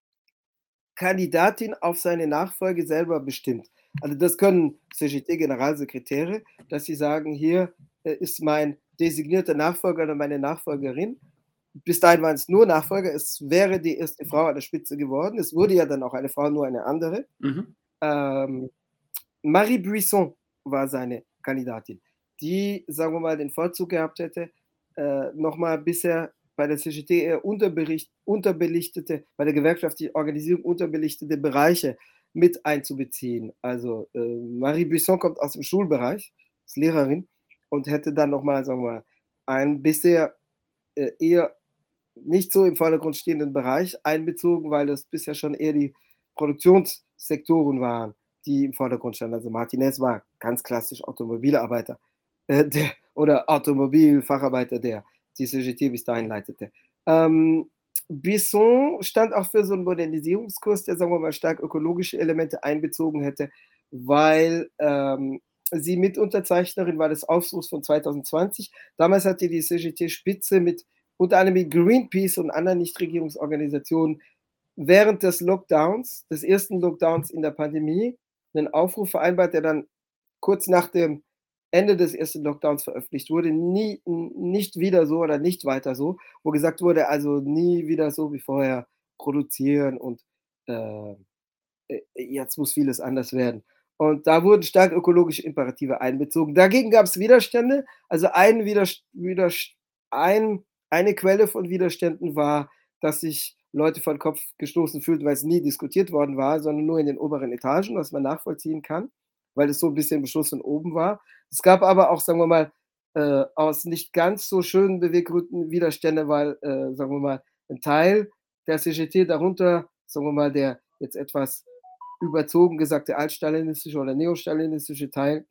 Kandidatin auf seine Nachfolge selber bestimmt. Also, das können C G T-Generalsekretäre, dass sie sagen: „Hier, äh, ist mein designierter Nachfolger oder meine Nachfolgerin.“ Bis dahin waren es nur Nachfolger. Es wäre die erste Frau an der Spitze geworden. Es wurde ja dann auch eine Frau, nur eine andere. Mhm. Ähm, Marie Buisson war seine Kandidatin, die, sagen wir mal, den Vorzug gehabt hätte, äh, noch mal bisher bei der C G T eher unterbericht unterbelichtete bei der gewerkschaftlichen Organisierung unterbelichtete Bereiche mit einzubeziehen. Also, äh, Marie Buisson kommt aus dem Schulbereich, ist Lehrerin und hätte dann noch mal, sagen wir mal, einen bisher, äh, eher nicht so im Vordergrund stehenden Bereich einbezogen, weil das bisher schon eher die Produktionssektoren waren, die im Vordergrund standen. Also, Martinez war ganz klassisch Automobilarbeiter, äh, der oder Automobilfacharbeiter, der die C G T bis dahin leitete. Ähm, Buisson stand auch für so 'n Modernisierungskurs, der, sagen wir mal, stark ökologische Elemente einbezogen hätte, weil, ähm, sie Mitunterzeichnerin war des Aufbruchs von zweitausendzwanzig. Damals hatte die C G T-Spitze mit unter anderem mit Greenpeace und anderen Nichtregierungsorganisationen während des Lockdowns des ersten Lockdowns in der Pandemie 'nen Aufruf vereinbart, der dann kurz nach dem Ende des ersten Lockdowns veröffentlicht wurde. Nie n nicht wieder so oder nicht weiter so, wo gesagt wurde: „Also, nie wieder so wie vorher produzieren und, äh, äh, jetzt muss vieles anders werden.“ Und da wurden stark ökologische Imperative einbezogen. Dagegen gab's Widerstände. Also, ein Widers Widerst ein eine Quelle von Widerständen war, dass sich Leute vor 'n Kopf gestoßen fühlten, weil's nie diskutiert worden war, sondern nur in den oberen Etagen, was man nachvollziehen kann, weil es so 'n bisschen Beschluss von oben war. Es gab aber auch, sagen wir mal, äh, aus nicht ganz so schönen Beweggründen Widerstände, weil, äh, sagen wir mal, 'n Teil der C G T, darunter, sagen wir mal, der jetzt etwas überzogen gesagte altstalinistische oder neostalinistische Teil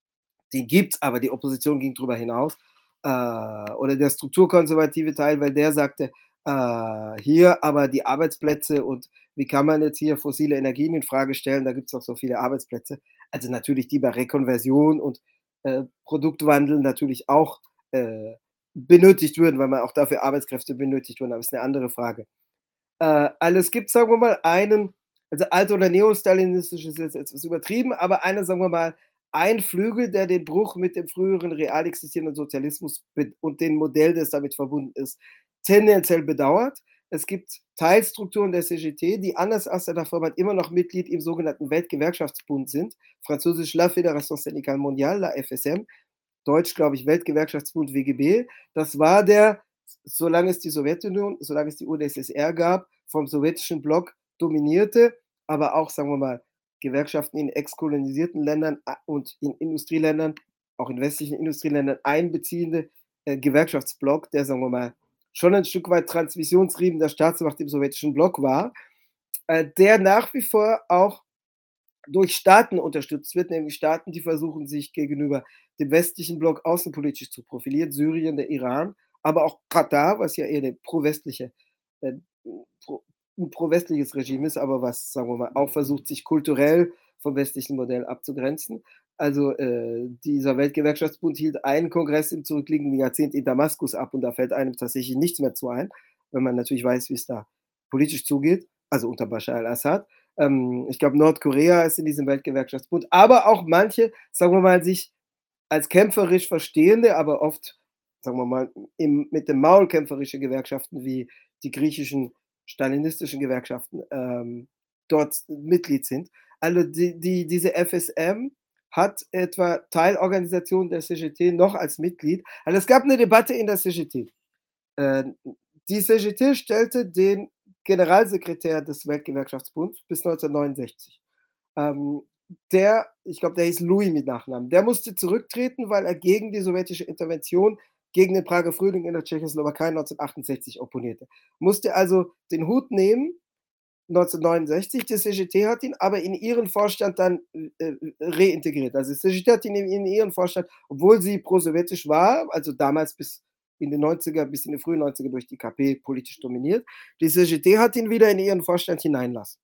den gibt's, aber die Opposition ging drüber hinaus. Äh, oder der strukturkonservative Teil, weil der sagte: „Äh, hier aber die Arbeitsplätze und wie kann man jetzt hier fossile Energien infrage stellen? Da gibt's doch so viele Arbeitsplätze.“ Also, natürlich die bei Rekonversion und, äh, Produktwandel natürlich auch, äh, benötigt würden, weil man auch dafür Arbeitskräfte benötigt würden, aber ist 'ne andere Frage. Äh, also, es gibt, sagen wir mal, einen also, alt oder neostalinistisch ist jetzt etwas übertrieben, aber einer, sagen wir mal ein Flügel, der den Bruch mit dem früheren real existierenden Sozialismus mit und dem Modell, das damit verbunden ist, tendenziell bedauert. Es gibt Teilstrukturen der C G T, die anders als der Dachverband immer noch Mitglied im sogenannten Weltgewerkschaftsbund sind, französisch La Fédération Syndicale Mondiale, La F S M, deutsch, glaube ich, Weltgewerkschaftsbund W G B. Das war der, solange es die Sowjetunion solange es die U d S S R gab, vom sowjetischen Block dominierte, aber auch, sagen wir mal Gewerkschaften in ex-kolonisierten Ländern a und in Industrieländern, auch in westlichen Industrieländern einbeziehende, äh, Gewerkschaftsblock, der, sagen wir mal, schon ein Stück weit Transmissionsriemen der Staatsmacht im sowjetischen Block war, äh, der nach wie vor auch durch Staaten unterstützt wird, nämlich Staaten, die versuchen, sich gegenüber dem westlichen Block außenpolitisch zu profilieren, Syrien, der Iran, aber auch Katar, was ja eher 'ne pro-westliche äh, pro 'n pro-westliches Regime ist, aber was, sagen wir mal, auch versucht, sich kulturell vom westlichen Modell abzugrenzen. Also, äh, dieser Weltgewerkschaftsbund hielt einen Kongress im zurückliegenden Jahrzehnt in Damaskus ab und da fällt einem tatsächlich nichts mehr zu ein, wenn man natürlich weiß, wie's da politisch zugeht, also unter Bashar al-Assad. Ähm, ich glaube, Nordkorea ist in diesem Weltgewerkschaftsbund, aber auch manche, sagen wir mal, sich als kämpferisch verstehende, aber oft, sagen wir mal, im mit dem Maul kämpferische Gewerkschaften wie die griechischen stalinistischen Gewerkschaften, ähm, dort Mitglied sind. Also, die die diese F S M hat etwa Teilorganisationen der C G T noch als Mitglied. Also, es gab 'ne Debatte in der C G T. Äh, die C G T stellte den Generalsekretär des Weltgewerkschaftsbunds bis neunzehnhundertneunundsechzig. Ähm, der ich glaube, der hieß Louis mit Nachnamen. Der musste zurücktreten, weil er gegen die sowjetische Intervention gegen den Prager Frühling in der Tschechoslowakei neunzehnhundertachtundsechzig opponierte. Musste also den Hut nehmen neunzehnhundertneunundsechzig. Die C G T hat ihn aber in ihren Vorstand dann, äh, reintegriert. Also, die C G T hat ihn in in ihren Vorstand, obwohl sie prosowjetisch war, also damals bis in den Neunziger bis in die frühen Neunziger durch die K P politisch dominiert. Die C G T hat ihn wieder in ihren Vorstand hineinlassen.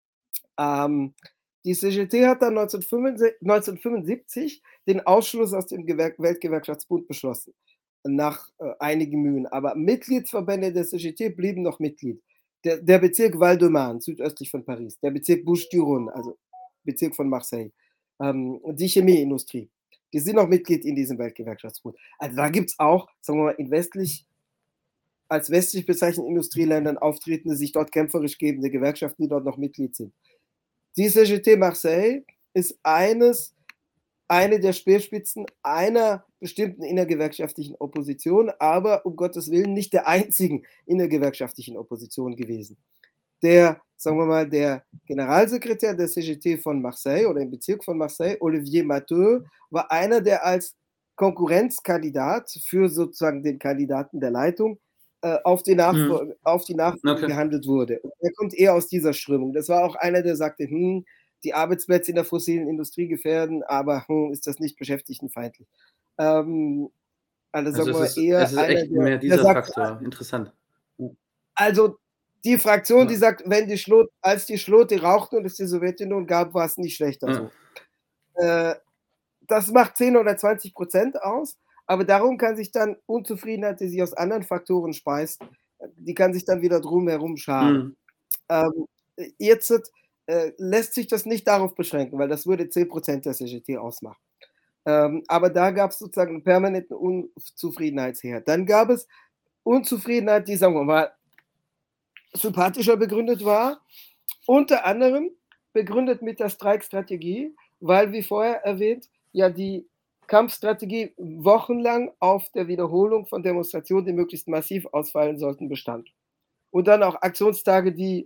Ähm, die C G T hat dann neunzehnhundertfünfundsech neunzehnhundertfünfundsiebzig den Ausschluss aus dem Gewerk Weltgewerkschaftsbund beschlossen, nach, äh, einigen Mühen. Aber Mitgliedsverbände der C G T blieben noch Mitglied. Der der Bezirk Val-de-Marne, südöstlich von Paris, der Bezirk Bouches-du-Rhône, also Bezirk von Marseille, ähm, die Chemieindustrie, die sind noch Mitglied in diesem Weltgewerkschaftsbund. Also, da gibt's auch, sagen wir mal, in westlich als westlich bezeichneten Industrieländern auftretende, sich dort kämpferisch gebende Gewerkschaften, die dort noch Mitglied sind. Die C G T Marseille ist eines eine der Speerspitzen einer bestimmten innergewerkschaftlichen Opposition, aber um Gottes Willen nicht der einzigen innergewerkschaftlichen Opposition gewesen. Der, sagen wir mal, der Generalsekretär der C G T von Marseille oder im Bezirk von Marseille, Olivier Matteux, war einer, der als Konkurrenzkandidat für sozusagen den Kandidaten der Leitung, äh, auf die Mhm. Nachfol auf die Nachfolge Okay. gehandelt wurde. Und er kommt eher aus dieser Strömung. Das war auch einer, der sagte: „Hm, die Arbeitsplätze in der fossilen Industrie gefährden, aber, hm, ist das nicht beschäftigtenfeindlich?“ Ähm, also, Also, sagen wir es mal, ist es eher ist einer, echt der mehr der dieser sagt Faktor. Interessant. Mhm. also, die Fraktion, die Ja. sagt, wenn die Schlot als die Schlote rauchten und es die Sowjetunion gab, war's nicht schlechter Ja. so. Äh, das macht zehn oder zwanzig Prozent aus, aber darum kann sich dann Unzufriedenheit, die sich aus anderen Faktoren speist, die kann sich dann wieder drum herum scharen. Mhm. Ähm, jetzt, äh, lässt sich das nicht darauf beschränken, weil das würde zehn Prozent der C G T ausmachen. Ähm, aber da gab's sozusagen 'n permanenten Unzufriedenheitsherd. Dann gab es Unzufriedenheit, die, sagen wir mal, sympathischer begründet war, unter anderem begründet mit der Streikstrategie, weil, wie vorher erwähnt, ja die Kampfstrategie wochenlang auf der Wiederholung von Demonstrationen, die möglichst massiv ausfallen sollten, bestand. Und dann auch Aktionstage, die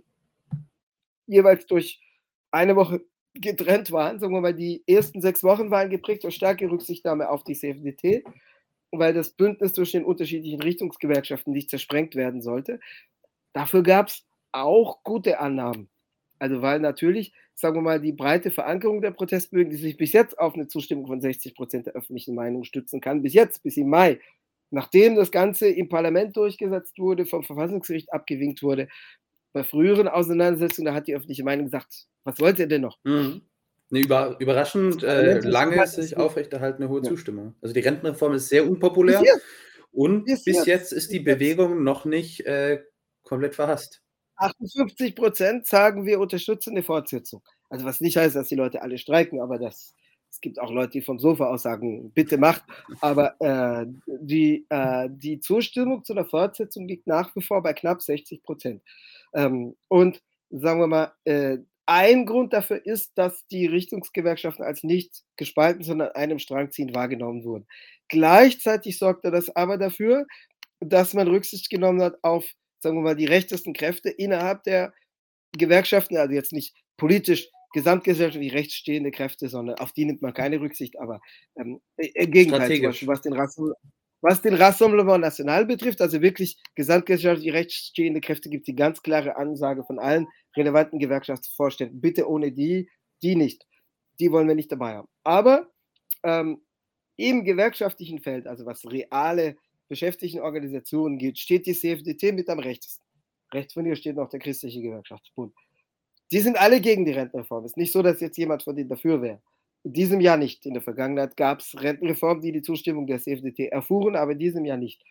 jeweils durch eine Woche getrennt waren. Sagen wir mal, die ersten sechs Wochen waren geprägt durch starke Rücksichtnahme auf die C F D T, weil das Bündnis zwischen den unterschiedlichen Richtungsgewerkschaften nicht zersprengt werden sollte. Dafür gab's auch gute Annahmen. Also, weil natürlich, sagen wir mal, die breite Verankerung der Protestbewegung, die sich bis jetzt auf 'ne Zustimmung von sechzig Prozent der öffentlichen Meinung stützen kann, bis jetzt, bis im Mai, nachdem das Ganze im Parlament durchgesetzt wurde, vom Verfassungsgericht abgewinkt wurde. Bei früheren Auseinandersetzungen, da hat die öffentliche Meinung gesagt: „Was wollt ihr denn noch?“ Mhm. 'Ne über Das überraschend, äh, Parlament hat lange gesagt, sich es wird aufrechterhaltene hohe ja. Zustimmung. Also, die Rentenreform ist sehr Bis unpopulär jetzt. und Bis bis jetzt. jetzt ist Bis die jetzt. Bewegung noch nicht, äh, komplett verhasst. achtundfünfzig Prozent sagen, wir unterstützen 'ne Fortsetzung. Also, was nicht heißt, dass die Leute alle streiken, aber das es gibt auch Leute, die vom Sofa aus sagen: „Bitte macht.“ Aber, äh, die äh, die Zustimmung zu 'ner Fortsetzung liegt nach wie vor bei knapp sechzig Prozent. Ähm, und sagen wir mal, äh, ein Grund dafür ist, dass die Richtungsgewerkschaften als nicht gespalten, sondern an einem Strang ziehend wahrgenommen wurden. Gleichzeitig sorgte das aber dafür, dass man Rücksicht genommen hat auf, sagen wir mal, die rechtesten Kräfte innerhalb der Gewerkschaften, also, jetzt nicht politisch gesamtgesellschaftlich rechts stehende Kräfte, sondern auf die nimmt man keine Rücksicht, aber, ähm, i im Gegenteil, zum Beispiel Strategisch. was den Rassembl was den Rassemblement National betrifft, also wirklich gesamtgesellschaftlich rechts stehende Kräfte, gibt's die ganz klare Ansage von allen relevanten Gewerkschaftsvorständen: „Bitte ohne die, die nicht. Die wollen wir nicht dabei haben." Aber, ähm, im gewerkschaftlichen Feld, also was reale Beschäftigtenorganisationen geht, steht die C F D T mit am rechtesten. Rechts von ihr steht noch der Christliche Gewerkschaftsbund. Die sind alle gegen die Rentenreform. Ist nicht so, dass jetzt jemand von denen dafür wäre. In diesem Jahr nicht. In der Vergangenheit gab's Rentenreformen, die die Zustimmung der C F D T erfuhren, aber in diesem Jahr nicht.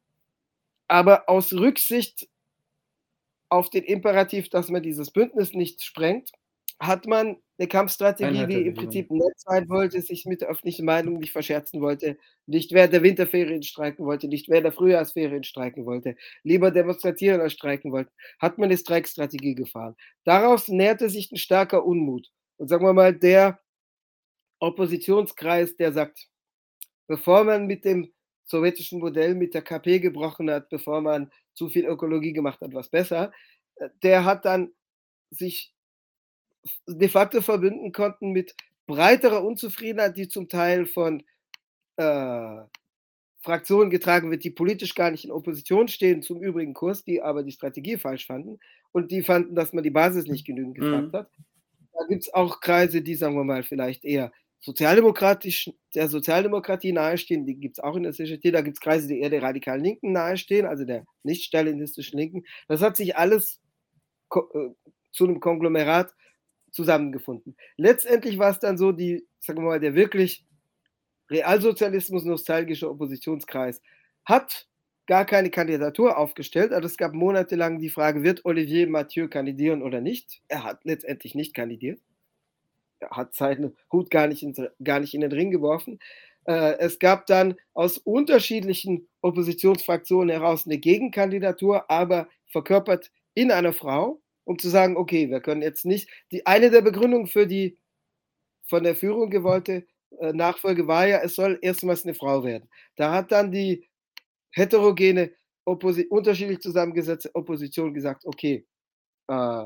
Aber aus Rücksicht auf den Imperativ, dass man dieses Bündnis nicht sprengt, hat man 'ne Kampfstrategie, Einheit wie der im Region. Prinzip nett sein wollte, sich mit der öffentlichen Meinung nicht verscherzen wollte, nicht während der Winterferien streiken wollte, nicht während der Frühjahrsferien streiken wollte, lieber demonstratieren als streiken wollte, hat man 'ne Streikstrategie gefahren. Daraus nährte sich 'n starker Unmut. Und sagen wir mal, der Oppositionskreis, der sagt: „Bevor man mit dem sowjetischen Modell, mit der K P gebrochen hat, bevor man zu viel Ökologie gemacht hat, war's besser", äh, der hat dann sich de facto verbünden konnten mit breiterer Unzufriedenheit, die zum Teil von, äh, Fraktionen getragen wird, die politisch gar nicht in Opposition stehen zum übrigen Kurs, die aber die Strategie falsch fanden und die fanden, dass man die Basis nicht genügend gefragt Mhm. hat. Da gibt's auch Kreise, die, sagen wir mal, vielleicht eher sozialdemokratisch der Sozialdemokratie nahestehen, die gibt's auch in der C G T. Da gibt's Kreise, die eher der radikalen Linken nahestehen, also der nicht stalinistischen Linken. Das hat sich alles ko äh, zu 'nem Konglomerat zusammengefunden. Letztendlich war's dann so, die sagen wir mal, der wirklich Realsozialismus-nostalgische Oppositionskreis hat gar keine Kandidatur aufgestellt. Also, es gab monatelang die Frage: „Wird Olivier Mathieu kandidieren oder nicht?" Er hat letztendlich nicht kandidiert. Er hat seinen Hut gar nicht ins gar nicht in den Ring geworfen. Äh, es gab dann aus unterschiedlichen Oppositionsfraktionen heraus 'ne Gegenkandidatur, aber verkörpert in einer Frau, um zu sagen: „Okay, wir können jetzt nicht" die eine der Begründungen für die von der Führung gewollte, äh, Nachfolge war ja, es soll erstmals 'ne Frau werden. Da hat dann die heterogene, opposi unterschiedlich zusammengesetzte Opposition gesagt: „Okay, äh"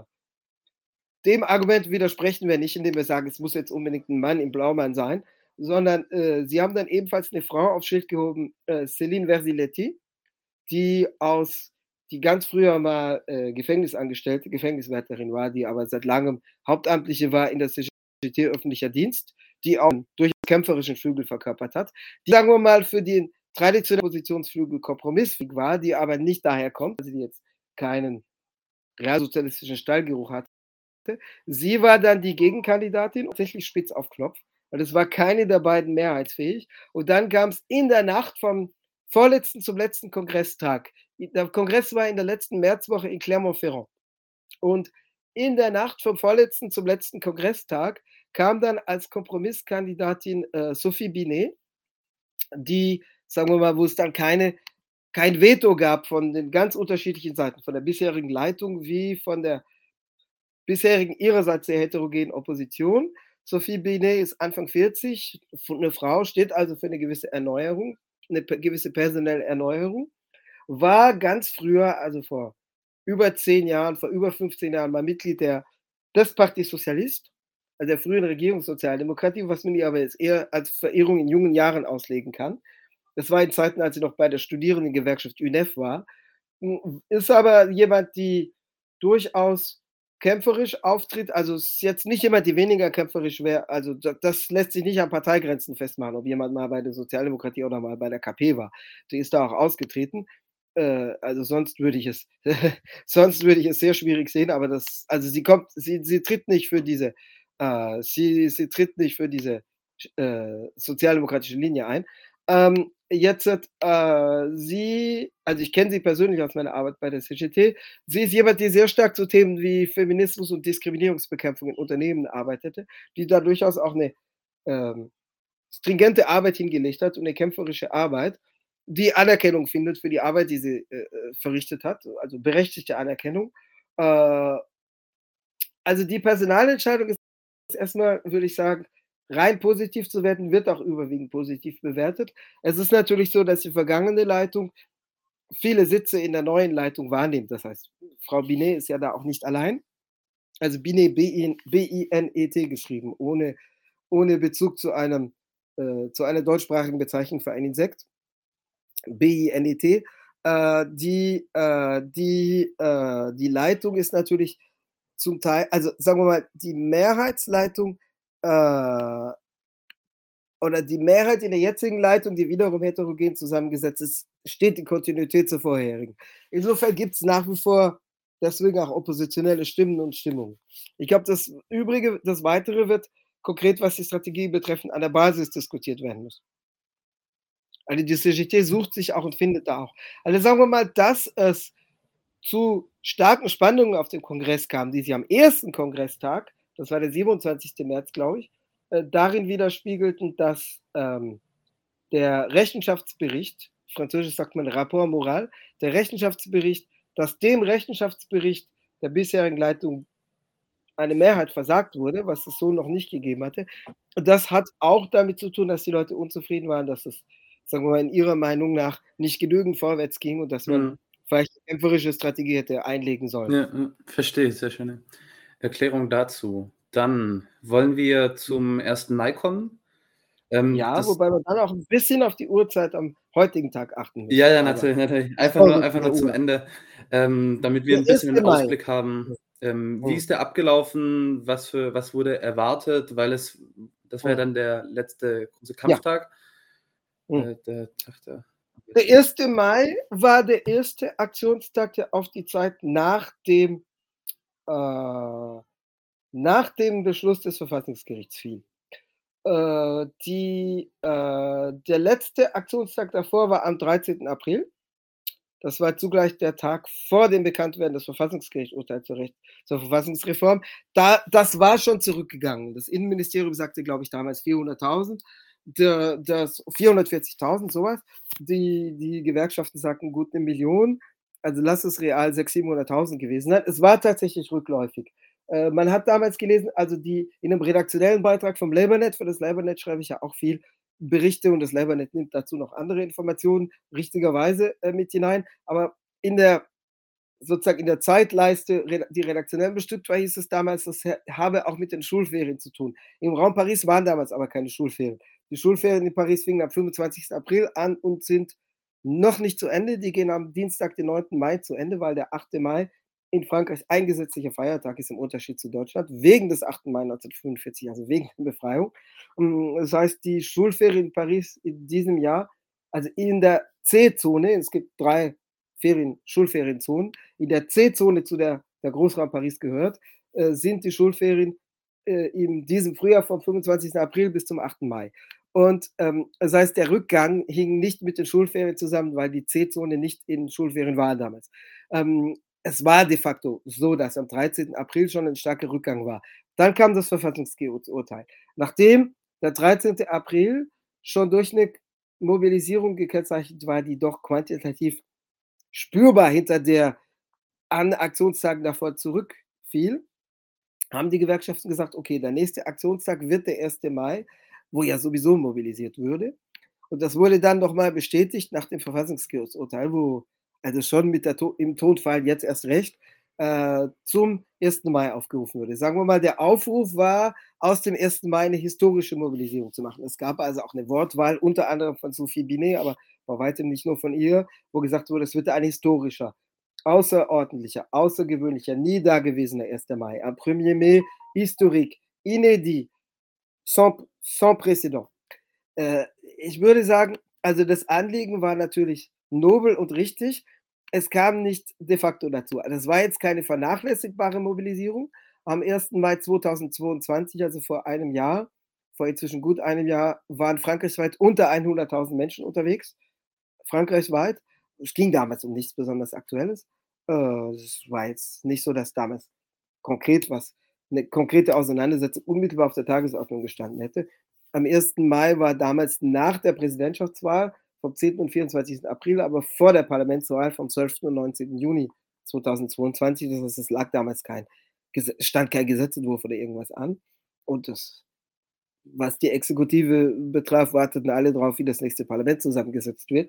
dem Argument widersprechen wir nicht, indem wir sagen, es muss jetzt unbedingt 'n Mann im Blaumann sein, sondern, äh, sie haben dann ebenfalls 'ne Frau aufs Schild gehoben, äh, Céline Versileti, die aus die ganz früher mal, äh, Gefängnisangestellte Gefängniswärterin war, die aber seit Langem Hauptamtliche war in der C G T öffentlicher Dienst, die auch durchaus kämpferischen Flügel verkörpert hat, die, sagen wir mal, für den traditionellen Oppositionsflügel kompromissfähig war, die aber nicht daher kommt, dass sie jetzt keinen realsozialistischen Stallgeruch hatte. Sie war dann die Gegenkandidatin, tatsächlich spitz auf Knopf, weil es war keine der beiden mehrheitsfähig. Und dann kam's in der Nacht vom vorletzten zum letzten Kongresstag. I der Kongress war in der letzten Märzwoche in Clermont-Ferrand. Und in der Nacht vom vorletzten zum letzten Kongresstag kam dann als Kompromisskandidatin, äh, Sophie Binet, die, sagen wir mal, wo es dann keine kein Veto gab von den ganz unterschiedlichen Seiten, von der bisherigen Leitung wie von der bisherigen ihrerseits sehr heterogenen Opposition. Sophie Binet ist Anfang vierzig, f 'ne Frau, steht also für 'ne gewisse Erneuerung, 'ne p gewisse personelle Erneuerung, war ganz früher, also vor über zehn Jahren, vor über fünfzehn Jahren mal Mitglied der des Parti Socialiste, also der früheren Regierungssozialdemokratie, was man ihr aber jetzt eher als Verehrung in jungen Jahren auslegen kann. Das war in Zeiten, als sie noch bei der Studierendengewerkschaft UNEF war. Hm, ist aber jemand, die durchaus kämpferisch auftritt. Also, ist jetzt nicht jemand, die weniger kämpferisch wäre. Also, da das lässt sich nicht an Parteigrenzen festmachen, ob jemand mal bei der Sozialdemokratie oder mal bei der K P war. Die ist da auch ausgetreten. Äh, also, sonst würde ich es sonst würde ich es sehr schwierig sehen, aber das also, sie kommt sie sie tritt nicht für diese äh, sie sie tritt nicht für diese sch äh, sozialdemokratische Linie ein. Ähm, jetztet, äh, sie also, ich kenne sie persönlich aus meiner Arbeit bei der C G T. Sie ist jemand, die sehr stark zu Themen wie Feminismus und Diskriminierungsbekämpfung in Unternehmen arbeitete, die da durchaus auch 'ne, ähm, stringente Arbeit hingelegt hat und 'ne kämpferische Arbeit, die Anerkennung findet für die Arbeit, die sie, äh, äh, verrichtet hat, also, berechtigte Anerkennung. Äh also, die Personalentscheidung ist erst mal, würde ich sagen, rein positiv zu werten, wird auch überwiegend positiv bewertet. Es ist natürlich so, dass die vergangene Leitung viele Sitze in der neuen Leitung wahrnimmt. Das heißt, Frau Binet ist ja da auch nicht allein. Also Binet, B-I-N B-I-N-E-T geschrieben, ohne ohne Bezug zu einem äh, zu einer deutschsprachigen Bezeichnung für ein Insekt. B I N E T. Äh, die äh, die äh, die Leitung ist natürlich zum Teil also, sagen wir mal, die Mehrheitsleitung, äh oder die Mehrheit in der jetzigen Leitung, die wiederum heterogen zusammengesetzt ist, steht in Kontinuität zur vorherigen. Insofern gibt's nach wie vor deswegen auch oppositionelle Stimmen und Stimmungen. Ich glaube, das Übrige das Weitere wird konkret, was die Strategie betreffend, an der Basis diskutiert werden müssen. Also, die C G T sucht sich auch und findet da auch. Also, sagen wir mal, dass es zu starken Spannungen auf dem Kongress kam, die sich am ersten Kongresstag, das war der siebenundzwanzigste März, glaube ich, äh, darin widerspiegelten, dass, ähm, der Rechenschaftsbericht, französisch sagt man Rapport moral, der Rechenschaftsbericht, dass dem Rechenschaftsbericht der bisherigen Leitung eine Mehrheit versagt wurde, was es so noch nicht gegeben hatte. Und das hat auch damit zu tun, dass die Leute unzufrieden waren, dass es, sagen wir mal, in ihrer Meinung nach nicht genügend vorwärts ging und dass man Mhm. vielleicht 'ne kämpferische Strategie hätte einlegen sollen. Ja, ja, verstehe, sehr schöne Erklärung dazu. Dann wollen wir zum ersten Mai kommen. Ähm, Ja, das wobei man dann auch 'n bisschen auf die Uhrzeit am heutigen Tag achten Ja, müsste, ja, aber natürlich, natürlich. das Einfach nur Vorrücken einfach der nur zum Uhr. Ende, ähm, damit wir Der 'n bisschen erste 'nen Mai. Ausblick haben. Mhm. Ähm, wie Mhm. ist der abgelaufen? Was für was wurde erwartet? Weil es das war ja Mhm. dann der letzte große Ja. Kampftag. Mhm. Äh, der Tag der Der erste Mai war der erste Aktionstag, der auf die Zeit nach dem äh, nach dem Beschluss des Verfassungsgerichts fiel. Äh, die äh, der letzte Aktionstag davor war am dreizehnten April. Das war zugleich der Tag vor dem Bekanntwerden des Verfassungsgerichtsurteils zur Recht zur Verfassungsreform. Da das war schon zurückgegangen. Das Innenministerium sagte, glaube ich, damals vierhunderttausend. Der das vierhundertvierzigtausend, so was. Die die Gewerkschaften sagten: „Gut, 'ne Million, also lass es real sechshundert siebenhunderttausend gewesen sein.“ Es war tatsächlich rückläufig. Äh, man hat damals gelesen also die in 'nem redaktionellen Beitrag vom LabourNet, für das LabourNet schreibe ich ja auch viel Berichte und das LabourNet nimmt dazu noch andere Informationen richtigerweise, äh, mit hinein. Aber in der sozusagen in der Zeitleiste, red die redaktionell bestückt war, hieß es damals, das hä habe auch mit den Schulferien zu tun. Im Raum Paris waren damals aber keine Schulferien. Die Schulferien in Paris fingen am fünfundzwanzigsten April an und sind noch nicht zu Ende. Die gehen am Dienstag, den neunten Mai zu Ende, weil der achte Mai in Frankreich ein gesetzlicher Feiertag ist im Unterschied zu Deutschland, wegen des achten Mai neunzehnhundertfünfundvierzig, also wegen der Befreiung. Hm, das heißt, die Schulferien in Paris in diesem Jahr, also in der C-Zone, es gibt drei Ferien Schulferienzonen. In der C-Zone, zu der der Großraum Paris gehört, äh, sind die Schulferien, äh, in diesem Frühjahr vom fünfundzwanzigsten April bis zum achten Mai. Und, ähm, das heißt, der Rückgang hing nicht mit den Schulferien zusammen, weil die C-Zone nicht in Schulferien war damals. Ähm, es war de facto so, dass am dreizehnten April schon 'n starker Rückgang war. Dann kam das Verfassungsgerichtsurteil. Nachdem der dreizehnte April schon durch 'ne Mobilisierung gekennzeichnet war, die doch quantitativ spürbar hinter der an Aktionstagen davor zurückfiel, haben die Gewerkschaften gesagt: „Okay, der nächste Aktionstag wird der erste Mai, wo ja sowieso mobilisiert würde.“ Und das wurde dann noch mal bestätigt nach dem Verfassungsgerichtsurteil, wo also schon mit der To im Tonfall jetzt erst recht, äh, zum ersten Mai aufgerufen wurde. Sagen wir mal, der Aufruf war, aus dem ersten Mai 'ne historische Mobilisierung zu machen. Es gab also auch 'ne Wortwahl, unter anderem von Sophie Binet, aber bei weitem nicht nur von ihr, wo gesagt wurde, es wird ein historischer, außerordentlicher, außergewöhnlicher, nie dagewesener erster Mai. Un premier mai historique, inédit, sans p sans précédent. Äh, ich würde sagen, also das Anliegen war natürlich nobel und richtig. Es kam nicht de facto dazu. Also, es war jetzt keine vernachlässigbare Mobilisierung. Am ersten Mai zweitausendzweiundzwanzig, also vor einem Jahr vor inzwischen gut einem Jahr, waren frankreichweit unter hunderttausend Menschen unterwegs, frankreichweit. Es ging damals um nichts besonders Aktuelles. Äh, es war jetzt nicht so, dass damals konkret was 'ne konkrete Auseinandersetzung unmittelbar auf der Tagesordnung gestanden hätte. Am ersten Mai war damals nach der Präsidentschaftswahl vom zehnten und vierundzwanzigsten April, aber vor der Parlamentswahl vom zwölften und neunzehnten Juni zweitausendzweiundzwanzig. Das heißt, es lag damals kein Gese stand kein Gesetzentwurf oder irgendwas an. Und das was die Exekutive betraf, warteten alle drauf, wie das nächste Parlament zusammengesetzt wird.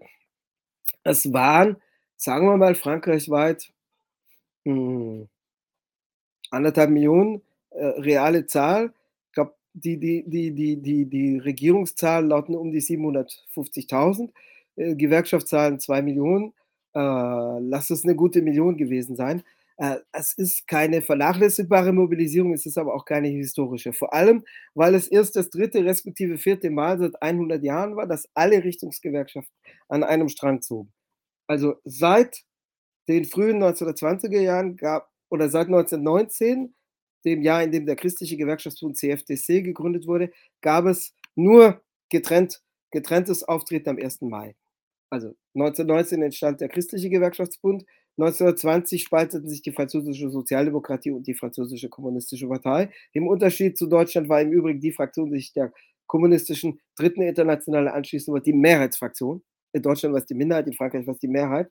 Es waren, sagen wir mal, frankreichweit, hm anderthalb Millionen, äh, reale Zahl. Ich glaube, die die die die die die Regierungszahlen lauten um die siebenhundertfünfzigtausend, äh, Gewerkschaftszahlen zwei Millionen. Äh, lass es 'ne gute Million gewesen sein. Äh, es ist keine vernachlässigbare Mobilisierung, es ist aber auch keine historische. Vor allem, weil es erst das dritte respektive vierte Mal seit hundert Jahren war, dass alle Richtungsgewerkschaften an einem Strang zogen. Also, seit den frühen neunzehnhundertzwanziger Jahren gab oder seit neunzehnhundertneunzehn, dem Jahr, in dem der Christliche Gewerkschaftsbund C F D C gegründet wurde, gab es nur getrennt getrenntes Auftreten am ersten Mai. Also, neunzehnhundertneunzehn entstand der Christliche Gewerkschaftsbund, neunzehnhundertzwanzig spalteten sich die französische Sozialdemokratie und die französische Kommunistische Partei. Im Unterschied zu Deutschland war im Übrigen die Fraktion, die sich der kommunistischen Dritten Internationale anschließen wollte, die Mehrheitsfraktion. In Deutschland war es die Minderheit, in Frankreich war es die Mehrheit.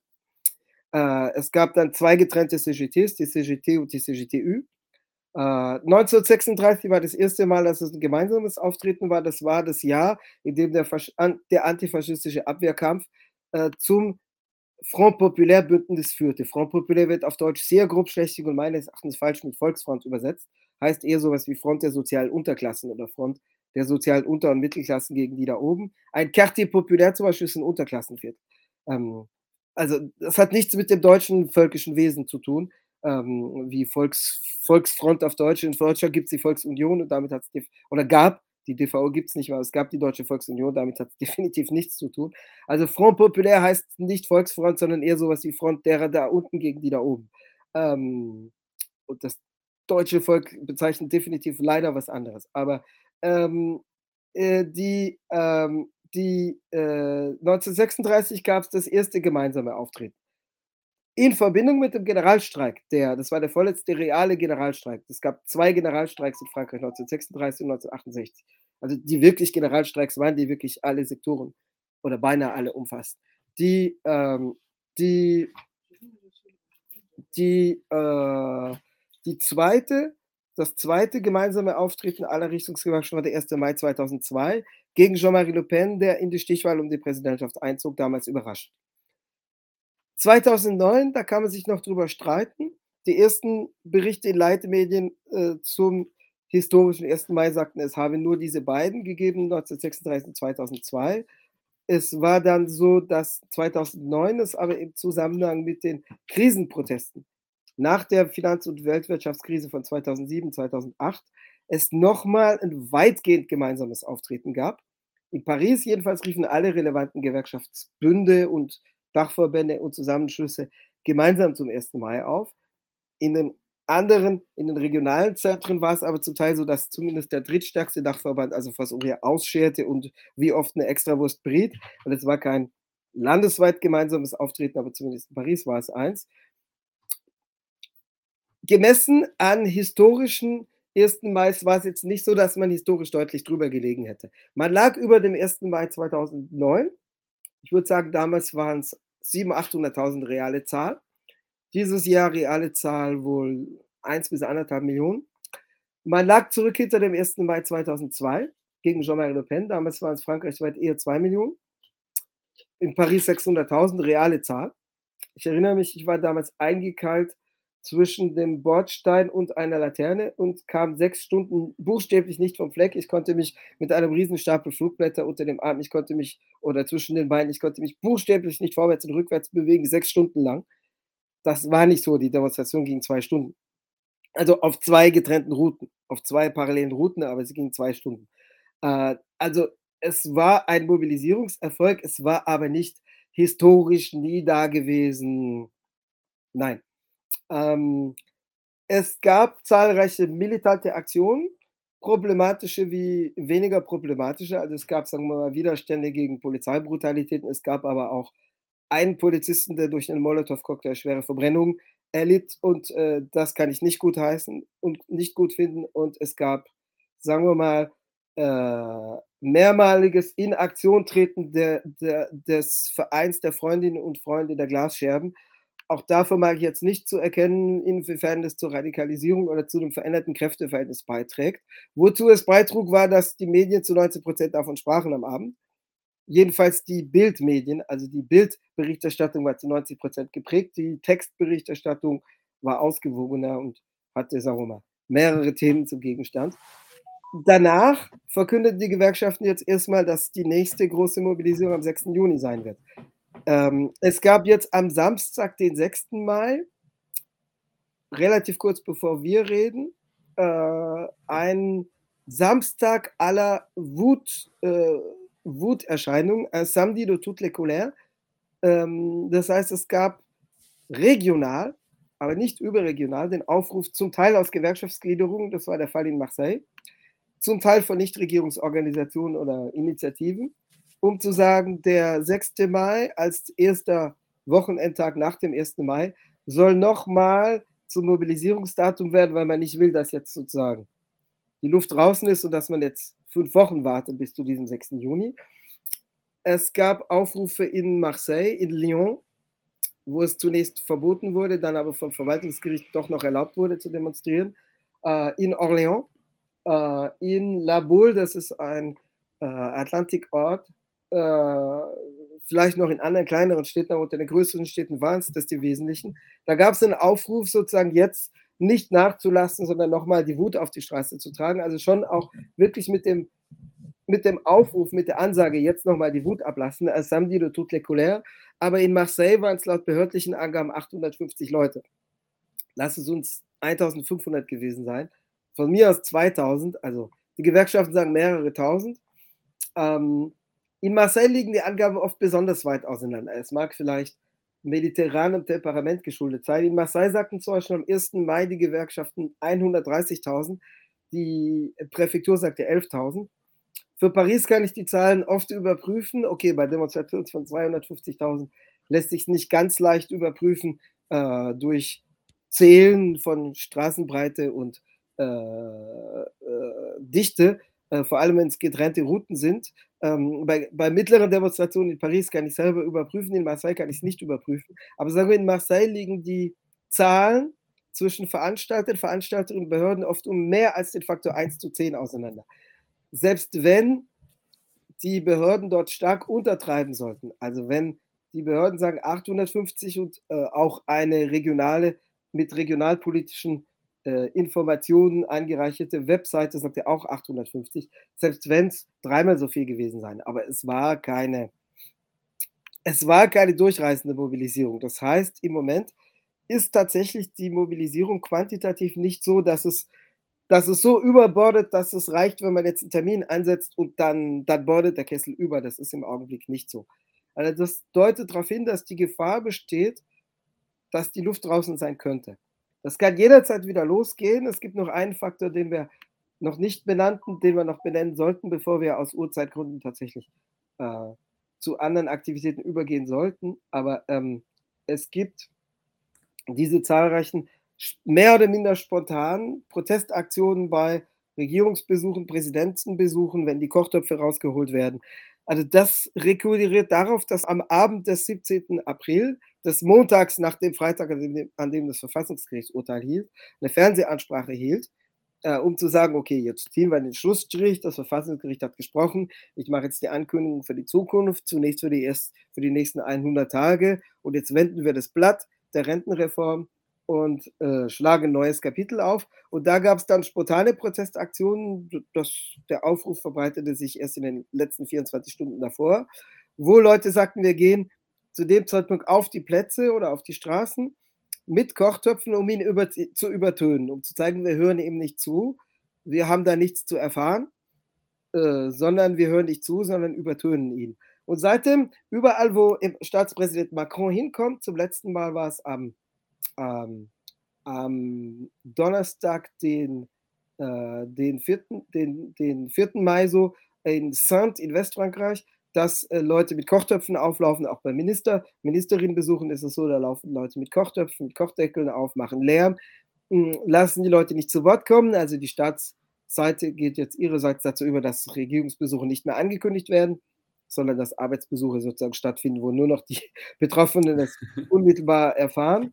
Äh, es gab dann zwei getrennte C G Ts, die C G T und die C G T Ü. Äh, neunzehnhundertsechsunddreißig war das erste Mal, dass es 'n gemeinsames Auftreten war. Das war das Jahr, in dem der Fasch an der antifaschistische Abwehrkampf, äh, zum Front Populaire Bündnis führte. Front Populaire wird auf Deutsch sehr grobschlächtig und meines Erachtens falsch mit Volksfront übersetzt. Heißt eher so was wie Front der sozialen Unterklassen oder Front der sozialen Unter und Mittelklassen gegen die da oben. Ein Quartier Populaire zum Beispiel ist 'n Unterklassenviertel. Ähm, also, das hat nichts mit dem deutschen völkischen Wesen zu tun, ähm, wie Volks Volksfront auf Deutsch. In Deutschland gibt's die Volksunion und damit hat's def oder gab, die D V O gibt's nicht mehr, aber es gab die Deutsche Volksunion, damit hat's definitiv nichts zu tun. Also, Front Populaire heißt nicht Volksfront, sondern eher so was wie Front derer da unten gegen die da oben. Ähm, und das deutsche Volk bezeichnet definitiv leider was anderes. Aber, ähm, äh, die, ähm die, äh neunzehnhundertsechsunddreißig gab's das erste gemeinsame Auftreten. In Verbindung mit dem Generalstreik, der das war der vorletzte reale Generalstreik. Es gab zwei Generalstreiks in Frankreich neunzehnhundertsechsunddreißig und neunzehnhundertachtundsiebzig. Also, die wirklich Generalstreiks waren, die wirklich alle Sektoren oder beinahe alle umfassten. Die, ähm die die, äh die zweite das zweite gemeinsame Auftreten aller Richtungsgewerkschaften war der erste Mai zweitausendzwei gegen Jean-Marie Le Pen, der in die Stichwahl um die Präsidentschaft einzog, damals überraschend. zweitausendneun, da kann man sich noch drüber streiten. Die ersten Berichte in Leitmedien, äh, zum historischen ersten Mai sagten, es habe nur diese beiden gegeben, neunzehnhundertsechsunddreißig und zweitausendzwei. Es war dann so, dass zweitausendneun es aber im Zusammenhang mit den Krisenprotesten nach der Finanz und Weltwirtschaftskrise von zweitausendsieben, zweitausendacht es noch mal 'n weitgehend gemeinsames Auftreten gab. In Paris jedenfalls riefen alle relevanten Gewerkschaftsbünde und Dachverbände und Zusammenschlüsse gemeinsam zum ersten Mai auf. In den anderen in den regionalen Zentren war's aber zum Teil so, dass zumindest der drittstärkste Dachverband, also Fos-Ouvrier, ausscherte und wie oft 'ne Extrawurst briet. Und es war kein landesweit gemeinsames Auftreten, aber zumindest in Paris war es eins. Gemessen an historischen ersten Mais war's jetzt nicht so, dass man historisch deutlich drüber gelegen hätte. Man lag über dem ersten Mai zweitausendneun. Ich würde sagen, damals waren's siebenhundert achthunderttausend reale Zahl. Dieses Jahr reale Zahl wohl eins bis anderthalb Millionen. Man lag zurück hinter dem ersten Mai zweitausendzwei gegen Jean-Marie Le Pen. Damals waren's frankreichweit eher zwei Millionen. In Paris sechshunderttausend, reale Zahl. Ich erinnere mich, ich war damals eingekeilt zwischen dem Bordstein und einer Laterne und kam sechs Stunden buchstäblich nicht vom Fleck. Ich konnte mich mit einem Riesenstapel Flugblätter unter dem Arm ich konnte mich oder zwischen den Beinen ich konnte mich buchstäblich nicht vorwärts und rückwärts bewegen, sechs Stunden lang. Das war nicht so, die Demonstration ging zwei Stunden. Also, auf zwei getrennten Routen, auf zwei parallelen Routen, aber sie ging zwei Stunden. Äh, also, es war ein Mobilisierungserfolg, es war aber nicht historisch nie dagewesen. Nein. Ähm, es gab zahlreiche militante Aktionen, problematische wie weniger problematische. Also, es gab, sagen wir mal, Widerstände gegen Polizeibrutalitäten. Es gab aber auch einen Polizisten, der durch 'nen Molotowcocktail schwere Verbrennungen erlitt und, äh, das kann ich nicht gutheißen und nicht gut finden. Und es gab, sagen wir mal, äh, mehrmaliges Inaktiontreten der der des Vereins der Freundinnen und Freunde der Glasscherben. Auch da vermag ich jetzt nicht zu erkennen, inwiefern das zur Radikalisierung oder zu 'nem veränderten Kräfteverhältnis beiträgt. Wozu es beitrug, war, dass die Medien zu neunzig Prozent davon sprachen am Abend. Jedenfalls die Bild-Medien, also die Bild-Berichterstattung war zu neunzig Prozent geprägt. Die Textberichterstattung war ausgewogener und hatte, sagen wir mal, mehrere Themen zum Gegenstand. Danach verkündeten die Gewerkschaften jetzt erstmal, dass die nächste große Mobilisierung am sechsten Juni sein wird. Ähm, es gab jetzt am Samstag, den sechsten Mai, relativ kurz bevor wir reden, äh, ein Samstag aller Wut, äh, Wuterscheinungen, un samedi de toutes les colères. Ähm, das heißt, es gab regional, aber nicht überregional, den Aufruf zum Teil aus Gewerkschaftsgliederungen, das war der Fall in Marseille, zum Teil von Nichtregierungsorganisationen oder Initiativen, um zu sagen, der sechste Mai als erster Wochenendtag nach dem ersten Mai soll nochmal zum Mobilisierungsdatum werden, weil man nicht will, dass jetzt sozusagen die Luft draußen ist und dass man jetzt fünf Wochen wartet bis zu diesem sechsten Juni. Es gab Aufrufe in Marseille, in Lyon, wo es zunächst verboten wurde, dann aber vom Verwaltungsgericht doch noch erlaubt wurde zu demonstrieren, äh, in Orléans, äh, in La Baule, das ist ein äh, Atlantikort, äh, vielleicht noch in anderen kleineren Städten, aber unter den größeren Städten waren es das die wesentlichen. Da gab es einen Aufruf, sozusagen jetzt nicht nachzulassen, sondern nochmal die Wut auf die Straße zu tragen. Also schon auch wirklich mit dem, mit dem Aufruf, mit der Ansage, jetzt nochmal die Wut ablassen, als samedi de toutes les colères. Aber in Marseille waren es laut behördlichen Angaben achthundertfünfzig Leute. Lass es uns eintausendfünfhundert gewesen sein. Von mir aus zweitausend, also die Gewerkschaften sagen mehrere tausend. Ähm, in Marseille liegen die Angaben oft besonders weit auseinander. Es mag vielleicht mediterranem Temperament geschuldet sein. In Marseille sagten zum Beispiel am ersten Mai die Gewerkschaften hundertdreißigtausend, die Präfektur sagte elftausend. Für Paris kann ich die Zahlen oft überprüfen. Okay, bei Demonstrationen von zweihundertfünfzigtausend lässt sich nicht ganz leicht überprüfen äh, durch Zählen von Straßenbreite und äh, äh, Dichte, äh, vor allem wenn es getrennte Routen sind. Ähm, bei, bei mittleren Demonstrationen in Paris kann ich selber überprüfen, in Marseille kann ich es nicht überprüfen. Aber sagen wir, in Marseille liegen die Zahlen zwischen Veranstaltern, Veranstalterinnen und Behörden oft um mehr als den Faktor eins zu zehn auseinander. Selbst wenn die Behörden dort stark untertreiben sollten, also wenn die Behörden sagen achthundertfünfzig und äh, auch eine regionale, mit regionalpolitischen äh, Informationen eingereichete Webseite sagt ja auch achthundertfünfzig, selbst wenn es dreimal so viel gewesen sein. Aber es war keine, es war keine durchreißende Mobilisierung. Das heißt, im Moment ist tatsächlich die Mobilisierung quantitativ nicht so, dass es dass es so überbordet, dass es reicht, wenn man jetzt einen Termin einsetzt und dann, dann bordet der Kessel über. Das ist im Augenblick nicht so. Also das deutet darauf hin, dass die Gefahr besteht, dass die Luft draußen sein könnte. Das kann jederzeit wieder losgehen. Es gibt noch einen Faktor, den wir noch nicht benannten, den wir noch benennen sollten, bevor wir aus Urzeitgründen tatsächlich äh, zu anderen Aktivitäten übergehen sollten. Aber ähm, es gibt diese zahlreichen mehr oder minder spontan Protestaktionen bei Regierungsbesuchen, Präsidentenbesuchen, wenn die Kochtöpfe rausgeholt werden. Also das rekurriert darauf, dass am Abend des siebzehnten April, des Montags nach dem Freitag, an dem, an dem das Verfassungsgerichtsurteil hielt, eine Fernsehansprache hielt, äh, um zu sagen, okay, jetzt ziehen wir den Schlussstrich, das Verfassungsgericht hat gesprochen, ich mache jetzt die Ankündigung für die Zukunft, zunächst für die, erst, für die nächsten hundert Tage und jetzt wenden wir das Blatt der Rentenreform und äh, schlagen ein neues Kapitel auf. Und da gab es dann spontane Protestaktionen. Das, der Aufruf verbreitete sich erst in den letzten vierundzwanzig Stunden davor, wo Leute sagten, wir gehen zu dem Zeitpunkt auf die Plätze oder auf die Straßen mit Kochtöpfen, um ihn über, zu übertönen, um zu zeigen, wir hören ihm nicht zu, wir haben da nichts zu erfahren, äh, sondern wir hören nicht zu, sondern übertönen ihn. Und seitdem, überall, wo Staatspräsident Macron hinkommt, zum letzten Mal war es am Ähm, am Donnerstag, den, äh, den, vierten, den, den vierten Mai so in Saintes in Westfrankreich, dass äh, Leute mit Kochtöpfen auflaufen, auch bei Minister, Ministerinnenbesuchen ist es so, da laufen Leute mit Kochtöpfen, mit Kochdeckeln auf, machen Lärm, mh, lassen die Leute nicht zu Wort kommen, also die Staatsseite geht jetzt ihrerseits dazu über, dass Regierungsbesuche nicht mehr angekündigt werden, sondern dass Arbeitsbesuche sozusagen stattfinden, wo nur noch die Betroffenen es unmittelbar erfahren.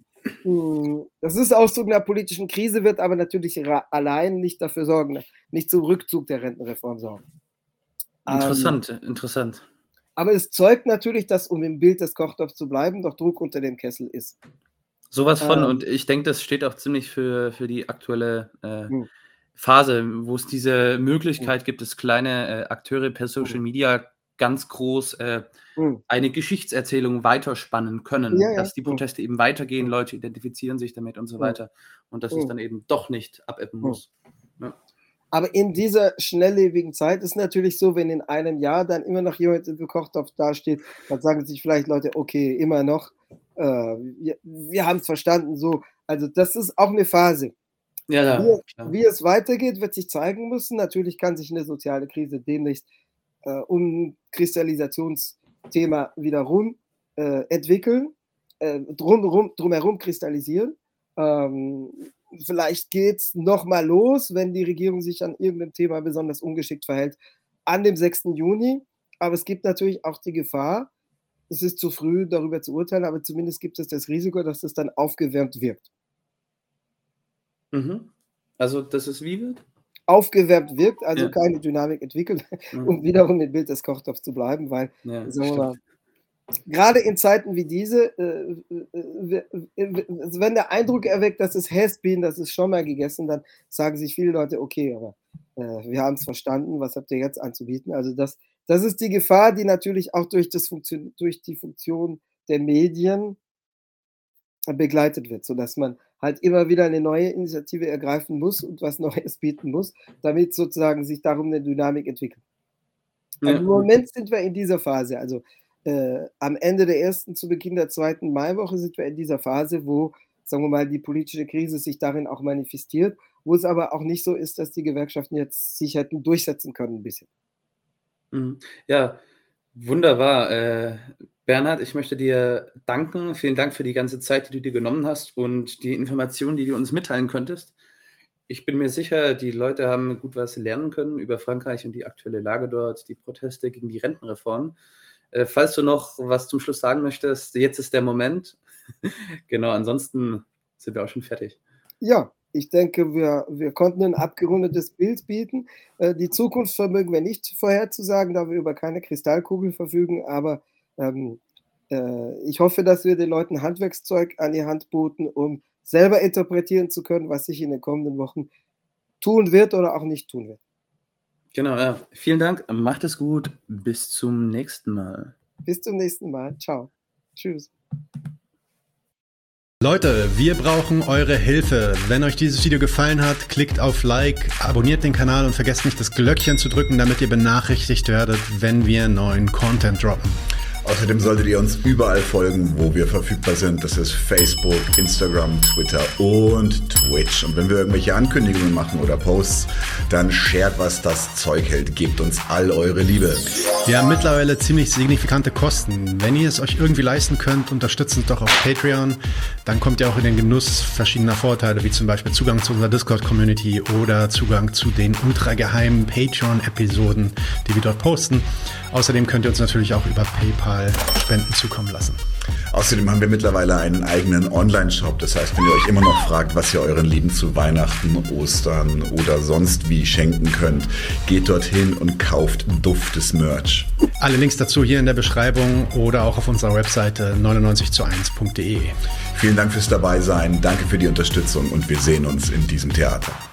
Das ist Ausdruck einer politischen Krise, wird aber natürlich allein nicht dafür sorgen, nicht zum Rückzug der Rentenreform sorgen. Interessant, ähm, interessant. Aber es zeugt natürlich, dass, um im Bild des Kochtopfs zu bleiben, doch Druck unter dem Kessel ist. Sowas von und Ähm ich denke, das steht auch ziemlich für für die aktuelle, äh, Mhm. Phase, wo es diese Mhm. Möglichkeit gibt, dass kleine, äh, Akteure per Mhm. Social Media ganz groß, äh, Mhm. eine Geschichtserzählung weiterspannen Ja, können, ja. dass die Mhm. Proteste eben weitergehen, Mhm. Leute identifizieren sich damit und so Mhm. weiter und dass es Mhm. dann eben doch nicht abebben Mhm. muss. Ja. Aber in dieser schnelllebigen Zeit ist natürlich so, wenn in einem Jahr dann immer noch jemand im Kochtopf dasteht, dann sagen sich vielleicht Leute: „Okay, immer noch, äh, wir wir haben's verstanden“, so. Also, das ist auch 'ne Phase. Ja, Wie ja, klar. wie es weitergeht, wird sich zeigen müssen. Natürlich kann sich 'ne soziale Krise demnächst, äh, um Kristallisationsthema wieder rum, äh, entwickeln, äh, drum rum drumherum kristallisieren. Ähm, vielleicht geht's noch mal los, wenn die Regierung sich an irgend 'nem Thema besonders ungeschickt verhält, an dem sechsten Juni. Aber es gibt natürlich auch die Gefahr, es ist zu früh, darüber zu urteilen, aber zumindest gibt es das Risiko, dass es dann aufgewärmt wirkt. Mhm. Also, dass es wie wird? Aufgewärmt wirkt, also Ja. keine Dynamik entwickelt, Mhm. um wiederum im Bild des Kochtopfs zu bleiben, weil, Ja, sagen wir stimmt. mal, grade in Zeiten wie diese, äh, äh, äh, w w also, wenn der Eindruck erweckt, das ist has been, das ist schon mal gegessen, dann sagen sich viele Leute: „Okay, aber, äh, wir haben's verstanden, was habt ihr jetzt anzubieten?“ Also, das das ist die Gefahr, die natürlich auch durch das Funktio durch die Funktion der Medien begleitet wird, sodass man halt immer wieder 'ne neue Initiative ergreifen muss und was Neues bieten muss, damit sozusagen sich darum 'ne Dynamik entwickelt. Aber Ja, im ja. Moment sind wir in dieser Phase. Also, äh, am Ende der ersten zu Beginn der zweiten Maiwoche sind wir in dieser Phase, wo, sagen wir mal, die politische Krise sich darin auch manifestiert, wo es aber auch nicht so ist, dass die Gewerkschaften jetzt sich hätten durchsetzen können bisher. Mhm. Ja, wunderbar. Äh, Bernhard, ich möchte dir danken. Vielen Dank für die ganze Zeit, die du dir genommen hast und die Informationen, die du uns mitteilen konntest. Ich bin mir sicher, die Leute haben gut was lernen können über Frankreich und die aktuelle Lage dort, die Proteste gegen die Rentenreform. Äh, falls du noch was zum Schluss sagen möchtest, jetzt ist der Moment. Genau, ansonsten sind wir auch schon fertig. Ja, ich denke, wir wir konnten 'n abgerundetes Bild bieten. Äh, die Zukunft vermögen wir nicht vorherzusagen, da wir über keine Kristallkugel verfügen, aber, ähm, äh, ich hoffe, dass wir den Leuten Handwerkszeug an die Hand boten, um selber interpretieren zu können, was sich in den kommenden Wochen tun wird oder auch nicht tun wird. Genau, ja. Vielen Dank. Macht es gut. Bis zum nächsten Mal. Bis zum nächsten Mal. Tschau. Tschüss. Leute, wir brauchen eure Hilfe. Wenn euch dieses Video gefallen hat, klickt auf Like, abonniert den Kanal und vergesst nicht das Glöckchen zu drücken, damit ihr benachrichtigt werdet, wenn wir neuen Content droppen. Außerdem solltet ihr uns überall folgen, wo wir verfügbar sind. Das ist Facebook, Instagram, Twitter und Twitch. Und wenn wir irgendwelche Ankündigungen machen oder Posts, dann shared, was das Zeug hält. Gebt uns all eure Liebe. Wir haben mittlerweile ziemlich signifikante Kosten. Wenn ihr es euch irgendwie leisten könnt, unterstützt uns doch auf Patreon. Dann kommt ihr auch in den Genuss verschiedener Vorteile, wie zum Beispiel Zugang zu unserer Discord-Community oder Zugang zu den ultrageheimen Patreon-Episoden, die wir dort posten. Außerdem könnt ihr uns natürlich auch über PayPal Spenden zukommen lassen. Außerdem haben wir mittlerweile einen eigenen Online-Shop. Das heißt, wenn ihr euch immer noch fragt, was ihr euren Lieben zu Weihnachten, Ostern oder sonst wie schenken könnt, geht dorthin und kauft duftes Merch. Alle Links dazu hier in der Beschreibung oder auch auf unserer Webseite neunundneunzig zu eins punkt de. Vielen Dank fürs Dabeisein, danke für die Unterstützung und wir sehen uns in diesem Theater.